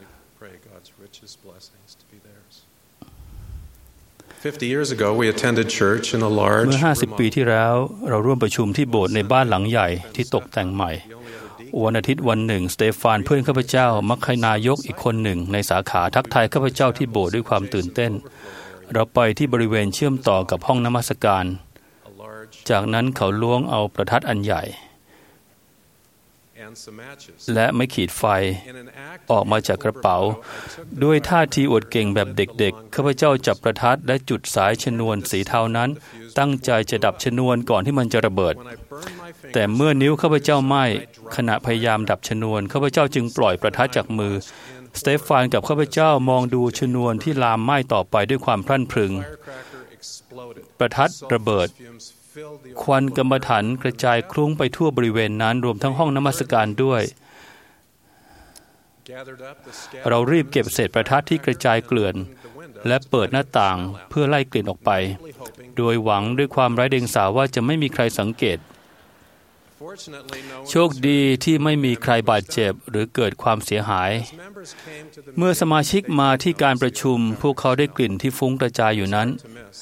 J: 50 years ago, we attended church in a large
F: เมื่อ50 ปีที่แล้วเราร่วมประชุมที่โบสถ์ในบ้านหลังใหญ่ที่ตกแต่งใหม่วันอาทิตย์วันหนึ่งสเตฟานเพื่อนข้าพเจ้ามัคคณายกอีกคนหนึ่งในสาขาทักทายข้าพเจ้าที่โบสถ์ด้วยความตื่นเต้นเราไปที่บริเวณเชื่อมต่อกับห้องนมัสการจากนั้นเขาล้วงเอาประทัดอันใหญ่และไม้ขีดไฟออกมาจากกระเป๋าด้วยท่าทีอวดเก่งแบบเด็กๆข้าพเจ้าจับประทัดและจุดสายชนวนสีเทานั้นตั้งใจจะดับชนวนก่อนที่มันจะระเบิดแต่เมื่อนิ้วข้าพเจ้าไหม้ขณะพยายามดับชนวนข้าพเจ้าจึงปล่อยประทัดจากมือสเตฟานกับข้าพเจ้ามองดูชนวนที่ลามไหม้ต่อไปด้วยความพรั่นพรึงประทัดระเบิดควันกรรมฐานกระจายคลุ้งไปทั่วบริเวณนั้นรวมทั้งห้องนมัสการด้วยเรารีบเก็บเศษประทัดที่กระจายเกลื่อนและเปิดหน้าต่างเพื่อไล่กลิ่นออกไปโดยหวังด้วยความไร้เดียงสาว่าจะไม่มีใครสังเกตโชคดีที่ไม่มีใครบาดเจ็บหรือเกิดความเสียหายเมื่อสมาชิกมาที่การประชุมพวกเขาได้กลิ่นที่ฟุ้งกระจายอยู่นั้น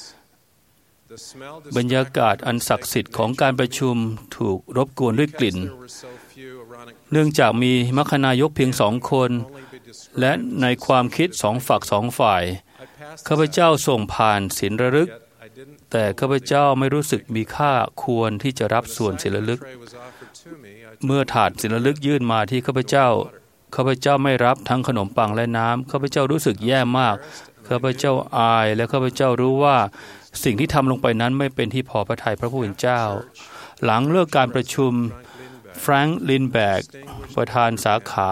F: บรรยากาศอันศักดิ์สิทธิ์ของการประชุมถูกรบกวนด้วยกลิ่นเนื่องจากมีมัคคณายกเพียง2 คนและในความคิด2 ฝัก 2 ฝ่ายข้าพเจ้าส่งผ่านศิลระลึกแต่ข้าพเจ้าไม่รู้สึกมีค่าควรที่จะรับส่วนศิลระลึกเมื่อถาดศิลระลึกยื่นมาที่ข้าพเจ้าไม่รับทั้งขนมปังและน้ำข้าพเจ้ารู้สึกแย่มากข้าพเจ้าอายและข้าพเจ้ารู้ว่าสิ่งที่ทำลงไปนั้นไม่เป็นที่พอพระทัยพระผู้เป็นเจ้าหลังเลิกการประชุมแฟรงค์ลินแบกประธานสาขา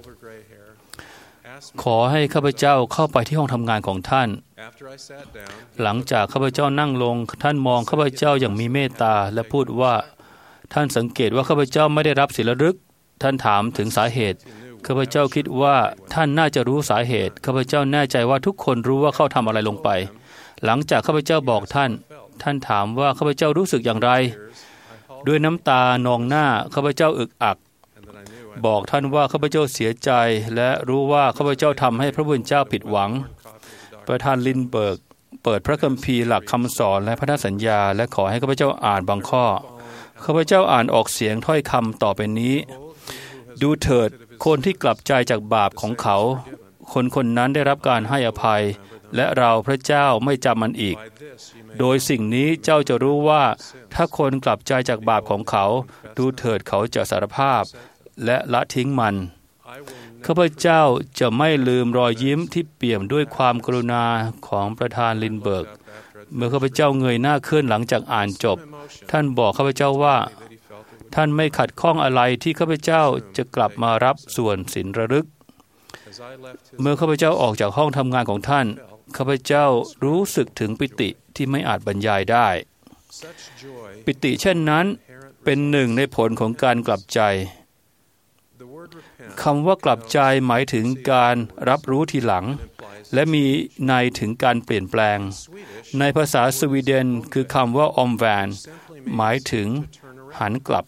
F: ขอให้ข้าพเจ้าเข้าไปที่ห้องทำงานของท่านหลังจากข้าพเจ้านั่งลงท่านมองข้าพเจ้าอย่างมีเมตตาและพูดว่าท่านสังเกตว่าข้าพเจ้าไม่ได้รับศิลลึกท่านถามถึงสาเหตุข้าพเจ้าคิดว่าท่านน่าจะรู้สาเหตุข้าพเจ้าแน่ใจว่าทุกคนรู้ว่าเขาทำอะไรลงไปหลังจากข้าพเจ้าบอกท่านถามว่าข้าพเจ้ารู้สึกอย่างไรด้วยน้ำตานองหน้าข้าพเจ้าอึกอักบอกท่านว่าข้าพเจ้าเสียใจและรู้ว่าข้าพเจ้าทำให้พระผู้เป็นเจ้าผิดหวังประธานลินเบิร์กเปิดพระคัมภีร์หลักคำสอนและพันธสัญญาและขอให้ข้าพเจ้าอ่านบางข้อข้าพเจ้าอ่านออกเสียงถ้อยคำต่อไปนี้ดูเถิดคนที่กลับใจจากบาปของเขาคนนั้นได้รับการให้อภัยและเราพระเจ้าไม่จำมันอีกโดยสิ่งนี้เจ้าจะรู้ว่าถ้าคนกลับใจจากบาปของเขาดูเถิดเขาจะสารภาพและละทิ้งมันข้าพเจ้าจะไม่ลืมรอยยิ้มที่เปี่ยมด้วยความกรุณาของประธานลินเบิร์กเมื่อข้าพเจ้าเงยหน้าขึ้นหลังจากอ่านจบท่านบอกข้าพเจ้าว่าท่านไม่ขัดข้องอะไรที่ข้าพเจ้าจะกลับมารับส่วนศิลระลึกเมื่อข้าพเจ้าออกจากห้องทำงานของท่านข้าพเจ้ารู้สึกถึงปิติที่ไม่อาจบรรยายได้ปิติเช่นนั้นเป็นหนึ่งในผลของการกลับใจคำว่ากลับใจหมายถึงการรับรู้ทีหลังและมีในถึงการเปลี่ยนแปลงในภาษาสวีเดนคือคำว่าอมแวนหมายถึงหันกลับ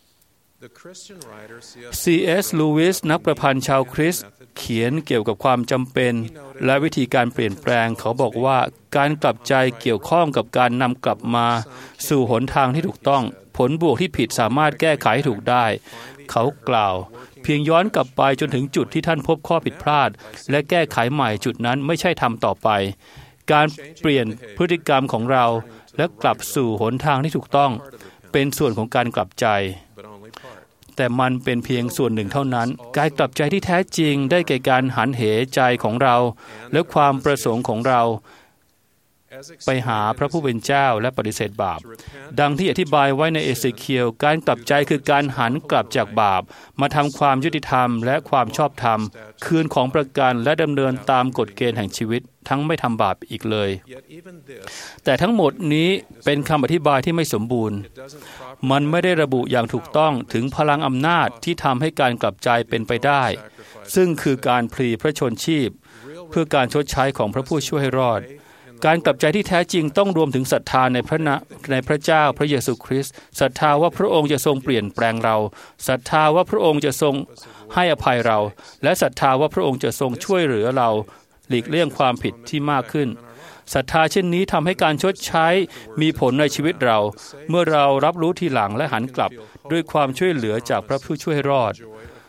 F: C.S. Lewis นักประพันธ์ชาวคริสต์เขียนเกี่ยวกับความจำเป็นและวิธีการเปลี่ยนแปลงเขาบอกว่าการกลับใจเกี่ยวข้องกับการนำกลับมาสู่หนทางที่ถูกต้องผลบวกที่ผิดสามารถแก้ไขให้ถูกได้เขากล่าวเพียงย้อนกลับไปจนถึงจุดที่ท่านพบข้อผิดพลาดและแก้ไขใหม่จุดนั้นไม่ใช่ทำต่อไปการเปลี่ยนพฤติกรรมของเราและกลับสู่หนทางที่ถูกต้องเป็นส่วนของการกลับใจแต่มันเป็นเพียงส่วนหนึ่งเท่านั้นการกลับใจที่แท้จริงได้แก่การหันเหใจของเราและความประสงค์ของเราไปหาพระผู้เป็นเจ้าและปฏิเสธบาปดังที่อธิบายไว้ในเอเสเคียลการกลับใจคือการหันกลับจากบาปมาทำความยุติธรรมและความชอบธรรมคืนของประกันและดำเนินตามกฎเกณฑ์แห่งชีวิตทั้งไม่ทำบาปอีกเลยแต่ทั้งหมดนี้เป็นคำอธิบายที่ไม่สมบูรณ์มันไม่ได้ระบุอย่างถูกต้องถึงพลังอำนาจที่ทำให้การกลับใจเป็นไปได้ซึ่งคือการพลีพระชนชีพเพื่อการชดใช้ของพระผู้ช่วยให้รอดการกลับใจที่แท้จริงต้องรวมถึงศรัทธาในพระเจ้าพระเยซูคริสต์ศรัทธาว่าพระองค์จะทรงเปลี่ยนแปลงเราศรัทธาว่าพระองค์จะทรงให้อภัยเราและศรัทธาว่าพระองค์จะทรงช่วยเหลือเราหลีกเลี่ยงความผิดที่มากขึ้นศรัทธาเช่นนี้ทำให้การชดใช้มีผลในชีวิตเราเมื่อเรารับรู้ทีหลังและหันกลับด้วยความช่วยเหลือจากพระผู้ช่วยให้รอด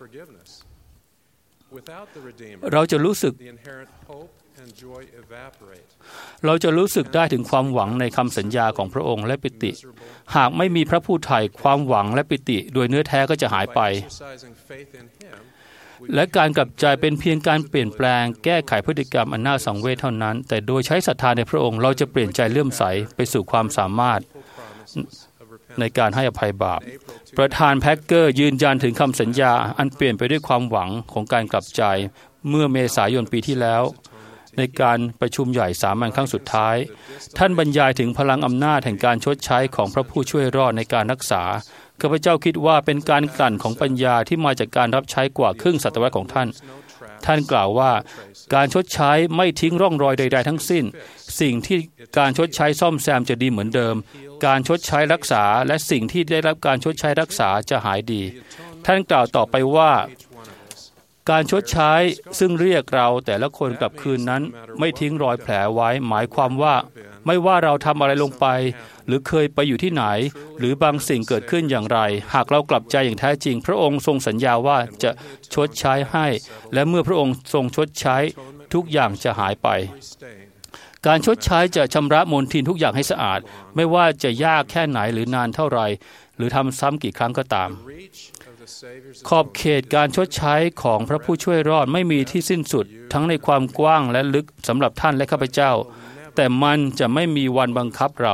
F: เราจะรู้สึกได้ถึงความหวังในคำสัญญาของพระองค์และปิติหากไม่มีพระผู้ไถ่ความหวังและปิติโดยเนื้อแท้ก็จะหายไปและการกลับใจเป็นเพียงการเปลี่ยนแปลงแก้ไขพฤติกรรมอันน่าสังเวชเท่านั้นแต่โดยใช้ศรัทธาในพระองค์เราจะเปลี่ยนใจเลื่อมใสไปสู่ความสามารถในการให้อภัยบาปประธานแพ็กเกอร์ยืนยันถึงคำสัญญาอันเปลี่ยนไปด้วยความหวังของการกลับใจเมื่อเมษายนปีที่แล้วในการประชุมใหญ่สามัญครั้งสุดท้ายท่านบรรยายถึงพลังอำนาจแห่งการชดใช้ของพระผู้ช่วยรอดในการรักษาข้าพเจ้าคิดว่าเป็นการกลั่นของปัญญาที่มาจากการรับใช้กว่าครึ่งศตวรรษของท่านกล่าวว่าการชดใช้ไม่ทิ้งร่องรอยใดๆทั้งสิ้นสิ่งที่การชดใช้ซ่อมแซมจะดีเหมือนเดิมการชดใช้รักษาและสิ่งที่ได้รับการชดใช้รักษาจะหายดีท่านกล่าวต่อไปว่าการชดใช้ซึ่งเรียกเราแต่ละคนกลับคืนนั้นไม่ทิ้งรอยแผลไว้หมายความว่าไม่ว่าเราทำอะไรลงไปหรือเคยไปอยู่ที่ไหนหรือบางสิ่งเกิดขึ้นอย่างไรหากเรากลับใจอย่างแท้จริงพระองค์ทรงสัญญาว่าจะชดใช้ให้และเมื่อพระองค์ทรงชดใช้ทุกอย่างจะหายไปการชดใช้จะชำระมลทินทุกอย่างให้สะอาดไม่ว่าจะยากแค่ไหนหรือนานเท่าไรหรือทำซ้ำกี่ครั้งก็ตามขอบเขตการชดใช้ของพระผู้ช่วยรอดไม่มีที่สิ้นสุดทั้งในความกว้างและลึกสำหรับท่านและข้าพเจ้าแต่มันจะไม่มีวันบังคับเรา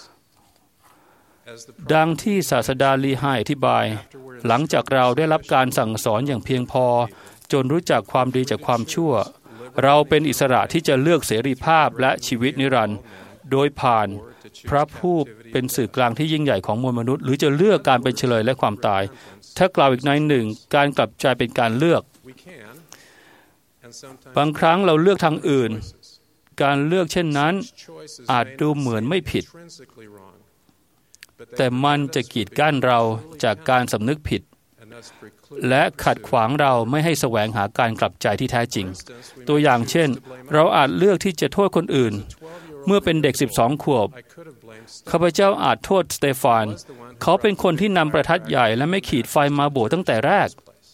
F: ดังที่ศาสดาลีไฮอธิบายหลังจากเราได้รับการสั่งสอนอย่างเพียงพอจนรู้จักความดีจากความชั่วเราเป็นอิสระที่จะเลือกเสรีภาพและชีวิตนิรันดร์โดยผ่านพระผู้เป็นสื่อกลางที่ยิ่งใหญ่ของมวลมนุษย์หรือจะเลือกการเป็นเฉลยและความตายถ้ากล่าวอีกในหนึ่งการกลับใจเป็นการเลือกบางครั้งเราเลือกทางอื่นการเลือกเช่นนั้นอาจดูเหมือนไม่ผิดแต่มันจะกีดกั้นเราจากการสำนึกผิดและขัดขวางเราไม่ให้แสวงหาการกลับใจที่แท้จริงตัวอย่างเช่นเราอาจเลือกที่จะโทษคนอื่นเมื่อเป็นเด็ก12 ขวบข้าพเจ้าอาจโทษสเตฟานเขาเป็นคนที่นำประทัดใหญ่และไม่ขีดไฟมาโบสถ์ตั้งแต่แรก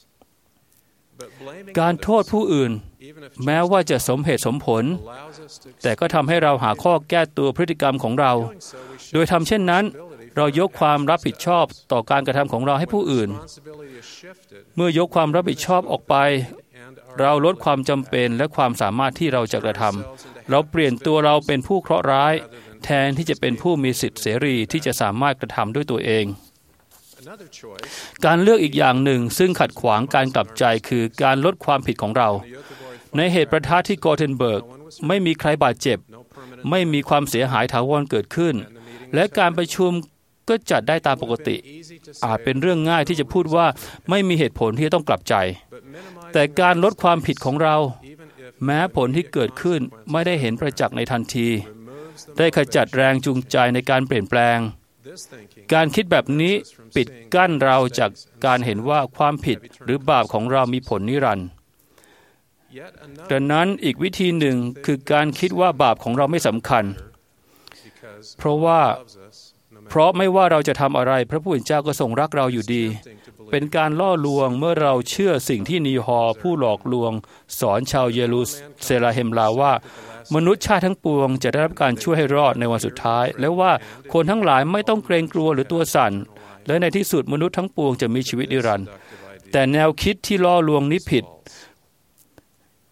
F: การโทษผู้อื่นแม้ว่าจะสมเหตุสมผลแต่ก็ทำให้เราหาข้อแก้ตัวพฤติกรรมของเราโดยทำเช่นนั้นเรายกความรับผิดชอบต่อการกระทำของเราให้ผู้อื่นเมื่อยกความรับผิดชอบออกไปเราลดความจำเป็นและความสามารถที่เราจะกระทำเราเปลี่ยนตัวเราเป็นผู้เคราะห์ร้ายแทนที่จะเป็นผู้มีสิทธิเสรีที่จะสามารถกระทำด้วยตัวเองการเลือกอีกอย่างหนึ่งซึ่งขัดขวางการกลับใจคือการลดความผิดของเราในเหตุประทะที่โกเทนเบิร์กไม่มีใครบาดเจ็บไม่มีความเสียหายถาวรเกิดขึ้นและการประชุมก็จัดได้ตามปกติอาจเป็นเรื่องง่ายที่จะพูดว่าไม่มีเหตุผลที่จะต้องกลับใจแต่การลดความผิดของเราแม้ผลที่เกิดขึ้นไม่ได้เห็นประจักษ์ในทันทีได้ขจัดแรงจูงใจในการเปลี่ยนแปลงการคิดแบบนี้ปิดกั้นเราจากการเห็นว่าความผิดหรือบาปของเรามีผลนิรันดร์ดังนั้นอีกวิธีหนึ่งคือการคิดว่าบาปของเราไม่สำคัญเพราะไม่ว่าเราจะทำอะไรพระผู้เป็นเจ้าก็ทรงรักเราอยู่ดีเป็นการล่อลวงเมื่อเราเชื่อสิ่งที่นีฮอผู้หลอกลวงสอนชาวเยรูซาเล็มลาว่ามนุษย์ชาติทั้งปวงจะได้รับการช่วยให้รอดในวันสุดท้ายและว่าคนทั้งหลายไม่ต้องเกรงกลัวหรือตัวสั่นและในที่สุดมนุษย์ทั้งปวงจะมีชีวิตนิรันดร์แต่แนวคิดที่ล่อลวงนี้ผิด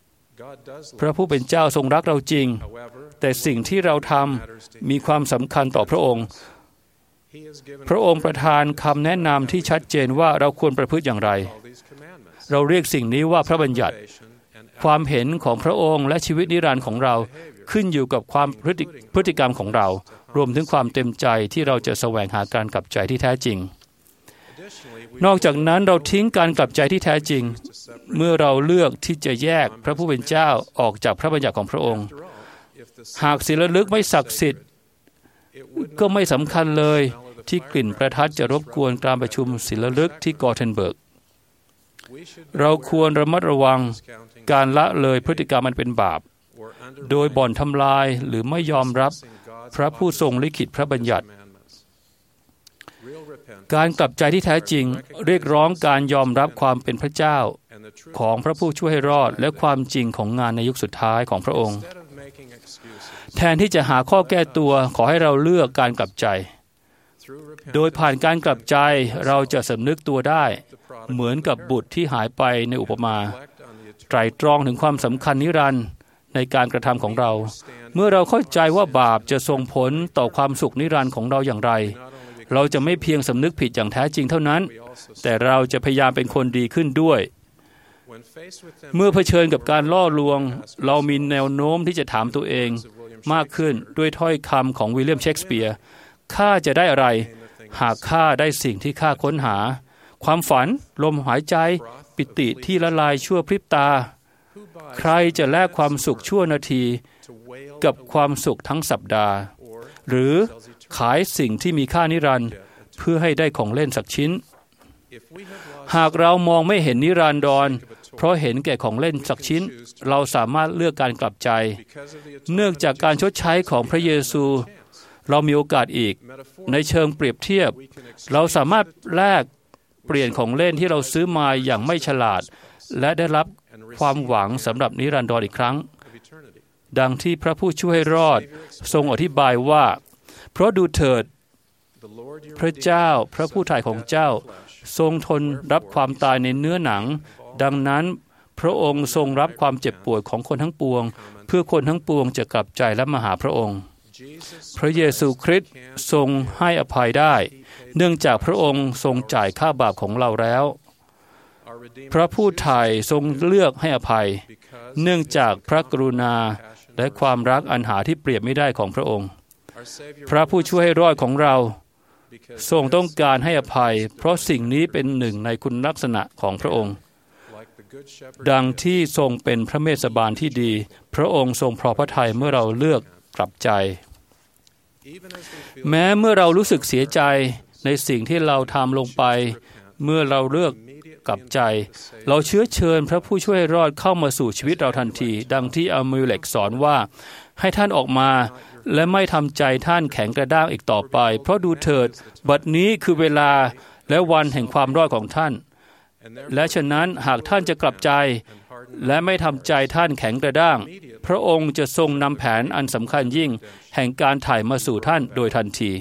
F: พระผู้เป็นเจ้าทรงรักเราจริงแต่สิ่งที่เราทำมีความสำคัญต่อพระองค์พระองค์ประทานคำแนะนำที่ชัดเจนว่าเราควรประพฤติอย่างไรเราเรียกสิ่งนี้ว่าพระบัญญัติความเห็นของพระองค์และชีวิตนิรันดร์ของเราขึ้นอยู่กับความพฤติกรรมของเรารวมถึงความเต็มใจที่เราจะแสวงหาการกลับใจที่แท้จริงนอกจากนั้นเราทิ้งการกลับใจที่แท้จริงเมื่อเราเลือกที่จะแยกพระผู้เป็นเจ้าออกจากพระบัญญัติของพระองค์หากศิลลึกไม่ศักดิ์สิทธิ์ก็ไม่สำคัญเลยที่กลิ่นประทัดจะรบกวนการประชุมศิลลึกที่กอเทนเบิร์กเราควรระมัดระวังการละเลยพฤติกรรมมันเป็นบาปโดยบ่อนทำลายหรือไม่ยอมรับพระผู้ทรงลิขิตพระบัญญัติการกลับใจที่แท้จริงเรียกร้องการยอมรับความเป็นพระเจ้าของพระผู้ช่วยให้รอดและความจริงของงานในยุคสุดท้ายของพระองค์แทนที่จะหาข้อแก้ตัวขอให้เราเลือกการกลับใจโดยผ่านการกลับใจเราจะสำนึกตัวได้เหมือนกับบุตรที่หายไปในอุปมาไตร่ตรองถึงความสำคัญนิรันดร์ในการกระทำของเราเมื่อเราเข้าใจว่าบาปจะส่งผลต่อความสุขนิรันดร์ของเราอย่างไรเราจะไม่เพียงสำนึกผิดอย่างแท้จริงเท่านั้นแต่เราจะพยายามเป็นคนดีขึ้นด้วยเมื่อเผชิญกับการล่อลวงเรามีแนวโน้มที่จะถามตัวเองมากขึ้นด้วยถ้อยคำของวิลเลียมเชกสเปียร์ข้าจะได้อะไรหากข้าได้สิ่งที่ข้าค้นหาความฝันลมหายใจปิติที่ละลายชั่วพริบตาใครจะแลกความสุขชั่วนาทีกับความสุขทั้งสัปดาห์หรือขายสิ่งที่มีค่านิรันดร์เพื่อให้ได้ของเล่นสักชิ้นหากเรามองไม่เห็นนิรันดรเพราะเห็นแก่ของเล่นสักชิ้นเราสามารถเลือกการกลับใจเนื่องจากการชดใช้ของพระเยซูเรามีโอกาสอีกในเชิงเปรียบเทียบเราสามารถแลกเปลี่ยนของเล่นที่เราซื้อมาอย่างไม่ฉลาดและได้รับความหวังสำหรับนิรันดรอีกครั้งดังที่พระผู้ช่วยให้รอดทรงอธิบายว่าเพราะดูเถิดพระเจ้าพระผู้ไถ่ของเจ้าทรงทนรับความตายในเนื้อหนังดังนั้นพระองค์ทรงรับความเจ็บปวดของคนทั้งปวงเพื่อคนทั้งปวงจะกลับใจและมาหาพระองค์พระเยซูคริสต์ทรงให้อภัยได้เนื่องจากพระองค์ทรงจ่ายค่าบาปของเราแล้วพระผู้ไถ่ทรงเลือกให้อภัยเนื่องจากพระกรุณาและความรักอันหาที่เปรียบไม่ได้ของพระองค์พระผู้ช่วยให้รอดของเราทรงต้องการให้อภัยเพราะสิ่งนี้เป็นหนึ่งในคุณลักษณะของพระองค์ดังที่ทรงเป็นพระเมสสบาลที่ดีพระองค์ทรงพอพระทัยเมื่อเราเลือกกลับใจแม้เมื่อเรารู้สึกเสียใจในสิ่งที่เราทำลงไปเมื่อเราเลือกกลับใจเราเชื้อเชิญพระผู้ช่วยรอดเข้ามาสู่ชีวิตเราทันทีดังที่อามิเลกสอนว่าให้ท่านออกมาและไม่ทำใจท่านแข็งกระด้างอีกต่อไปเพราะดูเถิดบัดนี้คือเวลาและวันแห่งความรอดของท่านและฉะนั้นหากท่านจะกลับใจและไม่ทำใจท่านแข็งกระด้างพระองค์จะทรงนำแผนอันสำคัญยิ่งแห่งการถ่ายมาสู่ท่านโดยทันที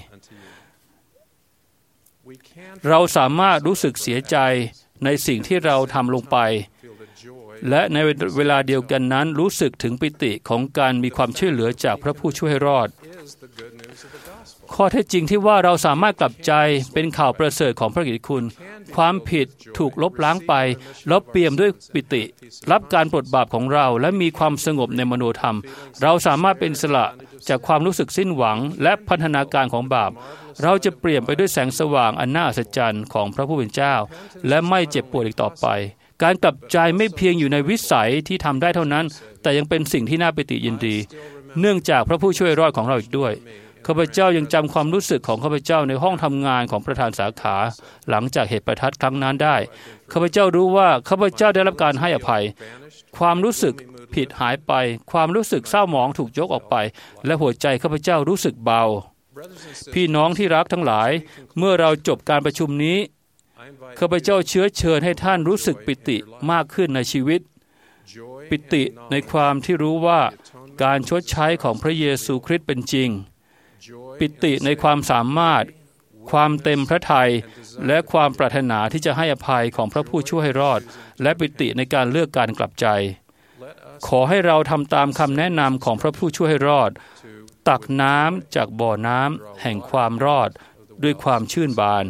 F: เราสามารถรู้สึกเสียใจในสิ่งที่เราทำลงไปและในเวลาเดียวกันนั้นรู้สึกถึงปิติของการมีความช่วยเหลือจากพระผู้ช่วยให้รอดข้อเท็จจริงที่ว่าเราสามารถกลับใจเป็นข่าวประเสริฐของพระกิตติคุณความผิดถูกลบล้างไปแล้วเปี่ยมด้วยปิติรับการปลดบาปของเราและมีความสงบในมโนธรรมเราสามารถเป็นอิสระจากความรู้สึกสิ้นหวังและพันธนาการของบาปเราจะเปลี่ยนไปด้วยแสงสว่างอันน่าอัศจรรย์ของพระผู้เป็นเจ้าและไม่เจ็บปวดอีกต่อไปการกลับใจไม่เพียงอยู่ในวิสัยที่ทำได้เท่านั้นแต่ยังเป็นสิ่งที่น่าปิติยินดีเนื่องจากพระผู้ช่วยรอดของเราอีกด้วยข้าพเจ้ายังจำความรู้สึกของข้าพเจ้าในห้องทำงานของประธานสาขาหลังจากเหตุประทัดครั้งนั้นได้ข้าพเจ้ารู้ว่าข้าพเจ้าได้รับการให้อภัยความรู้สึกผิดหายไปความรู้สึกเศร้าหมองถูกยกออกไปและหัวใจข้าพเจ้ารู้สึกเบาพี่น้องที่รักทั้งหลายเมื่อเราจบการประชุมนี้ข้าพเจ้าเชื้อเชิญให้ท่านรู้สึกปิติมากขึ้นในชีวิตปิติในความที่รู้ว่าการชดใช้ของพระเยซูคริสต์เป็นจริงปิติในความสามารถความเต็มพระทัยและความปรารถนาที่จะให้อภัยของพระผู้ช่วยให้รอดและปิติในการเลือกการกลับใจขอให้เราทำตามคำแนะนำของพระผู้ช่วยให้รอดตักน้ำจากบ่อน้ำแห่งความรอดด้วยความชื่นบาน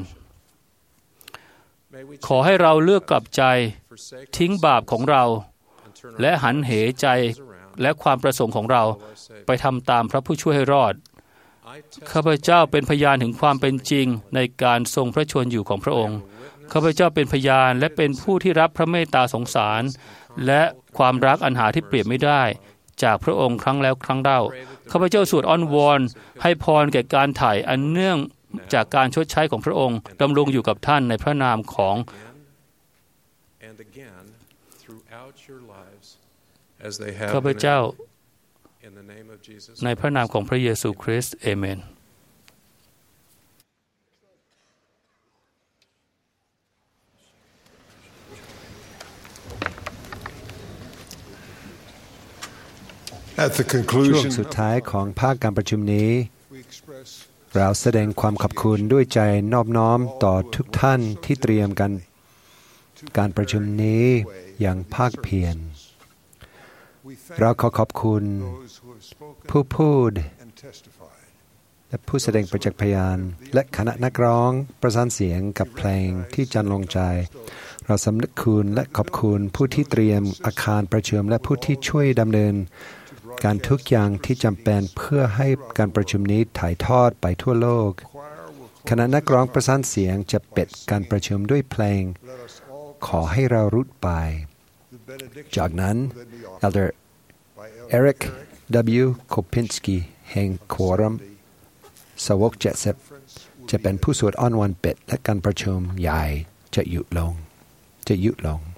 F: ขอให้เราเลือกกลับใจทิ้งบาปของเราและหันเหใจและความประสงค์ของเราไปทำตามพระผู้ช่วยให้รอดข้าพเจ้าเป็นพยานถึงความเป็นจริงในการทรงพระชนอยู่ของพระองค์ข้าพเจ้าเป็นพยานและเป็นผู้ที่รับพระเมตตาสงสารและความรักอันหาที่เปรียบไม่ได้จากพระองค์ครั้งแล้วครั้งเล่าข้าพเจ้าสวดอ้อนวอนให้พรแก่การไถ่อันเนื่องจากการชดใช้ของพระองค์ดำรงอยู่กับท่านในพระนามของข้าพเจ้าในพระนามของพระเยซูคริสต์เอเมน
B: ช่วงสุดท้ายของภาคการประชุมนี้เราแสดงความขอบคุณด้วยใจนอบน้อมต่อทุกท่านที่เตรียมการประชุมนี้อย่างภาคเพียรเราขอบคุณผู้พูดและผู้แสดงประจักษ์พยานและคณะนักร้องประสานเสียงกับเพลงที่จันลงใจเราสำนึกคุณและขอบคุณผู้ที่เตรียมอาคารประชุมและผู้ที่ช่วยดำเนินการทุกอย่างที่จำเป็นเพื่อให้การประชุมนี้ถ่ายทอดไปทั่วโลกคณะนักร้องประสานเสียงจะปิดการประชุมด้วยเพลงขอให้เรารุดไปจากนั้น Elder Eric W. Kopinski แห่งควอรัมสาวกจะเป็นผู้สวดอ้อนวอนปิดและการประชุมใหญ่จะหยุดลง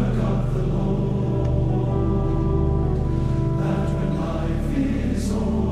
K: That when life is over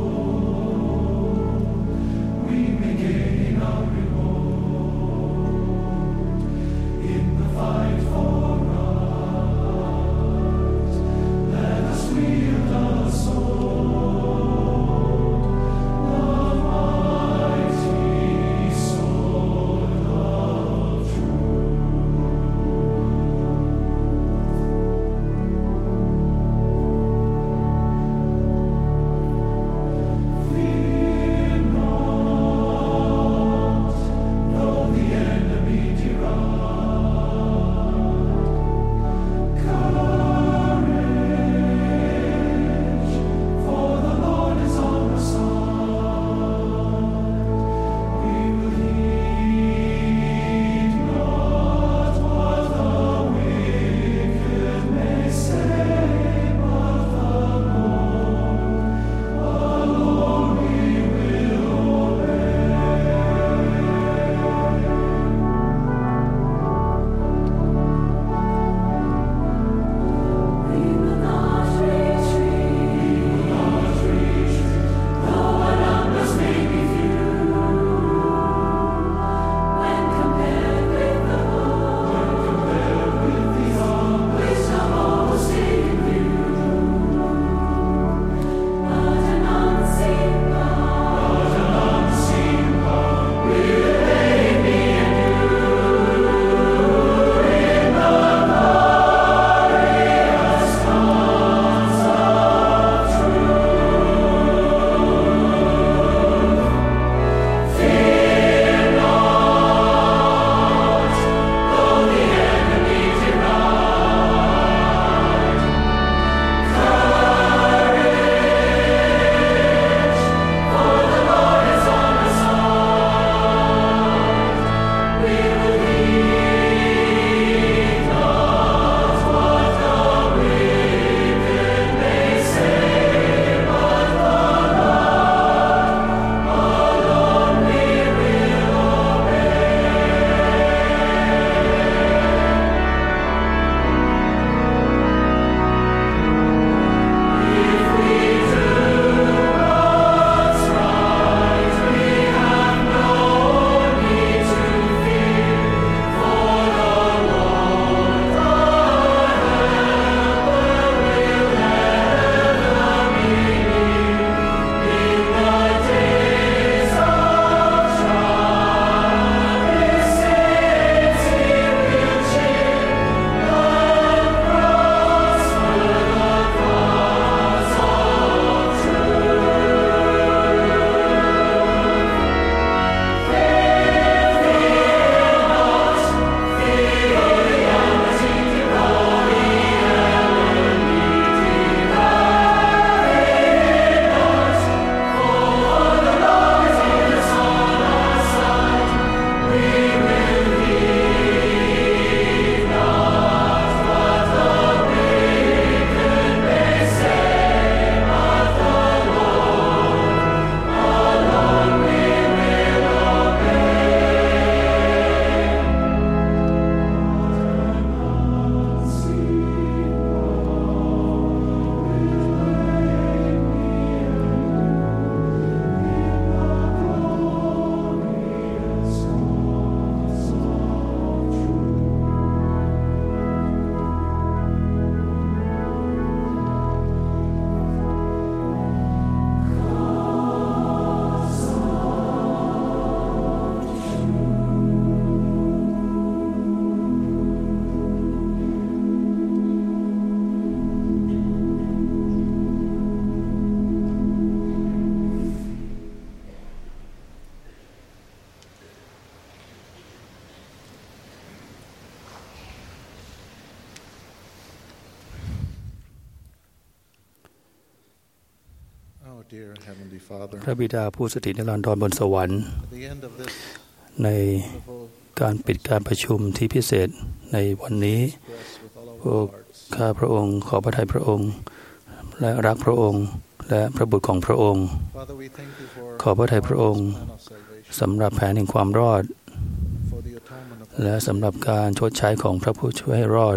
F: พระบิดาผู้สถิตนิรันดรบนสวรรค์ในการปิดการประชุมที่พิเศษในวันนี้พวกข้าพระองค์ขอพระทัยพระองค์และรักพระองค์และพระบุตรของพระองค์ขอพระทัยพระองค์สำหรับแผนแห่งความรอดและสำหรับการชดใช้ของพระผู้ช่วยให้รอด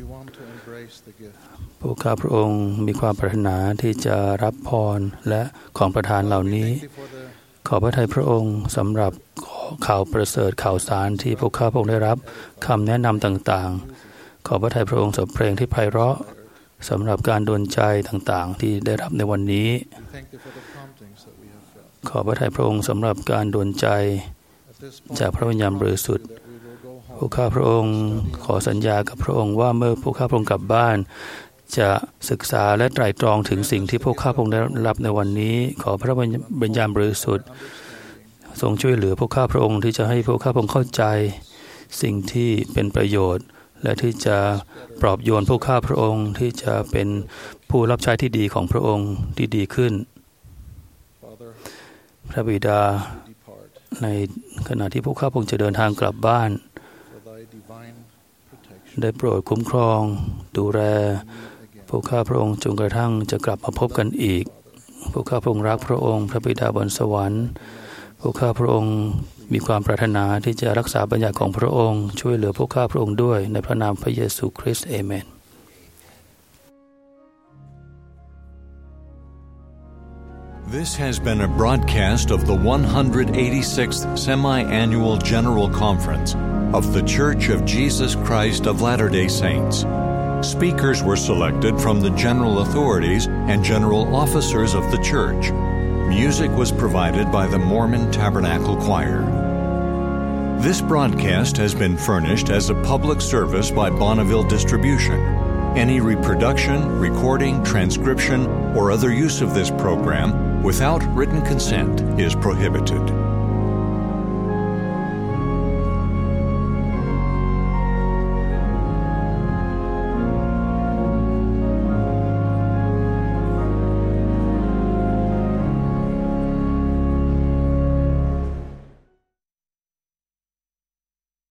F: พวกข้าพระองค์มีความปรารถนาที่จะรับพรและของประทานเหล่านี้ขอพระทัยพระองค์สำหรับข่าวประเสริฐข่าวสารที่พวกข้าพระองค์ได้รับคำแนะนำต่างๆขอพระทัยพระองค์สำหรับเพลงที่ไพเราะสำหรับการดลใจต่างๆที่ได้รับในวันนี้ขอพระทัยพระองค์สำหรับการดลใจจากพระวิญญาณบริสุทธิ์พวกข้าพระองค์ขอสัญญากับพระองค์ว่าเมื่อพวกข้าพระองค์กลับบ้านจะศึกษาและไตร่ตรองถึงสิ่งที่พวกข้าพระองค์ได้รับในวันนี้ขอพระวิญญาณบริสุทธิ์ทรงช่วยเหลือพวกข้าพระองค์ที่จะให้พวกข้าพระองค์เข้าใจสิ่งที่เป็นประโยชน์และที่จะปลอบโยนพวกข้าพระองค์ที่จะเป็นผู้รับใช้ที่ดีของพระองค์ที่ดีขึ้นพระบิดาในขณะที่พวกข้าพระองค์จะเดินทางกลับบ้านได้โปรดคุ้มครองดูแลพวกข้าพระองค์จนกระทั่งจะกลับมาพบกันอีกพวกข้าพระองค์รักพระองค์พระบิดาบนสวรรค์พวกข้าพระองค์มีความปรารถนาที่จะรักษาบัญญัติของพระองค์ช่วยเหลือพวกข้าพระองค์ด้วยในพระนามพระเยซูคริสต์เอเมน
H: This has been a broadcast of the 186th Semi-Annual General Conference of The Church of Jesus Christ of Latter-day Saints. Speakers were selected from the general authorities and general officers of the church. Music was provided by the Mormon Tabernacle Choir. This broadcast has been furnished as a public service by Bonneville Distribution. Any reproduction, recording, transcription, or other use of this program without written consent is prohibited.